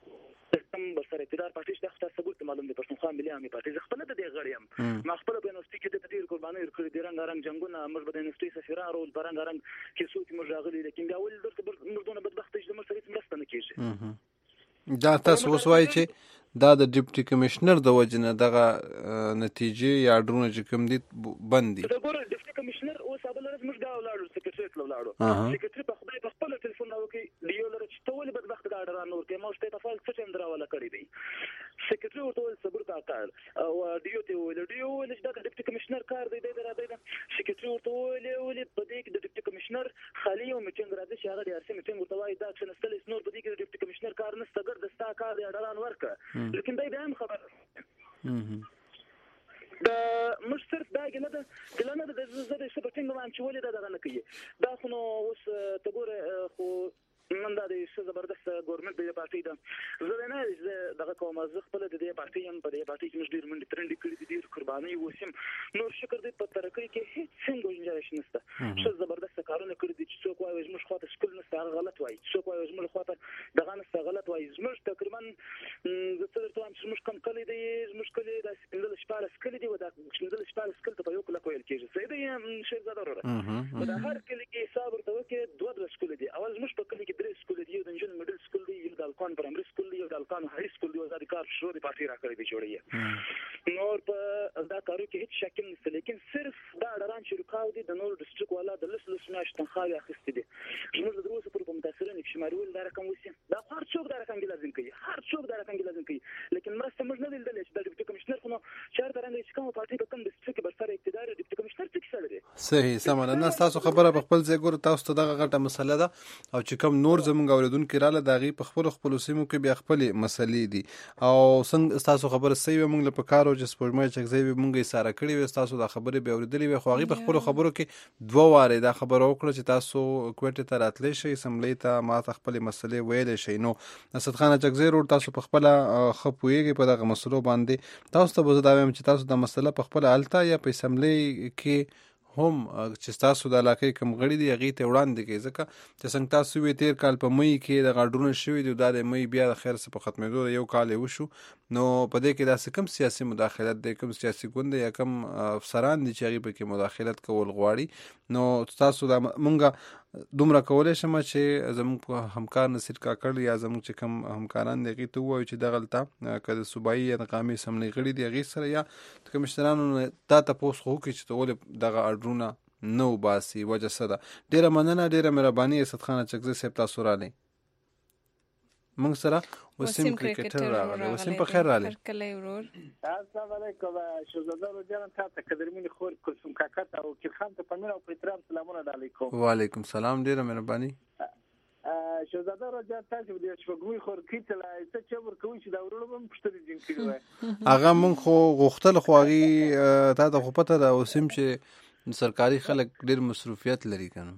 کوم برسره اقتدار پارټي چې تاسو ثبوت ته معلوم دي پښتونخوا ملي عامي پارټي زه خپل د دې غړی یم. ما خپل په یونیورسيټي کې د ډېر قربانۍ ورکړي دي، رنګارنګ جنګونه موږ به د یونیورسيټي سفیران رول په رنګارنګ کیسو کې موږ راغلي، لیکن بیا ولې درته موږ دونه بدبخته چې موږ سره هېڅ مرسته نه کېږي. دا تاسو اوس وایي چې دا د ډیپټي کمشنر د وجې نه دغه نتیجې یا اډرونه چې کوم دي بند دي. ګوره ډیپټي کمشنر اوس بله ورځ موږ دا ولاړو سکرټریټ له ولاړو سکرټري په خدای په خپله ټلیفون راوکړي ډیو لره چې ته ولې بدبخته دا اډران نه ورکوې ما ورته تفایل څه ټایم دراوله کړی دی. سکرټري ورته وویل صبر کاکا او ډیو ته وویل ډیو وویل چې دا د ډیپټي کمشنر کار دی دی راځي ده. سکرټري ورته وویل ولې په دې کې د ډیپټي کمشنر خالي یو میټینګ راځي چې هغه د ارسي میټینګ ورته وایي دا کښېنستل هېڅ نور په دې کې د ډیپټي کمشنر کار نشته ګر د ستا کار دی اډران ورکړه. لیکن دی بیا هم خبره د موږ صرف دا ګیله ده ګیله نه ده زه د ښه په ټینګه وایم چې ولې دا دغه نه کوي. دا خو نو اوس ته ګوره خو نن دا د زبردست ګورنمنت د پارټي ده زه نه دغه کوم زه خپل د دې پارټي هم په دې پارټي کې مش ډیر منډي ترندې کړې دي ډیر قرباني وسیم نو شکر دې په ترقۍ کې هیڅ څنګه گنجائش نشته څه زبردست کارونه کړی دي چې څوک وایي زموږ خواته سکول نشته هغه غلط وایي څوک وایي زموږ خواته دغه نشته غلط وایي زموږ تقریبا زه څه درته وایم چې زموږ کم کلی دی زموږ کلی د 15 کلی دی و دا 15 کلی ته په یو کله کویل کېږي زه دې شهزاده وروره دا هر کلی کې حساب ورته وکړي 2 سکول دي اول زموږ په کلی کې 3 سکول دي یو د انجن میډل سکول دی یو د الکان پرایمري سکول دی یو د الکان هاي سکول دی او د کار شروع دی پارټي راکړي دی جوړي نور په دا کارو کې هیڅ شک نشته لیکن صرف دا ډران چې رکاو دي د نور ډیسټریکټ والا د لس میاشتې تنخواه اخیستې دي زموږ د دروسو پر متاثرین کې شمارول دا رقم وسی دا هر څوک دا رقم لازم کوي هر څوک دا رقم لازم کوي لیکن مرسته موږ نه دلته چې د ډیپټي کمشنر خو چار درنګ چې کوم پارټي په کوم ډیسټریکټ کې برسره اقتدار ډیپټي کمشنر څه کیسه لري صحیح سمه نه تاسو خبره په خپل ځای ګور تاسو ته دغه غټه مسله ده او چې کوم نور زمونږ اوریدونکو رااله دغه په خپل سیمو کې بیا خپل مسلې دي او څنګه تاسو خبره صحیح موږ له پکارو چې سپورمای چې ځای موږ یې ساره کړی و تاسو دا خبره به اوریدلې و خو هغه په خپل خبرو کې 2 واره دا خبره وکړه چې تاسو کوټه ته راتلې شي سملې ته ما خپل مسلې ویلې شي نو اسد خان چکزی روډ تاسو په خپل خپويږي په دغه مسلو باندې تاسو ته به دا وایم چې تاسو د مسله په خپل الته یا په سملې کې هم چې تاسو د علاقې کم غړي دی هغه ته وړاندې کې ځکه چې څنګه تاسو وی تیر کال په مې کې د غاډرونه شوې دی د مې بیا د خیر څخه په ختمېدو یو کال وشو نو په دې کې داسې کم سیاسي مداخلت دی کم سیاسي ګوند یا کم افسران دي چې هغه په کې مداخلت کول غواړي نو تاسو د مونږه دومره کولای شم چې زموږ همکار نصیر کاکړ یا زموږ چې کم همکاران دغه ته وایي چې دغه غلطه کله صوبایي یا قومي سملې غړي دی هغه سره یا کمشنرانو ته تاسو خو کې چې ټول دغه اډرونه نو باسي وجه صدا ډیره مننه ډیره مهرباني اسد خان چکزی صاحب تاسو را لې موږ سره وسیم کرکټر راغلی وسیم په خیر راغلی السلام علیکم شهزاده روجان تاسو قدرمن خور کوم کاکا او خان ته پمن او احترام سلامونه علیکم وعلیکم سلام ډیره مهرباني شهزاده روجان تاسو د شپږمې خور کیته لا څه ورکوي چې دا ورونه هم پښتني جن کړی وای هغه مونږ خو غوښتل خو هغه تاسو خو پته دا وسیم چې سرکاري خلک ډیر مصروفیت لري کنه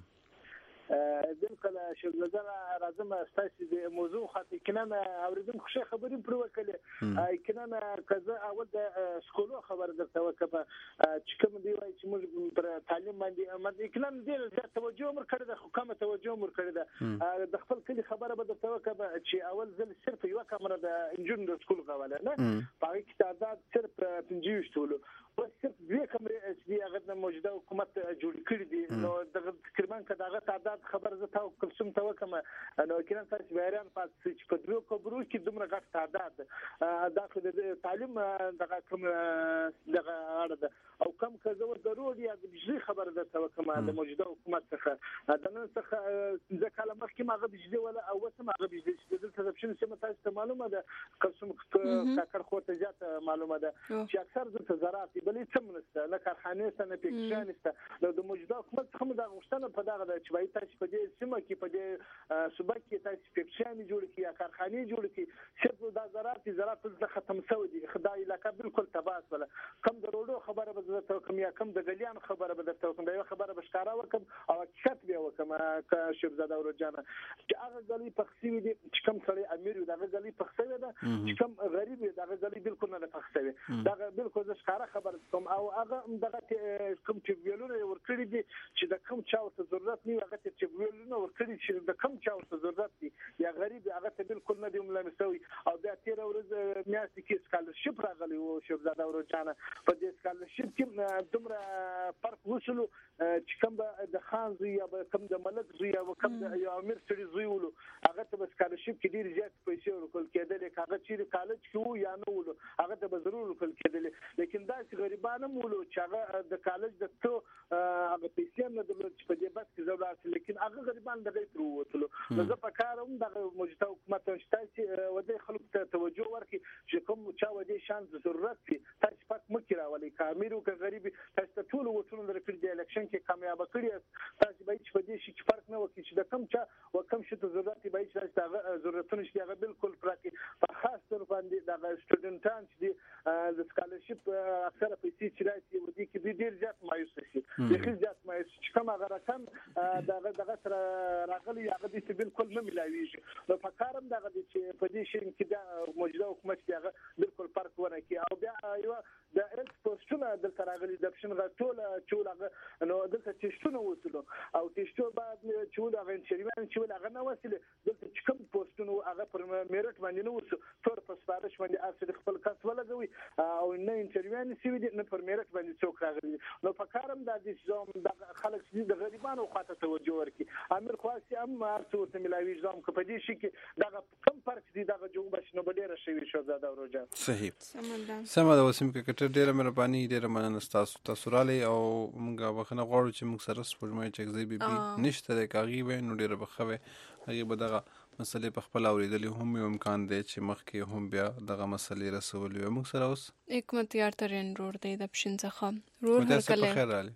بالکل شهزاده راځم تاسو د موضوع خاطر کنه اوریدم خو خبرې پر وکړه کنه کزه اول د سکولو خبر درته وکړه چې کوم دی وای چې موږ پر تعلیم باندې کنه ډیر توجه مر کړی د حکومت توجه مر کړی د خپل کلی خبره به درته وکړه چې اول ځل صرف یو کمره د انجن د سکول غواله نه پای کې تعداد صرف 50 شتولو بس صرف 2 کمرې چې هغه د موجوده حکومت جوړ کړی دي نو تقریبا کداغه تعداد خبر زه تاسو کوم ته وکم نو کله تاسو بیان پات چې په درو کبرو کې دومره غټ تعداد داخله د تعلیم دغه کوم دغه اړه او کم کزو ضروري یا د بجلی خبر ده وکم د موجوده حکومت څخه د نن څخه ځکه مخکې ما غو بجلی ولا او وسم هغه بجلی چې د ترپشن سم تاسو معلومه ده قسم کاکر خو ته جات معلومه ده چې اکثر د زراعت بلې څه منسته نه کارخانه سره پېښان است نو د موجوده حکومت څخه د غوښتنه په دغه چې وایي تاسو په دې سیمه کې په دې صوبه کې تاسو پېښان جوړ کړئ یا کارخانه جوړ کړئ چې د زراعت ختم شوی دی خدای علاقه بالکل تباس ولا کم د روډو خبره به زه کوم یا کم د غلیان خبره به درته کوم دا یو خبره به ښکارا وکم او حقیقت به وکم ک شهزاده ورجانه چې هغه غلی پخسوي دي چې کم سړی امیر دا غلی پخسوي ده چې کم غریب دا غلی بالکل نه پخسوي دا بالکل ښکارا خبره کوم او هغه دغه کوم چې ویلونه ورکړي دي چې د کم چا ورته ضرورت نه هغه چې ویلونه ورکړي چې د کم چا ورته ضرورت دي یا غریب هغه ته بالکل نه دی ملامتوي او بیا 13 ورځ میاشتې کې سکالرشپ راغلی او شهزاده ورجانه په دې سکالرشپ کې دومره فرق وشلو چې کوم د خان زوی یا کوم د ملک زوی یا کوم د امیر سړي زوی ولو هغه ته سکالرشپ کې ډیر زیات پیسې ورکول کېدل هغه چې کالج کې وو یا نه ولو هغه ته ضرور ورکول کېدل لیکن دا چې غریبانه مولو چې هغه د کالج د تو هغه پیسې نه درلود چې په دې بس کې زړه لیکن هغه غریبان دغه تر وته نو زه په کاروم د موجوده حکومت چې ودې خلکو ته توجه ورکړي چې کوم چا ودې شان ضرورت دي تاسو پک مکه راولي کامیرو که غریبي تاسو ټول وټونه درکړي د الیکشن کې کامیاب کړی تاسو به چې په دې شي فرق نه وکړي چې د کم چا وکم شته ضرورت به چې تاسو ضرورتونه چې هغه بالکل پراکي په خاص تر باندې د سټوډنټان چې د سکالرشپ اکثر پیسې چې راځي ودې کې ډیر زیات مایوس شي ډیر زیات مایوس چې کوم هغه رقم دغه سره راغلي هغه دې بالکل نه ملاويږي نو په کارم دغه چې په دې شي کې د موجوده حکومت کې هغه بالکل فرق ونه کوي او بیا یو د هیلث پوسټونه دلته راغلي د پښین غټول چول نو دلته تشتونه وصلو او تشتو بعد چول هغه انټریوان چول هغه نه وصله دلته چې کوم پوسټونه هغه پر میرټ باندې نه وصو تور په سپارښت باندې اصل خپل کس ولګوي او نه انټریوان سی وي نه پر میرټ باندې څوک راغلي نو په کارم د دې د خلک چې د غریبانو خاطر توجه ورکړي امیر خاصي هم ارڅو ته ملاوي ځم که په دې شي کې دا کم فرق دي دا جوړ بش نو ډیره شوی شو زاده ورجا صحیح سم دا وسیم کې کټر ډیره مهرباني ډیره مننه تاسو را لې او موږ بخنه غواړو چې موږ سره سپوږمۍ چکزي بي نشته د کاغي به نو ډیره بخوي هغه به دغه مسلې په خپل اوریدلې هم یو امکان دی چې مخکې هم بیا دغه مسلې رسول یو موږ سره اوس حکمتیار ترين روډ دی د پښین څخه روډ هرکله خیر علي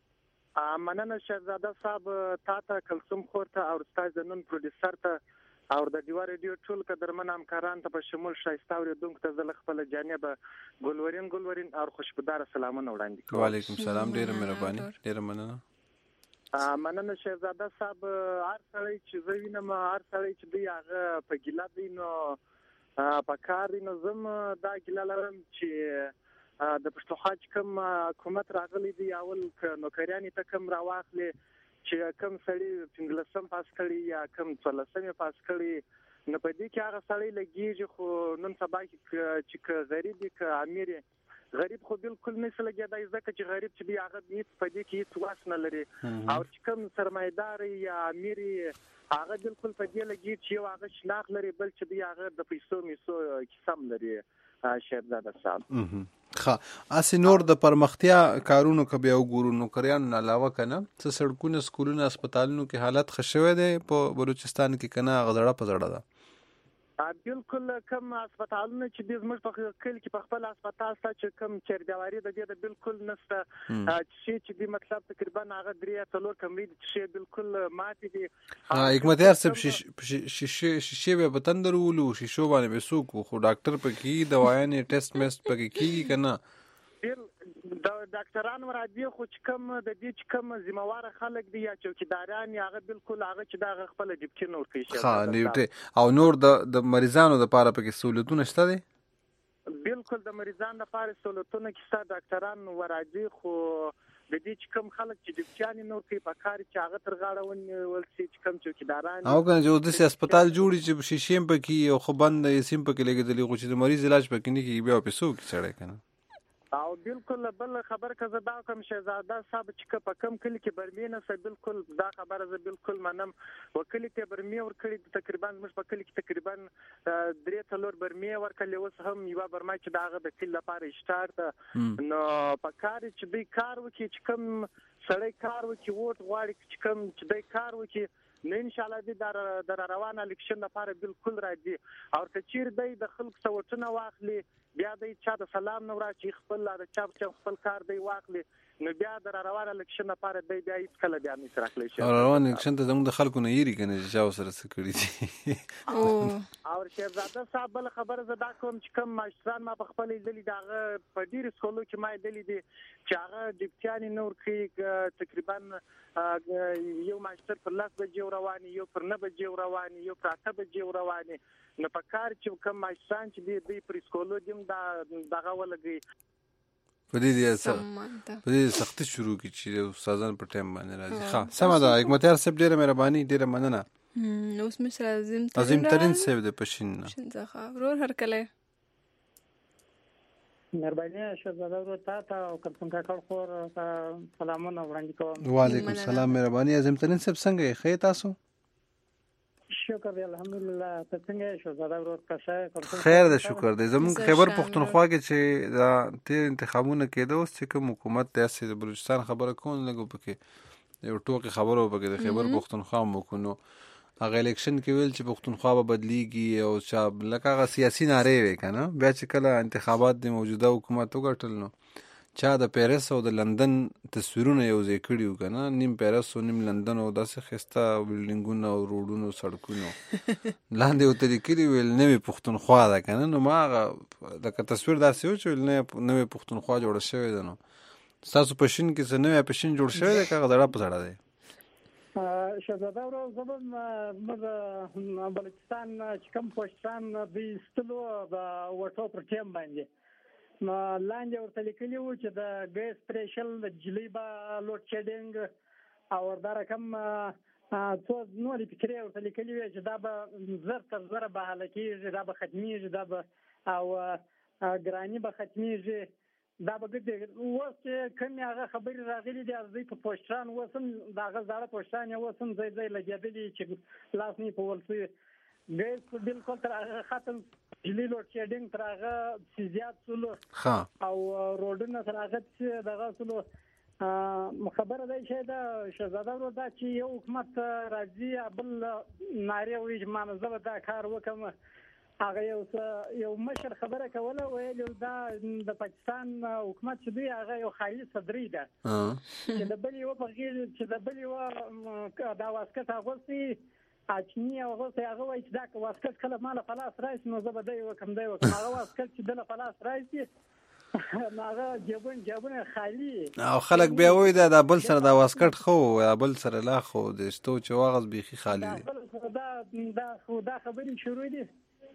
مننه شهزاده صاحب تاته کلثوم خورته او استاد نن پروډوسر ته او د دیوا ریډیو ټول قدرمن همکاران ته په شمول شایسته اوریدونکو ته زل خپل جانب ګلورین او خوشبودار سلامونه وړاندې کوم وعلیکم السلام ډیره مهرباني ډیره مننه مننه شهزاده صاحب هر سړی چې زوینم هر سړی چې دی هغه په ګیلا دی نو په کار نو زم دا ګیلا لرم چې د پښتونخوا کوم حکومت راغلی دی اول نوکریانی ته کوم راواخلي چې کوم سړی څنګه پاس کړي یا کوم څلسمه پاس کړي نو په دې کې هغه سړی لګیږي خو نن سبا کې چې غریب کې امیر غریب خو بالکل نه سلګیدای ځکه چې غریب چې دی هغه هیڅ په دې کې هیڅ واس نه لري او چې کوم سرمایدار یا امیر هغه بالکل په دې لګي چې هغه شناخ لري بل چې دی هغه د پیسو میسو قسم لري شهزاده صاحب ښه اسی نور د پرمختیا کارونو کبه او ګورو نو کریان علاوه کنه څه سړکونه سکولونه هسپتالونو کې حالت خښوي دي په بلوچستان کې کنه غزړه پزړه ده بالکل کم هسپتالونه چې د زموږ په کلی کې په خپل هسپتال ته چې کم چردواري د دې بالکل نشته چې د مطلب تقریبا هغه 3-4 کمرې چې بالکل ماتې دي حکمتیار صاحب شیشه به بتندرولو شیشو باندې بسوکو خو ډاکټر پکې دوايانې ټیسټ میسټ پکې کیږي کنه د ډاکټرانو راځي خو چې کوم د دې چې کوم ذمہوار خلک دي یا چوکیداران هغه بالکل هغه چې دا خپل ډیپټي نور کوي ها نیوټه او نور د مریضانو لپاره پکې سہولتونه شته دي بالکل د مریضانو لپاره سہولتونه کې ډاکټران ورادي خو د دې چې کوم خلک چې ډیپټي نور کوي په کار چې هغه تر غاړه ونیول شي چې کوم چوکیداران او کنه جو د هسپتال جوړي چې شیشې پکې او خو بند یې سیم پکې لګیدلې خو چې د مریض علاج پکې نه کیږي بیا په سو کې چړې کنه او بالکل بل خبر کزه دا کوم شهزاده صاحب چې په کم کلی کې برمینه سره بالکل دا خبره زه بالکل منم وکلی ته برمی ور کړی تقریبا مش په کلی کې تقریبا 3-4 برمی ور کړی اوس هم یو برما چې داغه د کلی لپاره اشتار نو په کار چې دوی کار وکړي چې کم سړی کار وکړي ووټ غواړي چې کم چې دوی کار وکړي نو ان شاء الله دې در روان الیکشن لپاره بالکل راځي او کچیر دی د خلک سوټونه واخلي بیا د چا د سلام نو راځي خپل د چا خپل کار دی واخلي نو بیا در روان الیکشن لپاره دی بیا هیڅ کله بیا نه راخلی شي روان الیکشن ته زموږ د خلکو نه یری کنه چې چا سره څه کړی دي او شهزاده صاحب بل خبره زدا کوم چې کوم ماشران ما په خپل لیدلې داغه په ډیر سکولو کې ما لیدلې دي چې هغه ډیپټیانی نور کې تقریبا یو ماشتر پر 10 بجې رواني یو پر 9 بجې رواني یو پر 8 بجې رواني نو په کار چې کوم ماشران چې دی پر سکولو دیم دغه ولګي په دې سختي شروع کی چې استادان په ټیم باندې راځي ښه سم ده حکمتیار صاحب ډیره مهرباني ډیره مننه نو اوس مې عظیم ترين صاحب د پښین څخه ورور هر کله مهرباني شهزاده ورو ته او کلثوم کاکړ خور سلامونه وړاندې کوم وعلیکم السلام مهرباني عظیم ترين صاحب څنګه یې خې تاسو شکر دی الحمدلله ته څنګه شهزاده ورو ښه خیر ده شکر دی زموږ خیبر پښتونخوا کې چې دا تیر انتخابونه کېده اوس چې کوم حکومت تاسو د بلوچستان خبره کوم لګو پکې یو ټوکی خبرو پکې د خیبر پښتونخوا مو کو نو هغه الیکشن کې ویل چې پښتونخوا به بدلیږي او چې لکه هغه سیاسي ناره وي کنه بیا چې کله انتخابات د موجوده حکومت وګټل نو چا د پیرس او د لندن تصویرونه یو ځای کړیو کنه نیم پیرس او نیم لندن او داسې خسته بلډینګونه او روډونو سړکونو لاندې وته لیکلي ویل نوې پښتونخوا ده کنه نو ما لکه تصویر داسې و چې نوې پښتونخوا جوړه شوې ده نو تاسو پښین کې څه نوې پښین جوړ شوی دی که غزړه په زړه دی شهزاده ورو زبم موږ بلوچستان چې کوم پښتون د استلو د وټو پر ټیم باندې نو لاندې ورته لیکلي وو چې د ګیس پریشل د جلیبا لوډ شیډینګ او دا رقم څو نورې فکرې ورته لیکلي وي چې دا به زر تر زره به حل کېږي، دا به ختمېږي، دا به او ګراني به ختمېږي، دا به ګډ اوس چې کومې هغه خبرې راغلي دي دوی په پوسټران اوس هم د هغه زاړه پوسټران یې اوس هم ځای ځای لګېدلي چې لاس نه یې په ول شوي ګیس بالکل تر هغه ختم جلی لوډ شیډینګ تر هغه زیات سولو او روډونه تر هغه دغه سولو خبره دی چې دا شهزاده ورو دا چې یو حکومت راځي بل نارې وایي چې ما زه به دا کار وکړم هغه یو مشر خبره کوله ویل دا د پاکستان حکومت چې دی هغه یو خالي صدري ده چې د بل یو په غیر چې د بل یو دا واسکټ اغوستي اچنی اغوستي هغه وایي چې دا واسکټ کله مال فلاس راشي نو زه به دی وکم هغه واسکټ چې د فلاس راشي هغه جیبونه خالی او خلک بیا وایي دا بل سره دا واسکټ خو یا بل سره لا خو د ستو چې واغز بیخي خالی دی دا خبرې شروع دي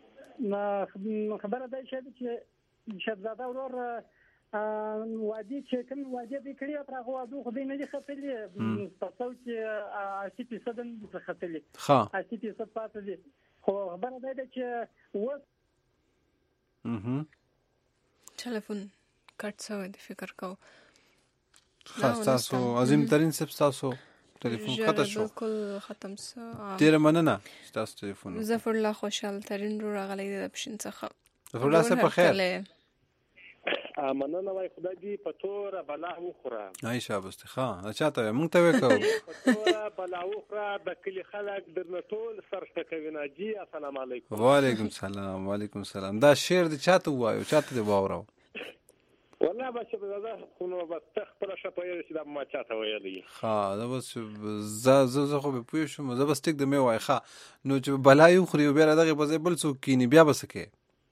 خبره ده چې شهزاده ورور وادي چې کوم وادي دې کړی تر هغه وادو خو دې نه دي خپلې تاسو چې 80% نه خپلې 80% پاتې دي خو خبره ده چې وس ټلیفون کټ شوی دی فکر کو تاسو عظیم ترین سب تاسو ټلیفون خطا شو بالکل ختم سو ډیر مننه تاسو ټلیفون ظفر الله خوشحال ترین رو راغلی د پښین څخه ظفر الله څه په خیر مننه وای خدای دې په تور بلا وخوره عائشہ بستخا چاته مونږ ته وکاو په تور بلا وخوره د کلی خلک درنه ټول سرشته کوي ناجی السلام علیکم وعلیکم السلام وعلیکم السلام دا شعر دې چاته وایو چاته دې واورو والله بس دا خو نو بس تخپل شپه چې دا ما چاته ویلي دا بس زه خو به پوه شم زه بس ټیک د مې وای نو چې بلایو خوري بیا دغه په ځای بل څوک کینی بیا بسکه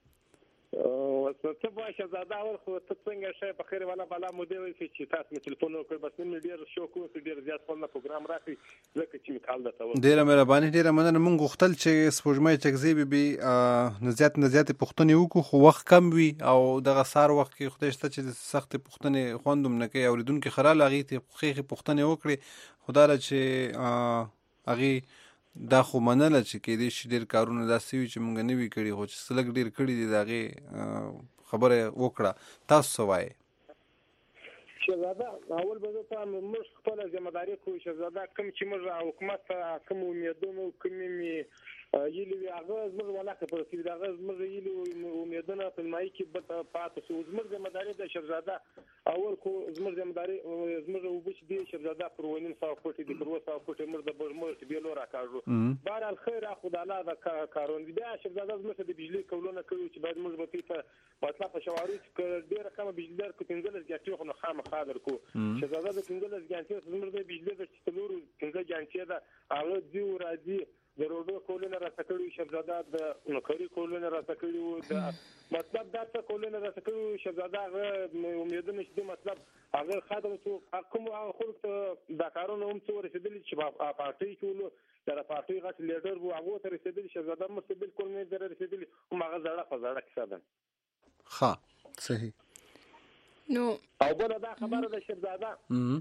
ته به شهزاده اور خو ته څنګه شې په خیر والا بالا مو دی چې تاسو می ټلیفون وکړ بس نن ډیر شوق وکړ ډیر زیات خپل پروګرام راکړي ځکه چې می کال دته ډیره مهرباني ډیره مننه مونږ غوښتل چې سپوږمۍ چکزی به نزیات پښتنې وکړو خو وخت کم وي او دغه سار وخت کې خدای شته چې سخت پښتنې خوندم نه کوي اوریدونکو خراله غي ته خېخي پښتنې وکړي خدای چې اغي دا خو منله چې کې دې شډیر کارونه داسې وي چې مونږ نه وی کړی خو چې سلګ ډیر کړی دي داغه خبره وکړه تاسو وایي شهزاده اول به ته موږ خپل ذمہ داری کوو شهزاده کوم چې موږ حکومت کوم امیدونه کوم می یلی هغه زموږ ولاکه پر چې هغه زموږ یلی امیدونه په مای کې پاتې شو زموږ ذمہ داری د شهزاده اول کو زموږ ذمہ داری زموږ وبش دی شهزاده پرونین صاحب کوټي د پرو صاحب کوټي موږ د برمر بیلو راکاږو بهر الخير خدای الله دا کارون بیا شهزاده زموږ د بجلی کولونه کوي چې باید موږ به په مطلب په شوارو کې ډیر کم بجلی در کو 15 غټي خو خامہ خاطر کو شهزاده د 15 غټي زموږ د بجلی د تلورو 15 غټي دا هغه دی راځي د روډو کولونه راځکړي شهزاده د نوکری کولونه راځکړي د مطلب دا څه کولونه راځکړي شهزاده امیدونه چې مطلب هغه خاطر څو کوم خلک د کارونو هم څو رسیدلی چې پارټي کولو د پارټي غټ لیډر وو هغه ته رسیدلی شهزاده مست بالکل نه در رسیدلی هم هغه زړه فزړه کیسه ده ها صحیح نو او بل دا خبره ده شهزاده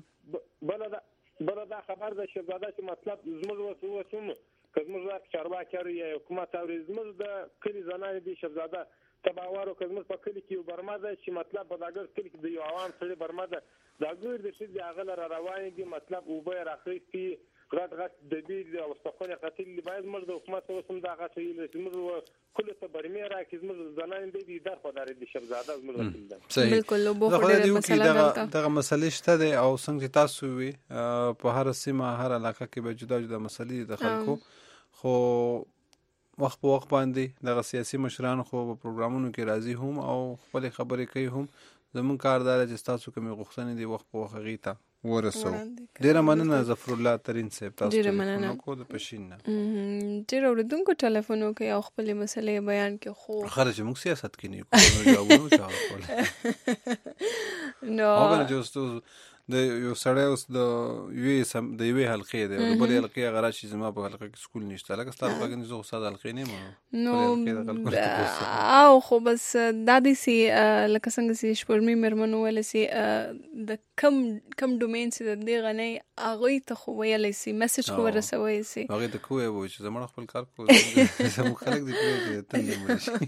بل دا خبره ده شهزاده چې مطلب زموږ وسوم کزموږ چارواکي یا حکومت او زموږ د کلی زنانه دي شهزاده تباوارو کزموږ په کلی کې برما ده چې مطلب په داګر کلی کې د یو عوام سره برما ده داګر د شي هغه روان دي مطلب او به راخي غټ د دې او استخونه قتل باید موږ د حکومت وسم دا غټ چې موږ کله ته برمه راکې موږ زنانه دي د خدای دې شهزاده موږ بالکل لو بو خدای مسله دغه مسلې شته او څنګه تاسو وي په هر سیمه هر علاقه کې به جدا جدا مسلې د خلکو خو وخت په وخت باندې دغه سیاسي مشران خو په پروګرامونو کې راځي هم او خپل خبرې کوي هم زمون کاردار چې تاسو کومې غوښتنې دي وخت په وخت غیته ورسو ډیره مننه ظفر الله ترین صاحب تاسو ډیره مننه کو د پښین ډیره اوردونکو ټلیفونو کې او خپل مسلې بیان کې خو خرج موږ سیاست کې نه کوو جوابونه چا کول نو هغه جوستو د یو سړی اوس د یوې حلقې دی او د بلې حلقې هغه راشي زما په حلقه کې سکول نشته لکه ستا په کې زه استاد حلقې نه یم او خو بس دا داسې لکه څنګه چې شپږمې مېرمنو ویلی سي د کم ډومین چې د دې غنۍ هغوی ته خو ویلی سي میسج خو ورسوی سي هغې ته کوی به چې زموږ خپل کار کوو زموږ خلک دې پرېږدي تنګ مړه شي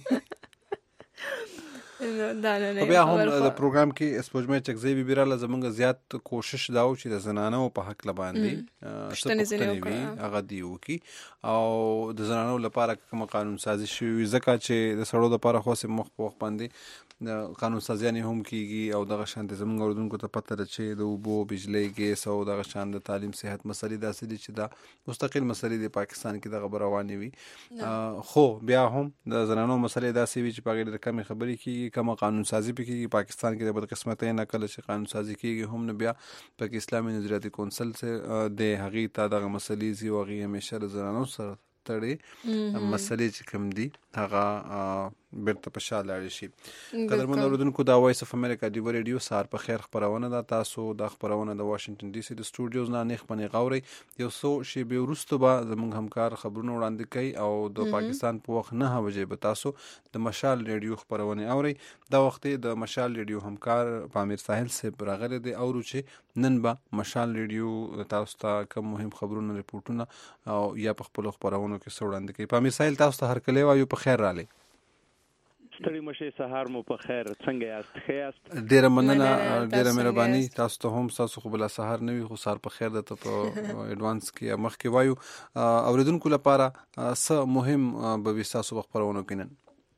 بیا هم د پروګرام کې سپوږمۍ چکزی بي بیراله زمونږ زیات کوشش دا و چې د زنانو په حق لباندې پوښتنې وي هغه دی وکي او د زنانو لپاره کوم قانون سازي شوی ځکه چې د سړو لپاره خو سم مخ په وخت باندې د قانون سازیانې هم کیږي او دغه شان د زمونږ اردوونکو ته پته ده چې د اوبو بجلی ګیس او دغه شان د تعلیم صحت مسلې داسې دي چې دا مستقل مسلې د پاکستان کې دغه روانې وي خو بیا هم د زنانو مسلې داسې وي چې په هغې ډېرې کمې خبرې کیږي کومه قانون سازي پکې کیږي پاکستان کې د بدقسمتۍ نه کله چې قانون سازي کیږي هم نه بیا پکې اسلامي نظریاتي کونسل د هغې ته دغه مسلې زی او هغې همیشه د زنانو سره تړي مسلې چې کوم دي هغه بیرته په شا لاړې شي قدرمن اورېدونکو دا وایس اف امریکا ډیو ریډیو سهار په خیر خپرونه ده تاسو دا خپرونه د واشنگټن ډي سي د سټوډیوز نه نیخ پنې غوري یو څو شیبې وروسته به زموږ همکار خبرونه وړاندې کوي او د پاکستان په وخت 9 بجې به تاسو د مشال ریډیو خپرونه اوري دا وخت د مشال ریډیو همکار پامیر ساحل صاحب راغلی دی او چې نن به مشال ریډیو تاسو ته کوم مهم خبرونه ریپورتونه او یا په خپل خبرونو کې وړاندې کوي پامیر ساحل تاسو ته هر کله وایو په خیر رالی ستړي مشه سهار مو په خیر څنګه یاست ښه یاست ډیره مننه ډیره مهرباني تاسو ته هم تاسو خو بل سهار نه وي خو سهار په خیر ده ته په ایڈوانس کې مخکې وایو اوریدونکو لپاره څه مهم به وي تاسو خبرونه کینن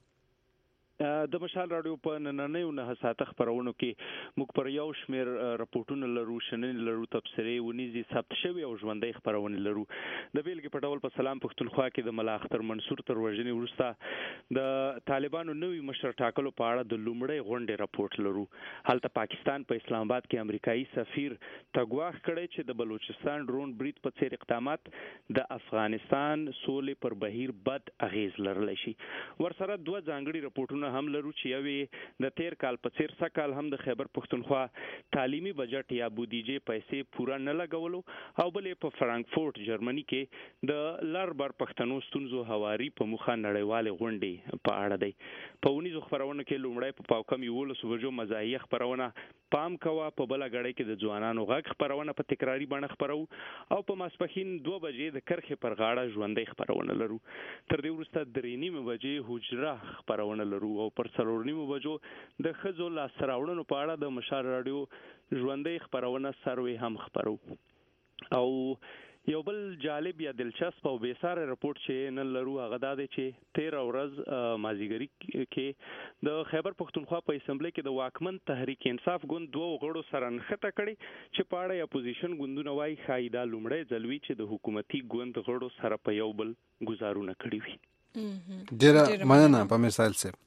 د مشال رادیو په نننیو 9 ساعته خبرونو کې موږ پر یو شمیر راپورټونه لرو شننې لرو تبصرې ونیزي ثبت شوی او ژوندۍ خبرونه لرو د بیلګې په ډول په سلام پښتونخوا کې د ملا اختر منصور تر وژنې وروسته د طالبانو نوي مشر ټاکلو په اړه د لومړۍ غونډې راپورټ لرو هلته پاکستان په اسلام آباد کې امریکایي سفیر تګواخ کړی چې د بلوچستان ډرون برید په څیر اقدامات د افغانستان سولې پر بهیر بد اغیز لرلی شي ورسره دوه ځانګړي راپورټونه هم لرو چې یوې د تیر کال په څیر سکال هم د خیبر پښتونخوا تعلیمي بجټ یا بودیجې پیسې پوره نه لګولو او بلې په فرانکفورت جرمني کې د لربر پښتنو ستونزو هواري په مخه نړیوالې غونډې په اړه دی په ونیزو خبرونه کې لومړی په پاوکم 11 بجو مزاحیه خبرونه پام کوه په بل غړې کې د ځوانانو غږ خبرونه په تکراری بڼه خبرو او په ماسپخین 2 بجې د کرخې پر غاړه ژوندۍ خبرونه لرو تر دې وروسته 3:30 بجې حجره خبرونه لرو او پر 4:30 بجو د خزو لاس راوړنو په اړه د مشال رادیو ژوندۍ خبرونه سروي هم خبرو او یو بل جالب یا دلچسپ او بیساره رپورټ چې نن لرو هغه دا دی چې 13 ورځ مازیګری کې د خیبر پښتونخوا په اسمبلی کې د واکمن تحریک انصاف ګوند 2 غړو سره نښته کړي چې په اړه اپوزیشن ګوندونه وایي ښایي دا لومړی ځل وي چې د حکومتي ګوند غړو سره په یو بل ګزارونه کړي وي ډیره مننه په مثال سره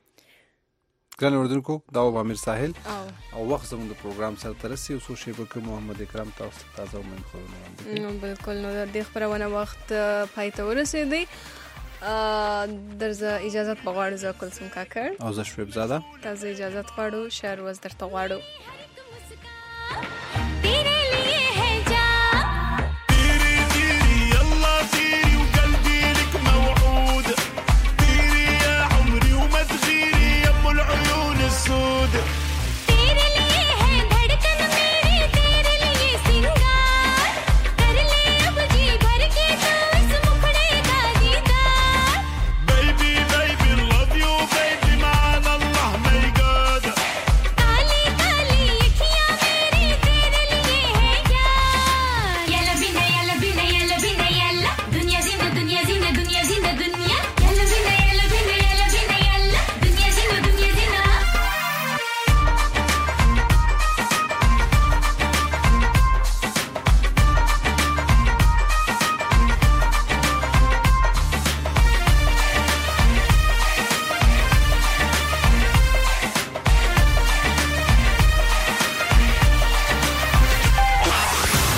ګران اردوونکو دا و پامیر ساحل او وخت زموږ د پروګرام سره ترسي او سوشي په محمد اکرام تاسو ته تازه ومن خبرونه نو بالکل نو د خبرونه وخت پای ته ورسېدی درزه اجازه غواړم زه کلثوم کاکړ او زه شعیب زاده تاسو اجازه غواړو شهر وز درته غواړو